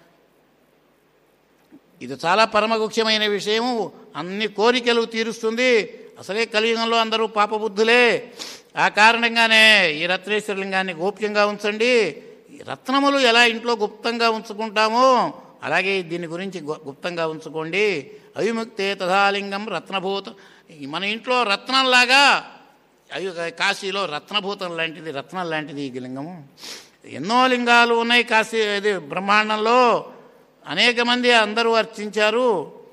[SPEAKER 2] ఇది చాలా పరమగుఖ్యమైన విషయము. అన్ని కోరికలు తీరుస్తుంది. అసలే కలియుగంలో అందరూ పాపబుద్ధులే. ఆ కారణంగానే ఈ రత్నేశ్వర లింగాన్ని గోప్యంగా ఉంచండి. రత్నములు ఎలా ఇంట్లో గుప్తంగా ఉంచుకుంటామో అలాగే దీని గురించి గుప్తంగా ఉంచుకోండి. అవిముక్తే తథాలింగం రత్నభూత. మన ఇంట్లో రత్నంలాగా, అవి కాశీలో రత్నభూతం లాంటిది, రత్నం లాంటిది ఈ లింగము. ఎన్నో లింగాలు ఉన్నాయి కాశీ ఇది బ్రహ్మాండంలో, అనేక మంది అందరూ అర్చించారు.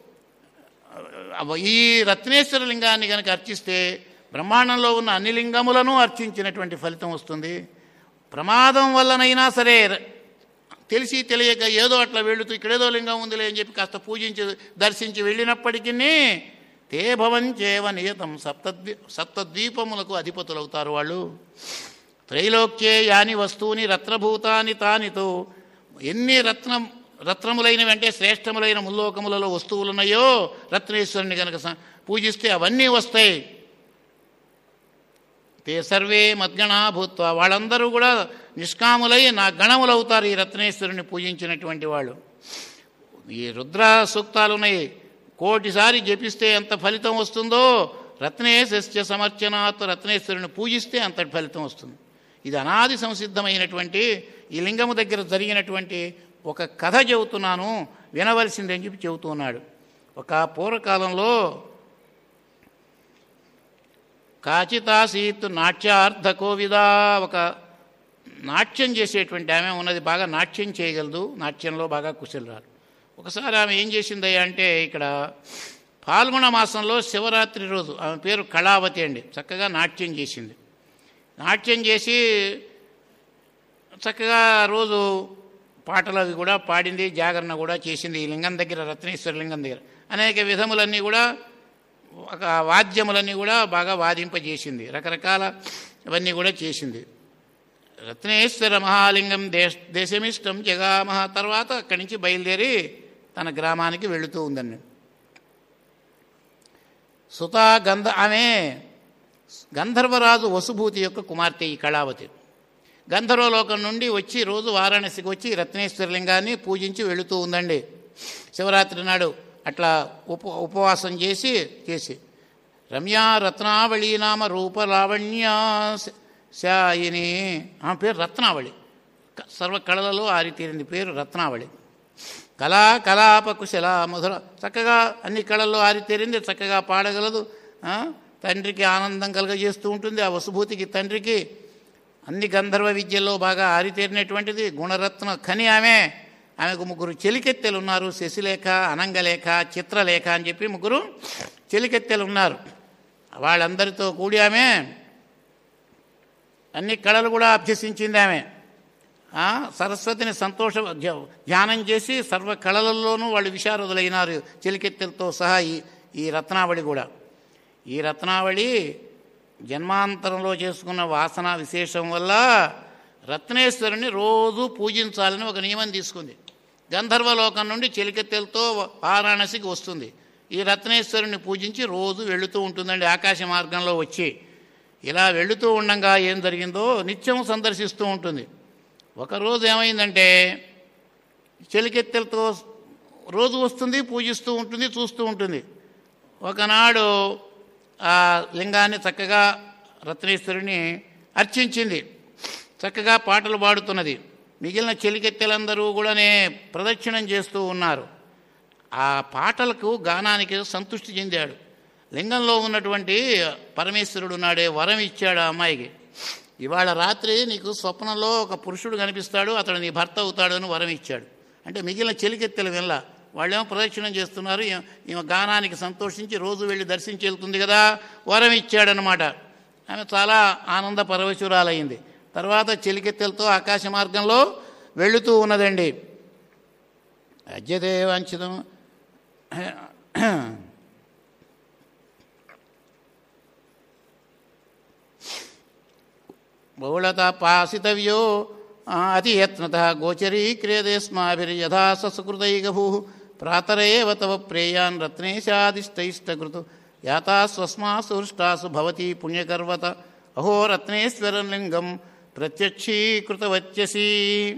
[SPEAKER 2] ఈ రత్నేశ్వర లింగాన్ని కనుక అర్చిస్తే బ్రహ్మాండంలో ఉన్న అన్ని లింగములను అర్చించినటువంటి ఫలితం వస్తుంది. ప్రమాదం వల్లనైనా సరే తెలిసి తెలియక ఏదో అట్లా వెళుతూ ఇక్కడేదో లింగం ఉందిలే అని చెప్పి కాస్త పూజించి దర్శించి వెళ్ళినప్పటికీ తే భవంచేవ నియతం సప్తద్వీ సప్తద్వీపములకు అధిపతులవుతారు వాళ్ళు. త్రైలోక్యే యాని వస్తువుని రత్నభూతాని తానితో. ఎన్ని రత్నం రత్నములైనవి అంటే శ్రేష్టములైన ముల్లోకములలో వస్తువులు ఉన్నాయో రత్నేశ్వరుని కనుక పూజిస్తే అవన్నీ వస్తాయి. తే సర్వే మద్గణా భూత్వ. వాళ్ళందరూ కూడా నిష్కాములై నా గణములు అవుతారు ఈ రత్నేశ్వరుని పూజించినటువంటి వాళ్ళు. ఈ రుద్ర సూక్తాలు ఉన్నాయి, కోటిసారి జపిస్తే ఎంత ఫలితం వస్తుందో రత్నేశ్య సమర్చనాత్, రత్నేశ్వరుని పూజిస్తే అంతటి ఫలితం వస్తుంది. ఇది అనాది సంసిద్ధమైనటువంటి ఈ లింగము దగ్గర జరిగినటువంటి ఒక కథ చెబుతున్నాను, వినవలసిందని చెప్పి చెబుతూ ఉన్నాడు. ఒక పూర్వకాలంలో కాచితాసీత్ నాట్యార్థ కోవిదా, ఒక నాట్యం చేసేటువంటి ఆమె ఉన్నది, బాగా నాట్యం చేయగలదు, నాట్యంలో బాగా కుశలరాలు. ఒకసారి ఆమె ఏం చేసిందయ్యా అంటే ఇక్కడ పాల్గొన మాసంలో శివరాత్రి రోజు, ఆమె పేరు కళావతి అండి, చక్కగా నాట్యం చేసింది. నాట్యం చేసి చక్కగా రోజు పాటలు అవి కూడా పాడింది, జాగరణ కూడా చేసింది. ఈ లింగం దగ్గర, రత్నేశ్వర లింగం దగ్గర అనేక విధములన్నీ కూడా, ఒక వాద్యములన్నీ కూడా బాగా వాదింపజేసింది, రకరకాల అవన్నీ కూడా చేసింది. రత్నేశ్వర మహాలింగం దేశ దేశమిష్టం జగామహ. తర్వాత అక్కడి నుంచి బయలుదేరి తన గ్రామానికి వెళుతూ ఉందండి. సుతా గంధ ఆమె గంధర్వరాజు వసుభూతి యొక్క కుమార్తె ఈ కళావతి. గంధర్వలోకం నుండి వచ్చి రోజు వారాణసికి వచ్చి రత్నేశ్వర లింగాన్ని పూజించి వెళుతూ ఉందండి. శివరాత్రి నాడు అట్లా ఉప ఉపవాసం చేసి చేసి రమ్యా రత్నావళి నామ రూపలావణ్యా శాయిని, ఆమె పేరు రత్నావళి. సర్వ కళలలో ఆరితీరింది, పేరు రత్నావళి. కళా కళాపకుశల మధుర, చక్కగా అన్ని కళల్లో ఆరితేరింది, చక్కగా పాడగలదు, తండ్రికి ఆనందం కలుగజేస్తూ ఉంటుంది. ఆ వసుభూతికి తండ్రికి అన్ని గంధర్వ విద్యల్లో బాగా ఆరితేరినటువంటిది, గుణరత్న ఖని ఆమె. ఆమెకు ముగ్గురు చెలికెత్తెలు ఉన్నారు, శశిలేఖ, అనంగలేఖ, చిత్రలేఖ అని చెప్పి ముగ్గురు చెలికెత్తెలు ఉన్నారు. వాళ్ళందరితో కూడి ఆమె అన్ని కళలు కూడా అభ్యసించింది. ఆమె సరస్వతిని సంతోష ధ్యానం చేసి సర్వ కళలలోనూ వాళ్ళు విశారదులైనారు, చెలికెత్తెలతో సహా. ఈ ఈ రత్నావళి కూడా, ఈ రత్నావళి జన్మాంతరంలో చేసుకున్న వాసన విశేషం వల్ల రత్నేశ్వరుని రోజు పూజించాలని ఒక నియమం తీసుకుంది. గంధర్వలోకం నుండి చెలికెత్తెలతో వారాణసికి వస్తుంది. ఈ రత్నేశ్వరుని పూజించి రోజు వెళుతూ ఉంటుందండి, ఆకాశ మార్గంలో వచ్చి. ఇలా వెళుతూ ఉండగా ఏం జరిగిందో నిత్యం సందర్శిస్తూ ఉంటుంది. ఒకరోజు ఏమైందంటే చెలికెత్తెలతో రోజు వస్తుంది, పూజిస్తూ ఉంటుంది, చూస్తూ ఉంటుంది. ఒకనాడు ఆ లింగాన్ని చక్కగా రత్నేశ్వరుని అర్చించింది, చక్కగా పాటలు పాడుతున్నది. మిగిలిన చెలికెత్తెలందరూ కూడానే ప్రదక్షిణం చేస్తూ ఉన్నారు. ఆ పాటలకు గానానికి సంతృష్టి చెందాడు. లింగంలో ఉన్నటువంటి పరమేశ్వరుడు నాడే వరం ఇచ్చాడు ఆ అమ్మాయికి. ఇవాళ రాత్రి నీకు స్వప్నంలో ఒక పురుషుడు కనిపిస్తాడు, అతడు నీ భర్త అవుతాడు అని వరం ఇచ్చాడు. అంటే మిగిలిన చెలికెత్తెలు వెళ్ళ వాళ్ళేమో ప్రదక్షిణం చేస్తున్నారు, ఈమె గానానికి సంతోషించి రోజు వెళ్ళి దర్శించి వెళ్తుంది కదా, వరం ఇచ్చాడనమాట. ఆమె చాలా ఆనంద పరవశురాలయ్యింది. తర్వాత చెలికెత్తెలతో ఆకాశ మార్గంలో వెళుతూ ఉన్నదండి. అద్యతే వాంఛితం బహుళత పాసితవ్యో అతియత్నత గోచరీక్రియదేస్మాభిర్యథా ససుకృతైగభూ ప్రాతరేవ తవ ప్రేయాన్ రత్నేశాదిష్టైష్టకృతు యాతా స్వస్మాసు హృష్టాసు భవతి పుణ్యకర్వత అహో రత్నేశ్వరం లింగం ప్రత్యక్షీకృతవత్యసి.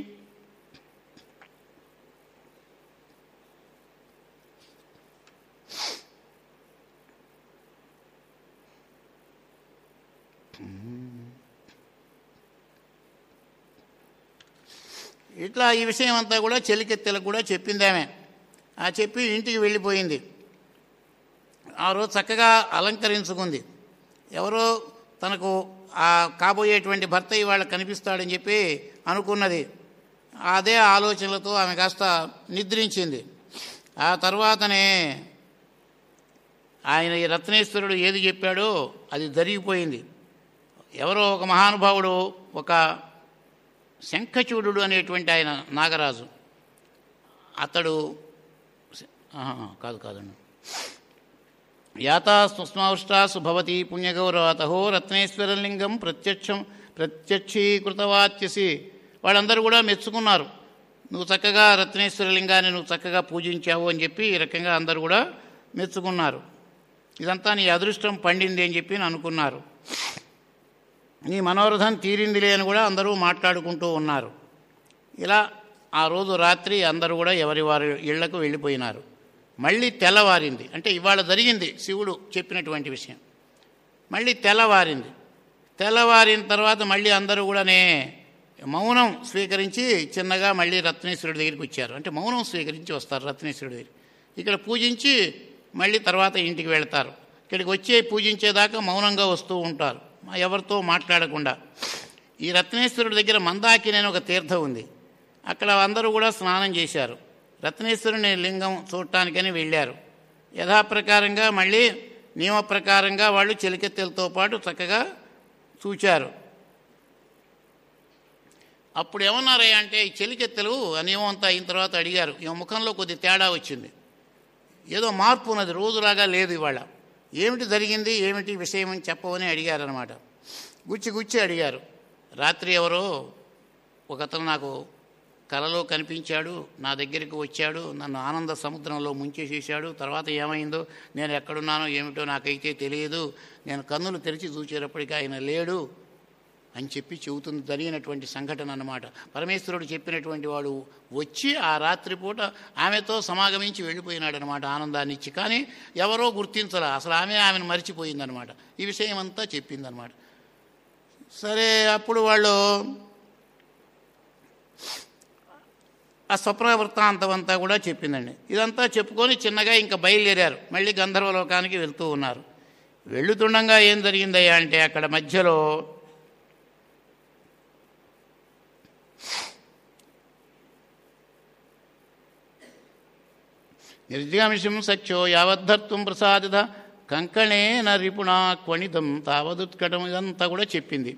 [SPEAKER 2] ఇట్లా ఈ విషయం అంతా కూడా చెలికెత్తెలకు కూడా చెప్పిందామె. ఆ చెప్పి ఇంటికి వెళ్ళిపోయింది. ఆ రోజు చక్కగా అలంకరించుకుంది. ఎవరో తనకు ఆ కాబోయేటువంటి భర్త ఇవాళ కనిపిస్తాడని చెప్పి అనుకున్నది. అదే ఆలోచనలతో ఆమె కాస్త నిద్రించింది. ఆ తర్వాతనే ఆయన ఈ రత్నేశ్వరుడు ఏది చెప్పాడో అది జరిగిపోయింది. ఎవరో ఒక మహానుభావుడు, ఒక శంఖచూడు అనేటువంటి ఆయన నాగరాజు, అతడు కాదు కాదండి యాతా స్వస్మాష్టాసు భవతి పుణ్యగౌరవతహో రత్నేశ్వరలింగం ప్రత్యక్షం ప్రత్యక్షీకృతవాత్యసి. వాళ్ళందరూ కూడా మెచ్చుకున్నారు. నువ్వు చక్కగా రత్నేశ్వరలింగాన్ని నువ్వు చక్కగా పూజించావు అని చెప్పి ఈ రకంగా అందరూ కూడా మెచ్చుకున్నారు. ఇదంతా నీ అదృష్టం పండింది అని చెప్పి అనుకున్నారు. నీ మనోరథం తీరిందిలే అని కూడా అందరూ మాట్లాడుకుంటూ ఉన్నారు. ఇలా ఆ రోజు రాత్రి అందరూ కూడా ఎవరి వారి ఇళ్లకు వెళ్ళిపోయినారు. మళ్ళీ తెల్లవారింది. అంటే ఇవాళ జరిగింది శివుడు చెప్పినటువంటి విషయం. మళ్ళీ తెల్లవారింది. తెల్లవారిన తర్వాత మళ్ళీ అందరూ కూడానే మౌనం స్వీకరించి చిన్నగా మళ్ళీ రత్నేశ్వరుడి దగ్గరికి వచ్చారు. అంటే మౌనం స్వీకరించి వస్తారు రత్నేశ్వరుడి దగ్గర. ఇక్కడ పూజించి మళ్ళీ తర్వాత ఇంటికి వెళతారు. ఇక్కడికి వచ్చే పూజించేదాకా మౌనంగా వస్తూ ఉంటారు, ఎవరితో మాట్లాడకుండా. ఈ రత్నేశ్వరుడి దగ్గర మందాకిని అని ఒక తీర్థం ఉంది. అక్కడ అందరూ కూడా స్నానం చేశారు. రత్నేశ్వరుని లింగం చూడటానికని వెళ్ళారు. యథాప్రకారంగా మళ్ళీ నియమ ప్రకారంగా వాళ్ళు చెలికెత్తెలతో పాటు చక్కగా చూచారు. అప్పుడు ఏమన్నారయ్యా అంటే ఈ చెలికెత్తెలు ఆ నియమం అంతా అయిన తర్వాత అడిగారు. ఈ ముఖంలో కొద్ది తేడా వచ్చింది, ఏదో మార్పు ఉన్నది, రోజులాగా లేదు ఇవాళ. ఏమిటి జరిగింది, ఏమిటి విషయం అని చెప్పవని అడిగారనమాట. గుచ్చి గుచ్చి అడిగారు. రాత్రి ఎవరో ఒకతను నాకు కలలో కనిపించాడు, నా దగ్గరికి వచ్చాడు, నన్ను ఆనంద సముద్రంలో ముంచేసేసాడు. తర్వాత ఏమైందో, నేను ఎక్కడున్నానో ఏమిటో నాకైతే తెలియదు. నేను కన్నులు తెరిచి చూసేటప్పటికీ ఆయన లేడు అని చెప్పి చెబుతుంది. జరిగినటువంటి సంఘటన అన్నమాట. పరమేశ్వరుడు చెప్పినటువంటి వాడు వచ్చి ఆ రాత్రిపూట ఆమెతో సమాగమించి వెళ్ళిపోయినాడనమాట, ఆనందాన్ని ఇచ్చి. కానీ ఎవరో గుర్తించలే, అసలు ఆమె ఆమెను మరిచిపోయిందనమాట. ఈ విషయం అంతా చెప్పిందనమాట. సరే, అప్పుడు వాళ్ళు ఆ స్వప్న వృత్తాంతం అంతా కూడా చెప్పిందండి. ఇదంతా చెప్పుకొని చిన్నగా ఇంకా బయలుదేరారు. మళ్ళీ గంధర్వలోకానికి వెళ్తూ ఉన్నారు. వెళుతుండగా ఏం జరిగిందయ్యా అంటే అక్కడ మధ్యలో నిర్జామిషం సఖ్యో యావద్ధర్తుం ప్రసాదిత కంకణేన రిపుణా క్వణితం తావదుత్కటం. ఇదంతా కూడా చెప్పింది.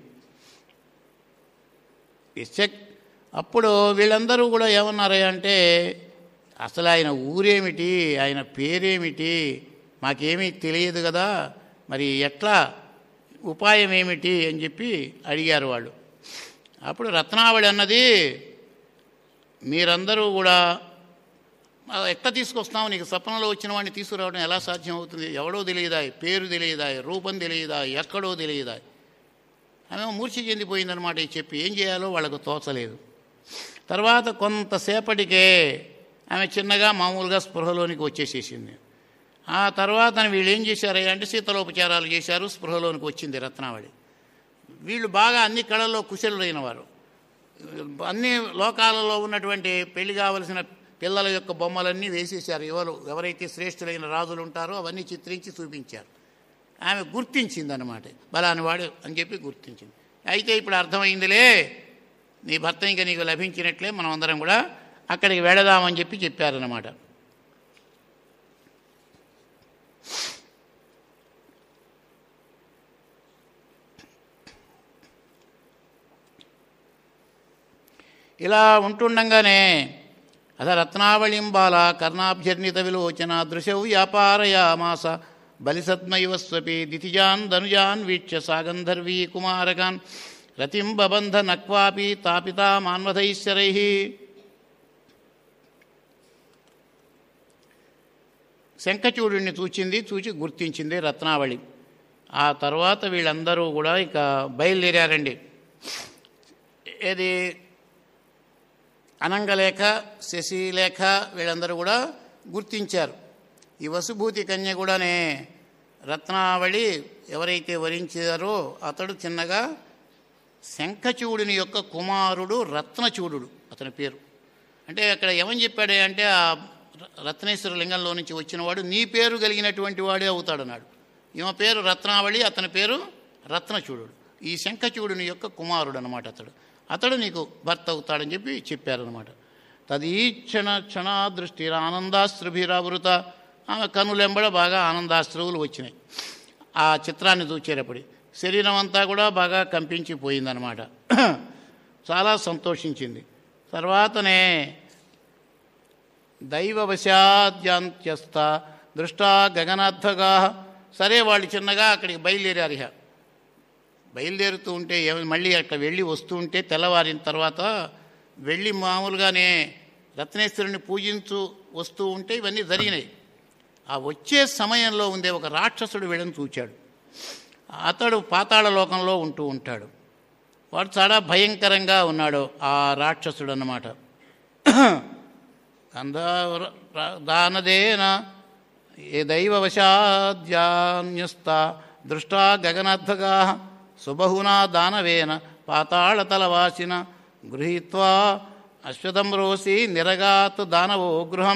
[SPEAKER 2] అప్పుడు వీళ్ళందరూ కూడా ఏమన్నారయ్యా అంటే అసలు ఆయన ఊరేమిటి, ఆయన పేరేమిటి, మాకేమీ తెలియదు కదా, మరి ఎట్లా ఉపాయం ఏమిటి అని చెప్పి అడిగారు వాళ్ళు. అప్పుడు రత్నావళి అన్నది, మీరందరూ కూడా ఎట్లా తీసుకొస్తాము, నీకు స్వప్నంలో వచ్చిన వాడిని తీసుకురావడం ఎలా సాధ్యం అవుతుంది, ఎవడో తెలియదా, పేరు తెలియదా, రూపం తెలియదా, ఎక్కడో తెలియదా. ఆమె మూర్ఛ చెందిపోయిందనమాట. చెప్పి ఏం చేయాలో వాళ్ళకు తోచలేదు. తర్వాత కొంతసేపటికే ఆమె చిన్నగా మామూలుగా స్పృహలోనికి వచ్చేసేసింది. ఆ తర్వాత వీళ్ళు ఏం చేశారయ్యా అంటే శీతలోపచారాలు చేశారు. స్పృహలోనికి వచ్చింది రత్నావళి. వీళ్ళు బాగా అన్ని కళల్లో కుశలుడైన వారు. అన్ని లోకాలలో ఉన్నటువంటి పెళ్లి కావలసిన
[SPEAKER 1] పిల్లల యొక్క బొమ్మలన్నీ వేసేశారు. ఎవరు ఎవరైతే శ్రేష్ఠులైన రాజులు ఉంటారో అవన్నీ చిత్రించి చూపించారు. ఆమె గుర్తించిందనమాట, బలాని వాడు అని చెప్పి గుర్తించింది. అయితే ఇప్పుడు అర్థమైందిలే, నీ భర్త ఇంకా నీకు లభించినట్లే, మనం అందరం కూడా అక్కడికి వెళదామని చెప్పి చెప్పారన్నమాట. ఇలా ఉంటుండగానే అథ రత్నావళిం బాల కర్ణాభ్యర్నిత విలోచన దృశౌ వ్యాపారయామాస బలిసద్మయువస్వపి దితిజాన్ ధనుజాన్ వీక్ష్య సాగంధర్వీ కుమారకాన్ రతిం బబంధ నక్వాపి తాపితా మాన్వధైశ్వరై. శంఖచూడుణ్ణి చూచింది, చూచి గుర్తించింది రత్నావళి. ఆ తర్వాత వీళ్ళందరూ కూడా ఇక బయలుదేరారండి. ఏది అనంగలేఖ, శశిలేఖ వీళ్ళందరూ కూడా గుర్తించారు. ఈ వసుభూతి కన్య కూడానే రత్నావళి ఎవరైతే వరించారో అతడు చిన్నగా శంఖచూడుని యొక్క కుమారుడు రత్నచూడు అతని పేరు. అంటే అక్కడ ఏమని చెప్పాడే అంటే ఆ రత్నేశ్వర లింగంలో నుంచి వచ్చినవాడు నీ పేరు కలిగినటువంటి వాడే అవుతాడన్నాడు. ఈమె పేరు రత్నావళి, అతని పేరు రత్నచూడు. ఈ శంఖచూడుని యొక్క కుమారుడు అనమాట అతడు. అతడు నీకు భర్త అవుతాడని చెప్పి చెప్పారనమాట. తదీక్షణ క్షణాదృష్టి ఆనందాశ్రుభిరావృత. ఆమె కనులెంబడ బాగా ఆనందాశ్రువులు వచ్చినాయి. ఆ చిత్రాన్ని చూచేటప్పుడు శరీరం అంతా కూడా బాగా కంపించిపోయిందనమాట. చాలా సంతోషించింది. తర్వాతనే దైవవశాద్యాంత్యస్థ దృష్టా గగనార్థగా. సరే వాళ్ళు చిన్నగా అక్కడికి బయలుదేరారు. ఇక బయలుదేరుతూ ఉంటే మళ్ళీ అట్లా వెళ్ళి వస్తూ ఉంటే తెల్లవారిన తర్వాత వెళ్ళి మామూలుగానే రత్నేశ్వరుని పూజించు వస్తూ ఉంటే ఇవన్నీ జరిగినాయి. ఆ వచ్చే సమయంలో ఉండే ఒక రాక్షసుడు వీళ్ళని చూచాడు. అతడు పాతాళ లోకంలో ఉంటూ ఉంటాడు. వాడు చాలా భయంకరంగా ఉన్నాడు ఆ రాక్షసుడు అన్నమాట. అంద దానదేన ఏ దైవవశాద్యాన్యస్త దృష్టా గగనార్థగా సుబహునా దానవేన పాతాళతలవాసిన గృహీత్వా అశ్వతంరోసి నిరగాత్ దానవో గృహం.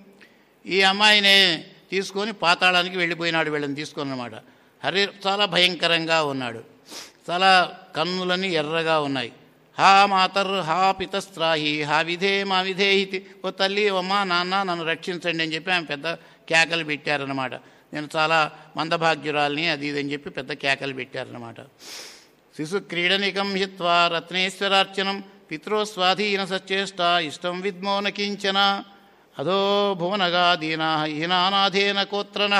[SPEAKER 1] ఈ అమ్మాయినే తీసుకొని పాతాళానికి వెళ్ళిపోయినాడు. వీళ్ళని తీసుకొని అన్నమాట. హరి చాలా భయంకరంగా ఉన్నాడు. చాలా కన్నులని ఎర్రగా ఉన్నాయి. హా మాతర్ హా పితస్త్రాహి హా విధే మా విధేహితి. ఓ తల్లి అమ్మ నాన్న నన్ను రక్షించండి అని చెప్పి ఆమె పెద్ద కేకలు పెట్టారన్నమాట. నేను చాలా మందభాగ్యురాల్ని అది ఇది అని చెప్పి పెద్ద కేకలు పెట్టారన్నమాట. శిశు క్రీడనికం హిత్వా రత్నేశ్వరార్చనం పిత్రో స్వాధీన సచేష్ట ఇష్టం విద్మో నకించన అధో భువనగా దీనా హీనానాథేన కోత్రన.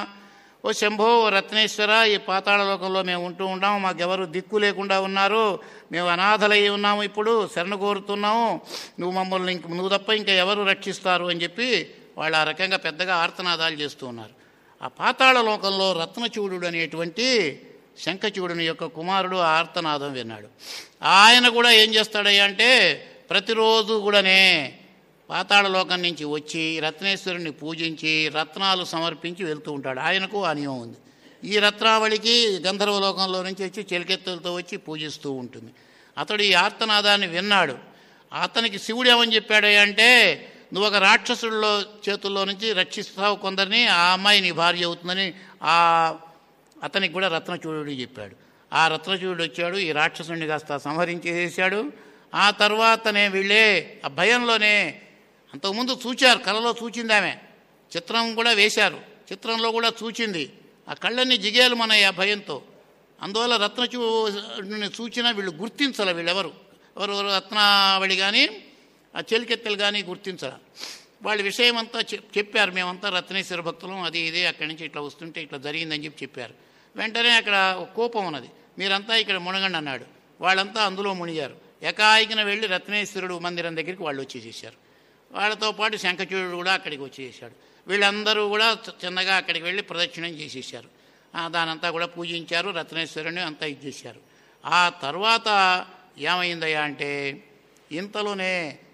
[SPEAKER 1] ఓ శంభో రత్నేశ్వర, ఈ పాతాళలోకంలో మేము ఉంటూ ఉన్నాము, మాకెవరు దిక్కు లేకుండా ఉన్నారు, మేము అనాథలై ఉన్నాము, ఇప్పుడు శరణు కోరుతున్నాము, నువ్వు మమ్మల్ని ఇంక నువ్వు తప్ప ఇంకా ఎవరు రక్షిస్తారు అని చెప్పి వాళ్ళు ఆ రకంగా పెద్దగా ఆర్తనాదాలు చేస్తూ ఉన్నారు. ఆ పాతాళ లోకంలో రత్నచూడు అనేటువంటి శంఖచూడుని యొక్క కుమారుడు ఆర్తనాదం విన్నాడు. ఆయన కూడా ఏం చేస్తాడయ్యా అంటే ప్రతిరోజు కూడానే పాతాళలోకం నుంచి వచ్చి రత్నేశ్వరుని పూజించి రత్నాలు సమర్పించి వెళ్తూ ఉంటాడు. ఆయనకు ఆ నియమం ఉంది. ఈ రత్నావళికి గంధర్వలోకంలో నుంచి వచ్చి చెలికెత్తులతో వచ్చి పూజిస్తూ ఉంటుంది. అతడు ఈ ఆర్తనాదాన్ని విన్నాడు. అతనికి శివుడు ఏమని చెప్పాడు అంటే నువ్వు ఒక రాక్షసుల్లో చేతుల్లో నుంచి రక్షిస్తావు కొందరిని, ఆ అమ్మాయి నీ భార్య అవుతుందని ఆ అతనికి కూడా రత్నచూడు చెప్పాడు. ఆ రత్నచూడు వచ్చాడు, ఈ రాక్షసుని కాస్త సంహరించేసాడు. ఆ తర్వాతనే వీళ్ళే ఆ భయంలోనే అంతకుముందు చూచారు, కళలో చూచింది ఆమె, చిత్రం కూడా వేశారు, చిత్రంలో కూడా చూచింది. ఆ కళ్ళన్నీ జిగేలు మన ఆ భయంతో. అందువల్ల రత్నచూడిని చూచినా వీళ్ళు గుర్తించాల, వీళ్ళెవరు ఎవరు రత్నావళి కానీ ఆ చెలికెత్తెలు కానీ గుర్తించాల. వాళ్ళ విషయం అంతా చెప్పారు, మేమంతా రత్నేశ్వర భక్తులం, అది ఇదే అక్కడి నుంచి ఇట్లా వస్తుంటే ఇట్లా జరిగిందని చెప్పి చెప్పారు. వెంటనే అక్కడ కోపం ఉన్నది, మీరంతా ఇక్కడ మునగండి అన్నాడు. వాళ్ళంతా అందులో మునిగారు. ఏకాయికిన వెళ్ళి రత్నేశ్వరుడు మందిరం దగ్గరికి వాళ్ళు వచ్చేసేసారు. వాళ్ళతో పాటు శంఖచూడు కూడా అక్కడికి వచ్చేసాడు. వీళ్ళందరూ కూడా చిన్నగా అక్కడికి వెళ్ళి ప్రదక్షిణం చేసేసారు. దానంతా కూడా పూజించారు, రత్నేశ్వరుని అంతా ఇచ్చేసారు. ఆ తర్వాత ఏమైందయ్యా అంటే ఇంతలోనే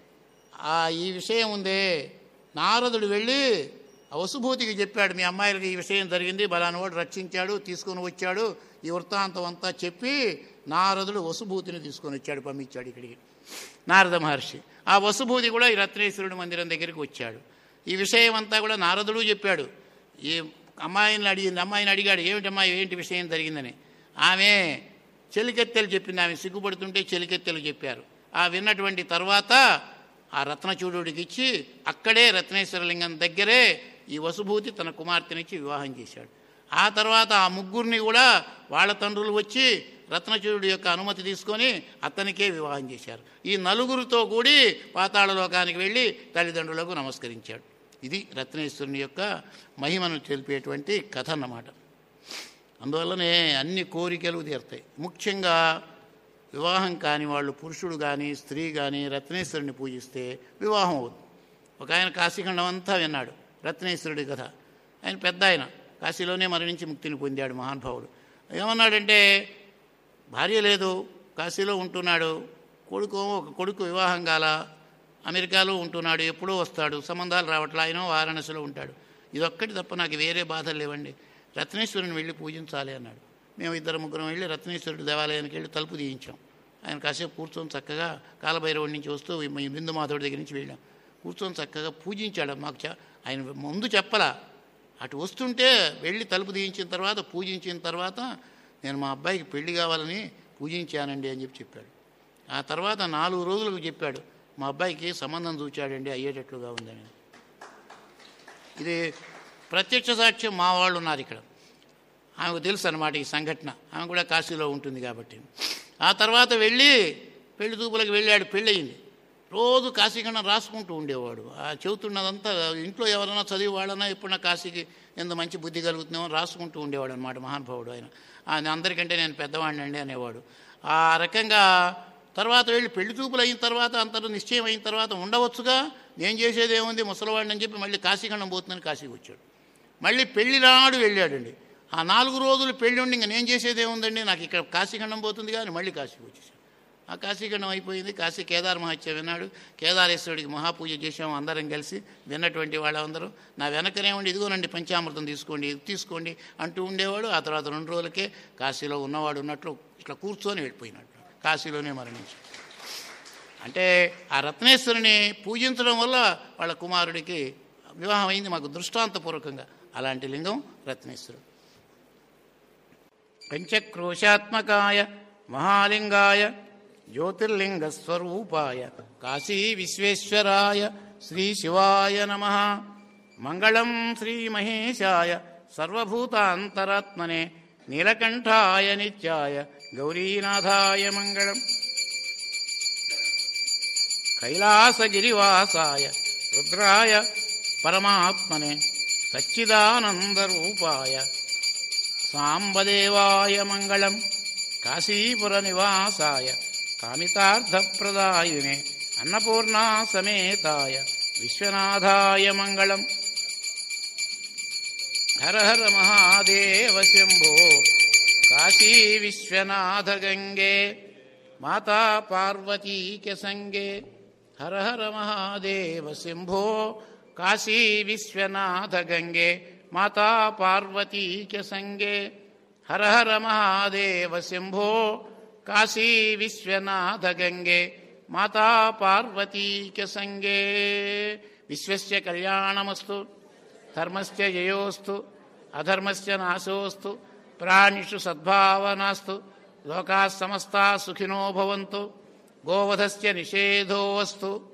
[SPEAKER 1] ఆ ఈ విషయం ఉందే నారదుడు వెళ్ళి వసుభూతికి చెప్పాడు, మీ అమ్మాయిలకి ఈ విషయం జరిగింది, బలానవాడు రక్షించాడు, తీసుకొని వచ్చాడు. ఈ వృత్తాంతం అంతా చెప్పి నారదుడు వసుభూతిని తీసుకొని వచ్చాడు, పంపించాడు ఇక్కడికి. నారద మహర్షి. ఆ వసుభూతి కూడా ఈ రత్నేశ్వరుడి మందిరం దగ్గరికి వచ్చాడు. ఈ విషయం అంతా కూడా నారదుడు చెప్పాడు. ఈ అమ్మాయిని అడిగింది, అమ్మాయిని అడిగాడు, ఏమిటి అమ్మాయి ఏంటి విషయం జరిగిందని. ఆమె చెలికెత్తెలు చెప్పింది. ఆమె సిగ్గుపడుతుంటే చెలికెత్తెలు చెప్పారు. ఆ విన్నటువంటి తర్వాత ఆ రత్నచూడుడికి ఇచ్చి అక్కడే రత్నేశ్వరలింగం దగ్గరే ఈ వసుభూతి తన కుమార్తెనిచ్చి వివాహం చేశాడు. ఆ తర్వాత ఆ ముగ్గురిని కూడా వాళ్ళ తండ్రులు వచ్చి రత్నచూడుడి యొక్క అనుమతి తీసుకొని అతనికే వివాహం చేశారు. ఈ నలుగురితో కూడి పాతాళలోకానికి వెళ్ళి తల్లిదండ్రులకు నమస్కరించాడు. ఇది రత్నేశ్వరుని యొక్క మహిమను తెలిపేటువంటి కథ అన్నమాట. అందువల్లనే అన్ని కోరికలు తీరుతాయి. ముఖ్యంగా వివాహం కాని వాళ్ళు, పురుషుడు కానీ స్త్రీ కానీ రత్నేశ్వరుని పూజిస్తే వివాహం అవుతుంది. ఒక ఆయన కాశీఖండం అంతా విన్నాడు రత్నేశ్వరుడి కథ. ఆయన పెద్ద ఆయన, కాశీలోనే మరణించి ముక్తిని పొందాడు మహానుభావుడు. ఏమన్నాడంటే, భార్య లేదు, కాశీలో ఉంటున్నాడు, కొడుకు ఒక కొడుకు వివాహం కాల, అమెరికాలో ఉంటున్నాడు, ఎప్పుడూ వస్తాడు, సంబంధాలు రావట్లా, ఆయన వారణాసిలో ఉంటాడు. ఇదొక్కటి తప్ప నాకు వేరే బాధలు లేవండి, రత్నేశ్వరుని వెళ్ళి పూజించాలి అన్నాడు. మేము ఇద్దరు ముగ్గురం వెళ్ళి రత్నేశ్వరుడు దేవాలయానికి వెళ్ళి తలుపు తీయించాం. ఆయన కాసేపు కూర్చొని చక్కగా కాలభైరవుడి నుంచి వస్తూ బిందు మాధవుడి దగ్గర నుంచి వెళ్ళాం. కూర్చొని చక్కగా పూజించాడు. మాకు చ ఆయన ముందు చెప్పలా, అటు వస్తుంటే వెళ్ళి తలుపు తీయించిన తర్వాత పూజించిన తర్వాత నేను మా అబ్బాయికి పెళ్లి కావాలని పూజించానండి అని చెప్పి చెప్పాడు. ఆ తర్వాత నాలుగు రోజులకు చెప్పాడు, మా అబ్బాయికి సంబంధం చూచాడండి, అయ్యేటట్లుగా ఉందని. ఇది ప్రత్యక్ష సాక్ష్యం. మా వాళ్ళు ఉన్నారు ఇక్కడ, ఆమెకు తెలుసు అన్నమాట ఈ సంఘటన. ఆమె కూడా కాశీలో ఉంటుంది కాబట్టి. ఆ తర్వాత వెళ్ళి పెళ్లి చూపులకు వెళ్ళాడు. పెళ్ళయింది. రోజు కాశీఖండం రాసుకుంటూ ఉండేవాడు. ఆ చెబుతున్నదంతా ఇంట్లో ఎవరైనా చదివి వాళ్ళన్నా ఎప్పుడన్నా కాశీకి ఎంత మంచి బుద్ధి కలుగుతుందేమో రాసుకుంటూ ఉండేవాడు అనమాట మహానుభావుడు. ఆయన ఆయన అందరికంటే నేను పెద్దవాడిని అండి అనేవాడు. ఆ రకంగా తర్వాత వెళ్ళి పెళ్లి చూపులు అయిన తర్వాత అంతలో నిశ్చయం అయిన తర్వాత ఉండవచ్చుగా, నేను చేసేది ఏముంది ముసలివాడిని అని చెప్పి మళ్ళీ కాశీఖండం పోతుందని కాశీకి వచ్చాడు. మళ్ళీ పెళ్లి నాడు వెళ్ళాడండి. ఆ నాలుగు రోజులు పెళ్ళి ఉండి ఇంకా నేను చేసేది ఏముందండి, నాకు ఇక్కడ కాశీఖండం పోతుంది కానీ మళ్ళీ కాశీకి వచ్చేసాడు. ఆ కాశీఖండం అయిపోయింది. కాశీ కేదార్ మహత్య విన్నాడు. కేదారేశ్వరుడికి మహాపూజ చేసాము అందరం కలిసి. విన్నటువంటి వాళ్ళందరూ నా వెనకనే ఉండి ఇదిగోనండి పంచామృతం తీసుకోండి, ఇది తీసుకోండి అంటూ ఉండేవాడు. ఆ తర్వాత రెండు రోజులకే కాశీలో ఉన్నవాడు ఉన్నట్లు ఇట్లా కూర్చొని వెళ్ళిపోయినట్టు కాశీలోనే మరణించాడు. అంటే ఆ రత్నేశ్వరుని పూజించడం వల్ల వాళ్ళ కుమారుడికి వివాహం అయింది. మాకు దృష్టాంతపూర్వకంగా అలాంటి లింగం రత్నేశ్వరుడు. పంచక్రోశాత్మకాయ మహాలింగాయ జ్యోతిర్లింగస్వరూపాయ కాశీ విశ్వేశ్వరాయ శ్రీ శివాయ నమః. మంగళం శ్రీమహేశాయ సర్వభూతాంతరాత్మనే నీలకంఠాయ నిత్యాయ గౌరీనాథాయ మంగళం. కైలాసగిరివాసాయ రుద్రాయ పరమాత్మనే సచ్చిదానందరూపాయ సాంబదేవాయ మంగళం. కాశీపురనివాసాయ కామితార్థప్రదాయినే అన్నపూర్ణా సమేతాయ విశ్వనాథాయ మంగళం. హర హర మహాదేవ శంభో కాశీ విశ్వనాథ గంగే మాతా పార్వతీక సంగే. హర హర మహాదేవ శంభో కాశీ విశ్వనాథ గంగే మాతా పార్వతీక సంగే. హర హర మహాదేవ శంభో కాశీ విశ్వనాథ గంగే మాతా పార్వతీక సంగే. విశ్వస్య కళ్యాణమస్తు, ధర్మస్య జయోస్తు, అధర్మస్య నాశోస్తు, ప్రాణిషు సద్భావనాస్తు, లోకాः సమస్తాः సుఖినో భవంతు, గోవధస్య నిషేధోऽस्तु.